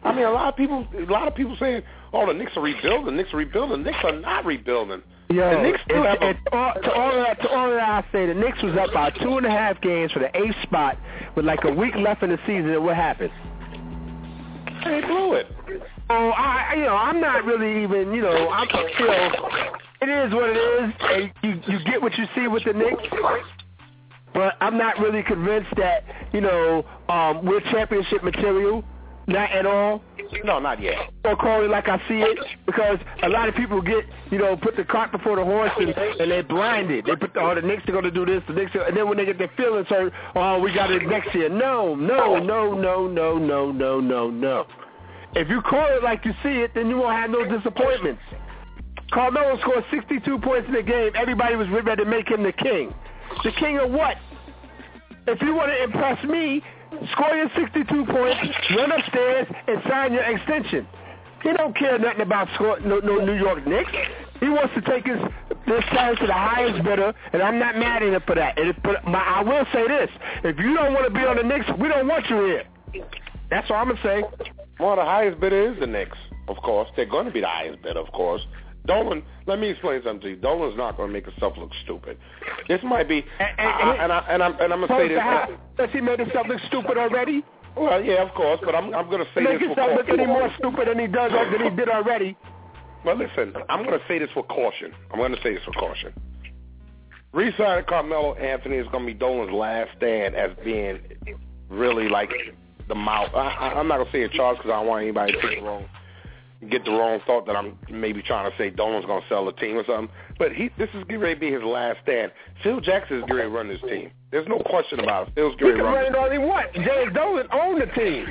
I mean, a lot of people, a lot of people saying, "Oh, the Knicks are rebuilding. The Knicks are rebuilding." The Knicks are not rebuilding. Yo, the Knicks still it, have a, it, all, to all of that, to all of that, I say the Knicks was up by two and a half games for the eighth spot with like a week left in the season. And what happened? They blew it. Oh, I, you know, I'm not really even, you know, I'm, you know, it is what it is, and you, you get what you see with the Knicks, but I'm not really convinced that, you know, um, we're championship material, not at all. No, not yet. Or call it like I see it, because a lot of people get, you know, put the cart before the horse, and, and they're blinded. They put, the, oh, the Knicks are going to do this, the Knicks are, and then when they get their feelings hurt, oh, we got it next year. No, no, no, no, no, no, no, no, no. If you call it like you see it, then you won't have no disappointments. Carmelo scored sixty-two points in the game. Everybody was ready to make him the king. The king of what? If you want to impress me, score your sixty-two points, run upstairs, and sign your extension. He don't care nothing about score, no, no New York Knicks. He wants to take his this challenge to the highest bidder, and I'm not mad at him for that. And if, but my, I will say this. If you don't want to be on the Knicks, we don't want you here. That's all I'm going to say. Well, the highest bidder is the Knicks, of course. They're going to be the highest bidder, of course. Dolan, let me explain something to you. Dolan's not going to make himself look stupid. This might be, and, and, I, and, I, and I'm and I'm going to say this. Does he make himself look stupid already? Well, yeah, of course, but I'm I'm going to say make this. Make himself look any more stupid than he does than he did already. Well, listen, I'm going to say this for caution. I'm going to say this for caution. Re-signing Carmelo Anthony is going to be Dolan's last stand as being really like the mouth. I, I, I'm not going to say a charge because I don't want anybody to take the wrong, get the wrong thought that I'm maybe trying to say Dolan's going to sell the team or something. But he, this is getting ready to be his last stand. Phil Jackson is getting ready to run this team. There's no question about it. Phil's getting ready to run it. He can run it all he wants. James Dolan owned the team.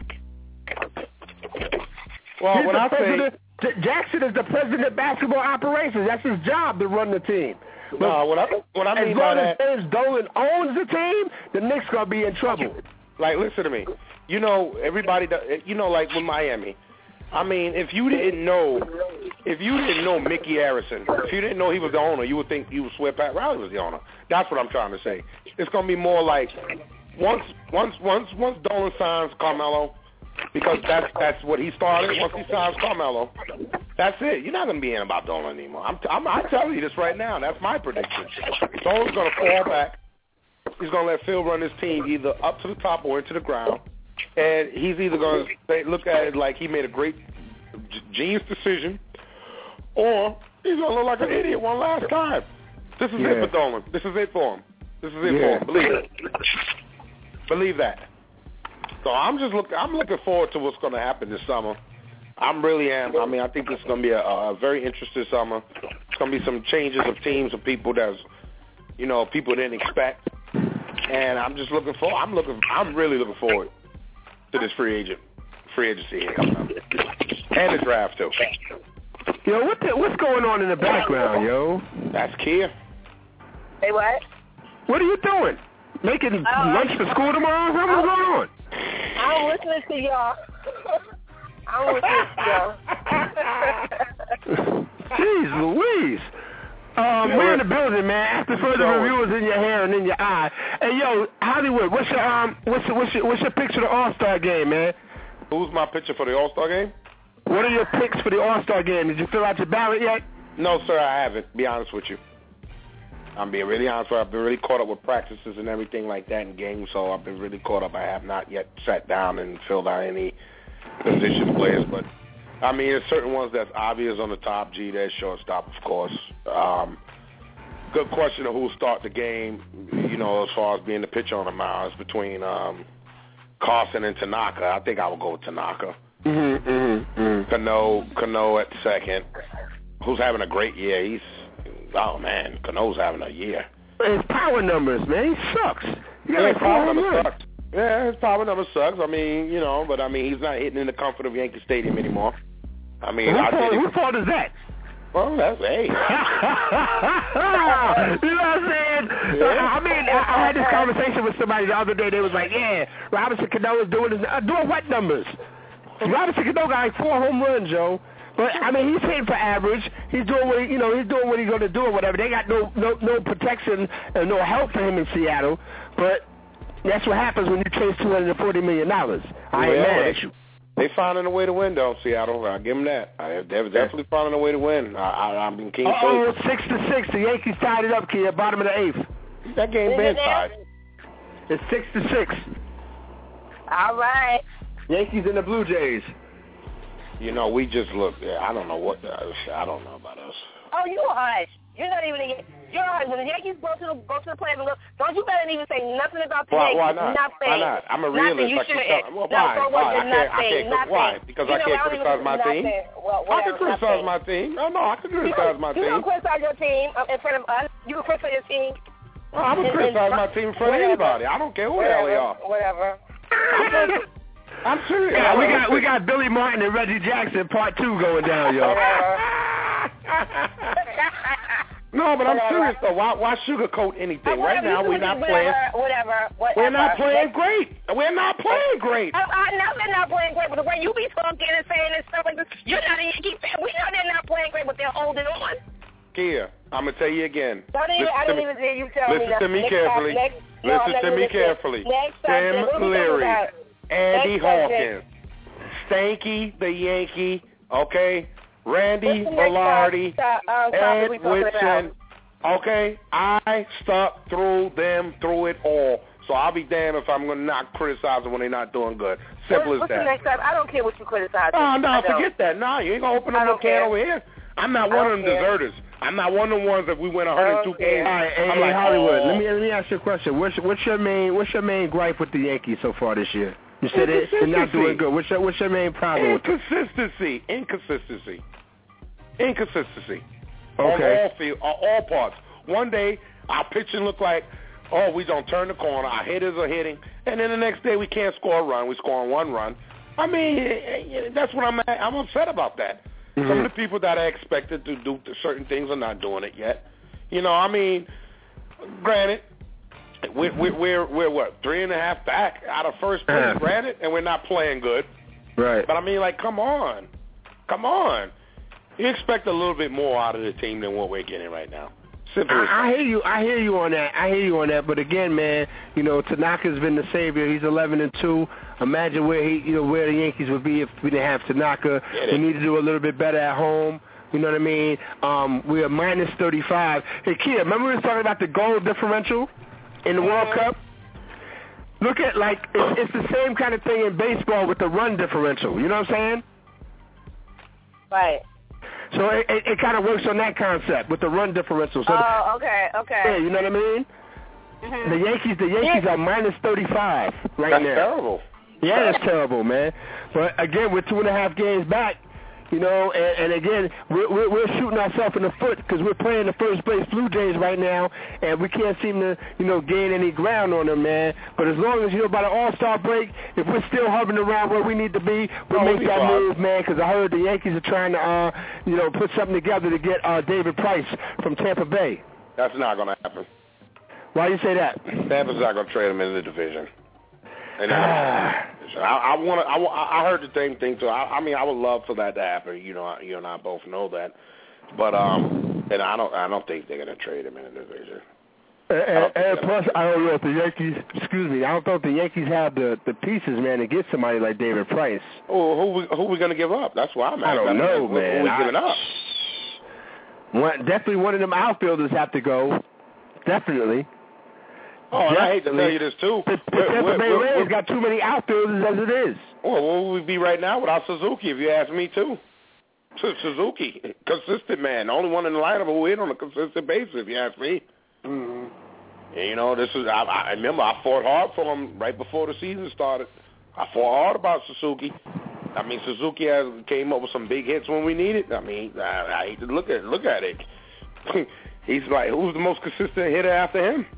Well, He's when I say Jackson is the president of basketball operations, that's his job to run the team. No, uh, what I what I mean by that, as long as James Dolan owns the team, the Knicks gonna be in trouble. Like, listen to me. You know, everybody. You know, like with Miami. I mean, if you didn't know, if you didn't know Mickey Harrison, if you didn't know he was the owner, you would think you would swear Pat Riley was the owner. That's what I'm trying to say. It's gonna be more like once, once, once, once Dolan signs Carmelo, because that's that's what he started. Once he signs Carmelo, that's it. You're not gonna be in about Dolan anymore. I'm, I'm, I'm telling you this right now. That's my prediction. Dolan's gonna fall back. He's gonna let Phil run his team either up to the top or into the ground. And he's either going to look at it like he made a great g- genius decision, or he's going to look like an idiot one last time. This is yeah. it for Dolan. This is it for him. This is it yeah. for him. Believe it. Believe that. So I'm just look. I'm looking forward to what's going to happen this summer. I'm really am. I mean, I think this is going to be a, a very interesting summer. It's going to be some changes of teams of people that's, you know, people didn't expect. And I'm just looking for. I'm looking. I'm really looking forward to this free agent, free agency here coming up, and the draft too. Yo, what the, what's going on in the background, yo? That's Kia. Hey, what? What are you doing? Making uh, lunch for school tomorrow? What's going on? I'm listening to y'all. I'm listening to y'all. Jeez Louise. Um, we're in the building, man. After further review is in your hair and in your eye. Hey, yo, Hollywood, what's your um, what's your, what's your what's your picks for the All-Star game, man? Who's my pitcher for the All-Star game? What are your picks for the All-Star game? Did you fill out your ballot yet? No, sir, I haven't. Be honest with you. I'm being really honest with you. I've been really caught up with practices and everything like that in games, so I've been really caught up. I have not yet sat down and filled out any position players, but. I mean, there's certain ones that's obvious on the top. G, there's shortstop, of course. Um, good question of who'll start the game, you know, as far as being the pitcher on the mound. It's between um, Carson and Tanaka. I think I would go with Tanaka. Mm-hmm, mm-hmm, mm-hmm. Cano, Cano at second, who's having a great year. He's, oh, man, Cano's having a year. His power numbers, man, he sucks. He got yeah, like power numbers sucks. Yeah, his power number sucks. I mean, you know, but I mean, he's not hitting in the comfort of Yankee Stadium anymore. I mean, whose I fault, think whose fault is that? Well, that's hey. You know what I'm saying? Yeah. I mean, I, I had this conversation with somebody the other day. They was like, "Yeah, Robinson Cano is doing his, uh, doing what numbers? Robinson Cano got like four home runs, Joe. But I mean, he's hitting for average. He's doing what he, you know, he's doing what he's going to do or whatever. They got no no no protection and no help for him in Seattle, but." That's what happens when you chase two hundred forty million dollars. I ain't well, mad at you. They finding a way to win, though, Seattle. I give them that. I, they're definitely finding a way to win. I, I, I'm in King Oh, six to six. The Yankees tied it up, kid. Bottom of the eighth. That game been tied. It's six to six. All right. Yankees and the Blue Jays. You know, we just look. I don't know what. The, I don't know about us. Oh, you hush. You're not even. A, you're hush. When the Yankees go to the go to the players and look, don't you better even say nothing about the why, Yankees. Why not? Nothing. Why not? I'm a realist. You like shouldn't. You well, no, why? so why? I can't. Nothing, I can't. nothing. Why? Because you I know, can't I criticize my nothing. team. Well, I can criticize nothing. my team. No, no, I can criticize my you team. You don't criticize your team in front of us. You can criticize your team. Well, I would criticize my team in front of anybody. I don't care who the hell they are. Whatever. I'm serious. Yeah, we got we got Billy Martin and Reggie Jackson part two going down, yo. No, but I'm serious though. Why why sugarcoat anything? Right now we're not playing. Whatever, whatever. We're not playing great. We're not playing great. I, I know they're not playing great, but the way you be talking and saying and stuff like this, you're not a Yankee fan. We know they're not playing great, but they're holding on. Kia, I'm gonna tell you again. Don't even, I don't even hear you tell listen me that. to me Next carefully. Time, next, listen no, to me carefully. Next Tim Leary, Andy next Hawkins, Stanky the Yankee, okay, Randy Velarde, Ed Whitson. Okay, I stuck through them through it all. So I'll be damned if I'm going to not criticize them when they're not doing good. Simple What's as that. The next time? I don't care what you criticize. Oh, no, forget that. No, you ain't going to open up no can over here. I'm not one of them care. deserters. I'm not one of the ones that we win one hundred two games. All right, hey, I'm hey, like, Hollywood, oh. let me let me ask you a question. What's what's your main what's your main gripe with the Yankees so far this year? You said it, they're not doing good. What's your what's your main problem? Inconsistency, inconsistency, inconsistency. Okay. On all field, on all parts. One day our pitching look like, oh, we don't turn the corner. Our hitters are hitting, and then the next day we can't score a run. We score one run. I mean, that's what I'm at. I'm upset about that. Mm-hmm. Some of the people that are expected to do certain things are not doing it yet. You know, I mean, granted, we're we're we're, we're what three and a half back out of first place, uh-huh. granted, and we're not playing good. Right. But I mean, like, come on, come on. You expect a little bit more out of the team than what we're getting right now. Simple as I, I hear you. I hear you on that. I hear you on that. But again, man, you know, Tanaka's been the savior. He's eleven and two. Imagine where he, you know, where the Yankees would be if we didn't have Tanaka. We need to do a little bit better at home. You know what I mean? Um, we are minus thirty-five. Hey, Kia, remember we were talking about the goal differential in the World Cup? Look at, like, it's, it's the same kind of thing in baseball with the run differential. You know what I'm saying? Right. So it, it, it kind of works on that concept with the run differential. So oh, okay, okay. Yeah, you know what I mean? Mm-hmm. The Yankees, the Yankees yeah. are minus thirty-five right that's now. That's terrible. Yeah, that's terrible, man. But again, we're two and a half games back, you know, and, and again, we're, we're, we're shooting ourselves in the foot because we're playing the first place Blue Jays right now, and we can't seem to, you know, gain any ground on them, man. But as long as, you know, by the All-Star break, if we're still hovering around where we need to be, we'll oh, make that fun. move, man, because I heard the Yankees are trying to, uh, you know, put something together to get uh, David Price from Tampa Bay. That's not going to happen. Why do you say that? Tampa's not going to trade him in the division. And I, I want to. I, I heard the same thing too. I, I mean, I would love for that to happen. You know, you and I both know that. But um, and I don't. I don't think they're going to trade him in the division. And, and plus, I don't know if the Yankees. Excuse me. I don't know if the Yankees have the, the pieces, man, to get somebody like David Price. Oh, who we, who we going to give up? That's why I'm. I don't know, who, man. Who we giving up? One, definitely, one of them outfielders have to go. Definitely. Oh, and I hate to tell you this, too. The, the Tampa Bay Rays got too many outfielders as it is. Well, where would we be right now without Suzuki, if you ask me, too? Suzuki, consistent man. The only one in the lineup who hit on a consistent basis, if you ask me. Mm-hmm. And, you know, this is, I, I remember I fought hard for him right before the season started. I fought hard about Suzuki. I mean, Suzuki has came up with some big hits when we needed. I mean, I, I hate to look at, look at it. He's like, who's the most consistent hitter after him?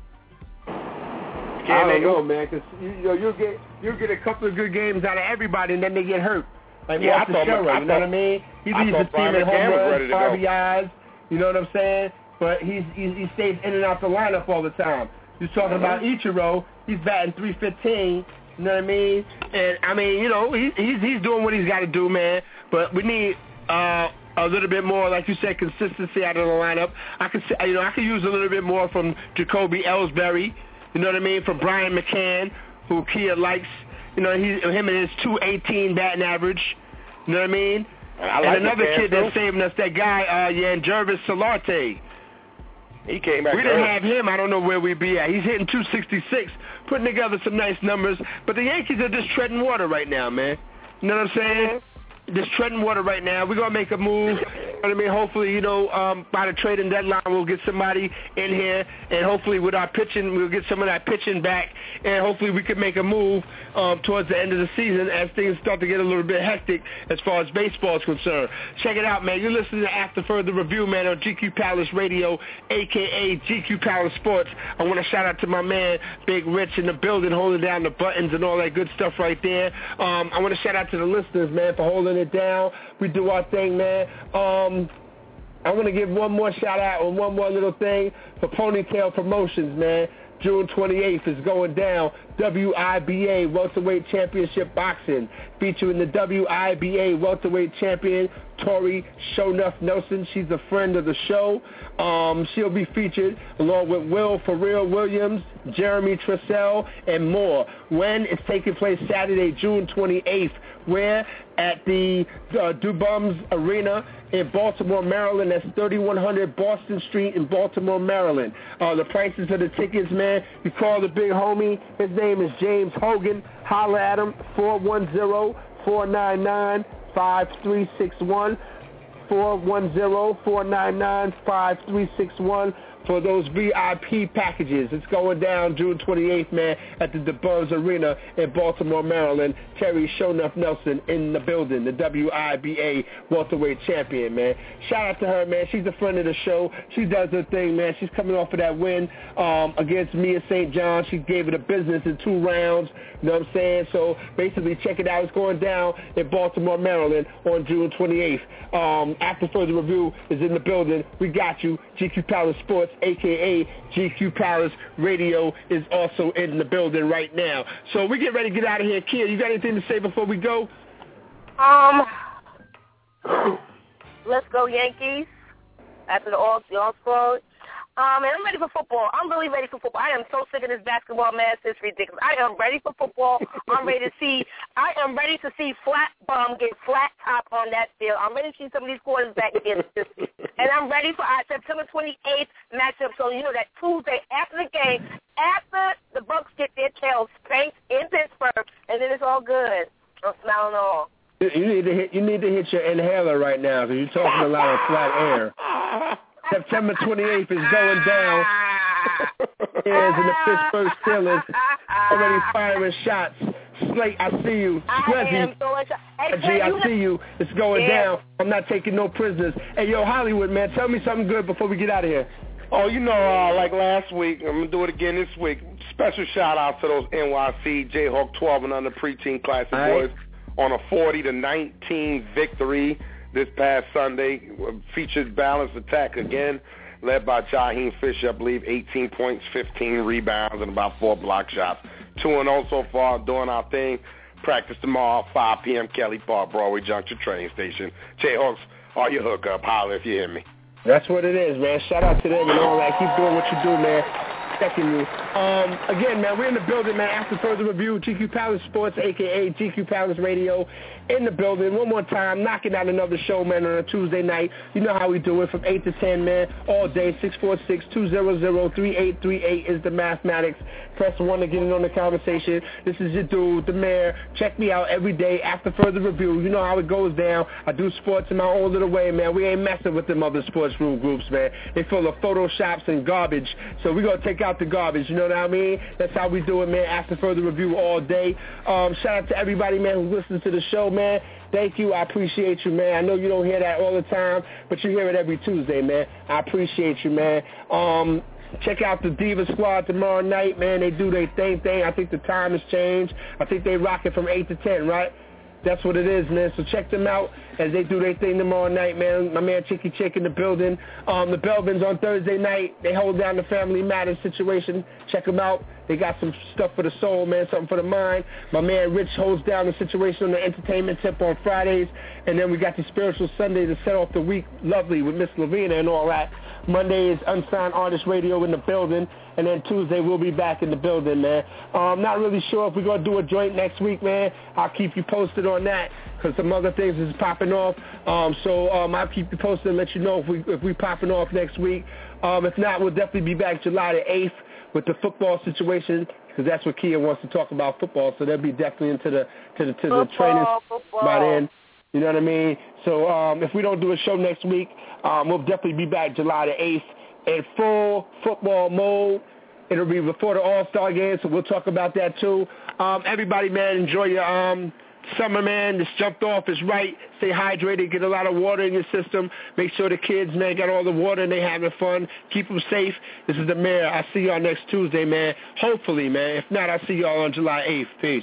I don't know, man, because you, you know, you'll get you'll get a couple of good games out of everybody, and then they get hurt. Like yeah, Marcus I thought, Scherzer, I you know thought, what I mean? He I leads the team in home runs, R B Is, you know what I'm saying? But he's, he's he stays in and out the lineup all the time. You're talking about Ichiro, he's batting three fifteen, you know what I mean? And, I mean, you know, he, he's he's doing what he's got to do, man. But we need uh, a little bit more, like you said, consistency out of the lineup. I could, you know, I could use a little bit more from Jacoby Ellsbury. You know what I mean? From Brian McCann, who Kia likes. You know, he, him and his two eighteen batting average. You know what I mean? And, I like and another kid too. that's saving us, that guy, uh, Yangervis Solarte. He came back. We didn't have him. I don't know where we'd be at. He's hitting two sixty-six, putting together some nice numbers. But the Yankees are just treading water right now, man. You know what I'm saying? Just treading water right now. We're going to make a move. You know what I mean? Hopefully, you know, um, by the trading deadline, we'll get somebody in here. And hopefully with our pitching, we'll get some of that pitching back. And hopefully we can make a move um, towards the end of the season as things start to get a little bit hectic as far as baseball is concerned. Check it out, man. You're listening to After Further Review, man, on G Q Palace Radio, a k a. G Q Palace Sports. I want to shout out to my man, Big Rich, in the building, holding down the buttons and all that good stuff right there. Um, I want to shout out to the listeners, man, for holding it down. We do our thing, man. Um, I want to give one more shout out and one more little thing for Ponytail Promotions, man. June twenty-eighth is going down. W I B A Welterweight Championship Boxing, featuring the W I B A Welterweight Champion, Tori Shonuff Nelson. She's a friend of the show. Um, she'll be featured along with Will Ferrell Williams, Jeremy Tressel, and more. When? It's taking place Saturday, June twenty-eighth. Where? At the uh, Dubums Arena in Baltimore, Maryland. That's thirty-one hundred Boston Street in Baltimore, Maryland. Uh, the prices of the tickets, man, you call the big homie. His name is James Hogan. Holla at him, four one zero, four nine nine, five three six one, four one zero, four nine nine, five three six one. For those V I P packages. It's going down June twenty-eighth, man, at the DeBuzz Arena in Baltimore, Maryland. Terry Shonuff Nelson in the building, the W I B A welterweight champion, man. Shout out to her, man. She's a friend of the show. She does her thing, man. She's coming off of that win um, against Mia Saint John. She gave it a business in two rounds. You know what I'm saying? So basically, check it out. It's going down in Baltimore, Maryland on June twenty-eighth. Um, After Further Review is in the building. We got you. G Q Palace Sports, a k a. G Q Palace Radio, is also in the building right now. So we get ready to get out of here. Kia, you got anything to say before we go? Um, let's go Yankees after the all the all squad. Um, and I'm ready for football. I'm really ready for football. I am so sick of this basketball mess. It's ridiculous. I am ready for football. I'm ready to see. I am ready to see flat bum get flat top on that field. I'm ready to see some of these quarterbacks get this. And I'm ready for our September twenty-eighth matchup. So you know that Tuesday after the game, after the Bucks get their tails spanked in Pittsburgh, and then it's all good. I'm smiling all. You need to hit. You need to hit your inhaler right now because you're talking a lot of flat air. September twenty-eighth is going down. Yes, and the Pittsburgh Steelers already firing shots. Slate, I see you. Scruzzy, so hey, G, I see you. It's going yeah. down. I'm not taking no prisoners. Hey, yo, Hollywood, man, tell me something good before we get out of here. Oh, you know, uh, like last week, I'm going to do it again this week. Special shout-out to those N Y C Jayhawk twelve and under preteen classic right. boys on a forty to nineteen victory this past Sunday. Featured balanced attack again, led by Jaheim Fisher, I believe, eighteen points, fifteen rebounds, and about four block shots. two and oh so far, doing our thing. Practice tomorrow, five p.m., Kelly Park, Broadway Junction train station. Jayhawks are your hookup. Holler if you hear me. That's what it is, man. Shout out to them and all that. Keep doing what you do, man. Checking you. Um, again, man, we're in the building, man. After Further Review, G Q Palace Sports, a k a. G Q Palace Radio, in the building. One more time, knocking out another show, man, on a Tuesday night. You know how we do it, from eight to ten, man, all day. six four six, two zero zero, three eight three eight is the mathematics. Press one to get in on the conversation. This is your dude, the mayor. Check me out every day After Further Review. You know how it goes down. I do sports in my own little way, man. We ain't messing with them other sports room groups, man. They full of photoshops and garbage. So we're going to take out the garbage, you know what I mean? That's how we do it, man. After Further Review all day. Um, shout out to everybody, man, who listens to the show, man. Thank you. I appreciate you, man. I know you don't hear that all the time, but you hear it every Tuesday, man. I appreciate you, man. Um, check out the Diva Squad tomorrow night, man. They do their thing thing. I think the time has changed. I think they rock it from eight to ten, right? That's what it is, man. So check them out as they do their thing tomorrow night, man. My man Chicky Chick in the building. Um, the Belvins on Thursday night. They hold down the Family Matters situation. Check them out. They got some stuff for the soul, man, something for the mind. My man Rich holds down the situation on the entertainment tip on Fridays. And then we got the Spiritual Sunday to set off the week lovely with Miss Lavina and all that. Monday is Unsigned Artist Radio in the building. and then Tuesday we'll be back in the building, man. Um, not really sure if we're going to do a joint next week, man. I'll keep you posted on that because some other things is popping off. Um, so um, I'll keep you posted and let you know if we if we popping off next week. Um, if not, we'll definitely be back July the eighth with the football situation because that's what Kia wants to talk about, football. So they'll be definitely into the to the to football, the training football. by then. You know what I mean? So um, if we don't do a show next week, um, we'll definitely be back July the eighth in full football mode. It'll be before the All-Star game, so we'll talk about that too. Um, everybody, man, enjoy your um, summer, man. This jumped off is right. Stay hydrated. Get a lot of water in your system. Make sure the kids, man, got all the water and they having fun. Keep them safe. This is the mayor. I'll see y'all next Tuesday, man. Hopefully, man. If not, I'll see y'all on July eighth. Peace.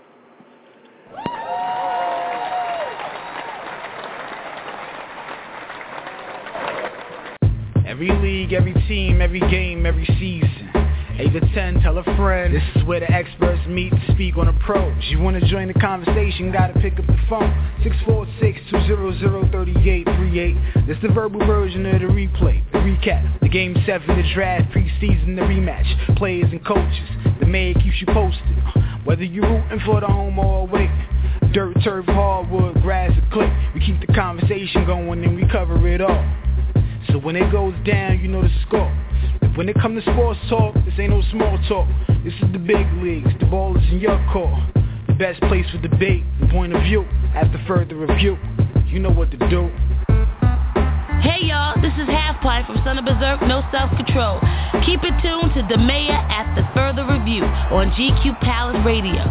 Every league, every team, every game, every season. eight to ten, tell a friend. This is where the experts meet to speak on approach. You want to join the conversation, gotta pick up the phone. six four six, two zero zero, three eight three eight. This the verbal version of the replay, the recap. The game seven, the draft, preseason, the rematch. Players and coaches, the mayor keeps you posted. Whether you're rooting for the home or away. Dirt, turf, hardwood, grass, or clay. We keep the conversation going and we cover it all. So when it goes down, you know the score. When it comes to sports talk, this ain't no small talk. This is the big leagues, the ball is in your court. The best place for debate and point of view. After further review, you know what to do. Hey y'all, this is Half Pipe from Son of Berserk, No Self Control. Keep it tuned to the Mayor After Further Review on G Q Palace Radio.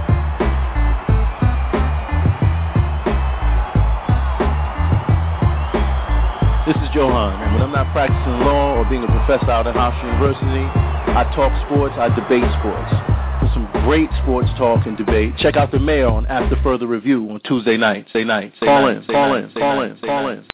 This is Johan, and when I'm not practicing law or being a professor out at Hofstra University, I talk sports, I debate sports. For some great sports talk and debate, check out the Mayor on After Further Review on Tuesday nights. Say night. Call in, call in, call in, call in.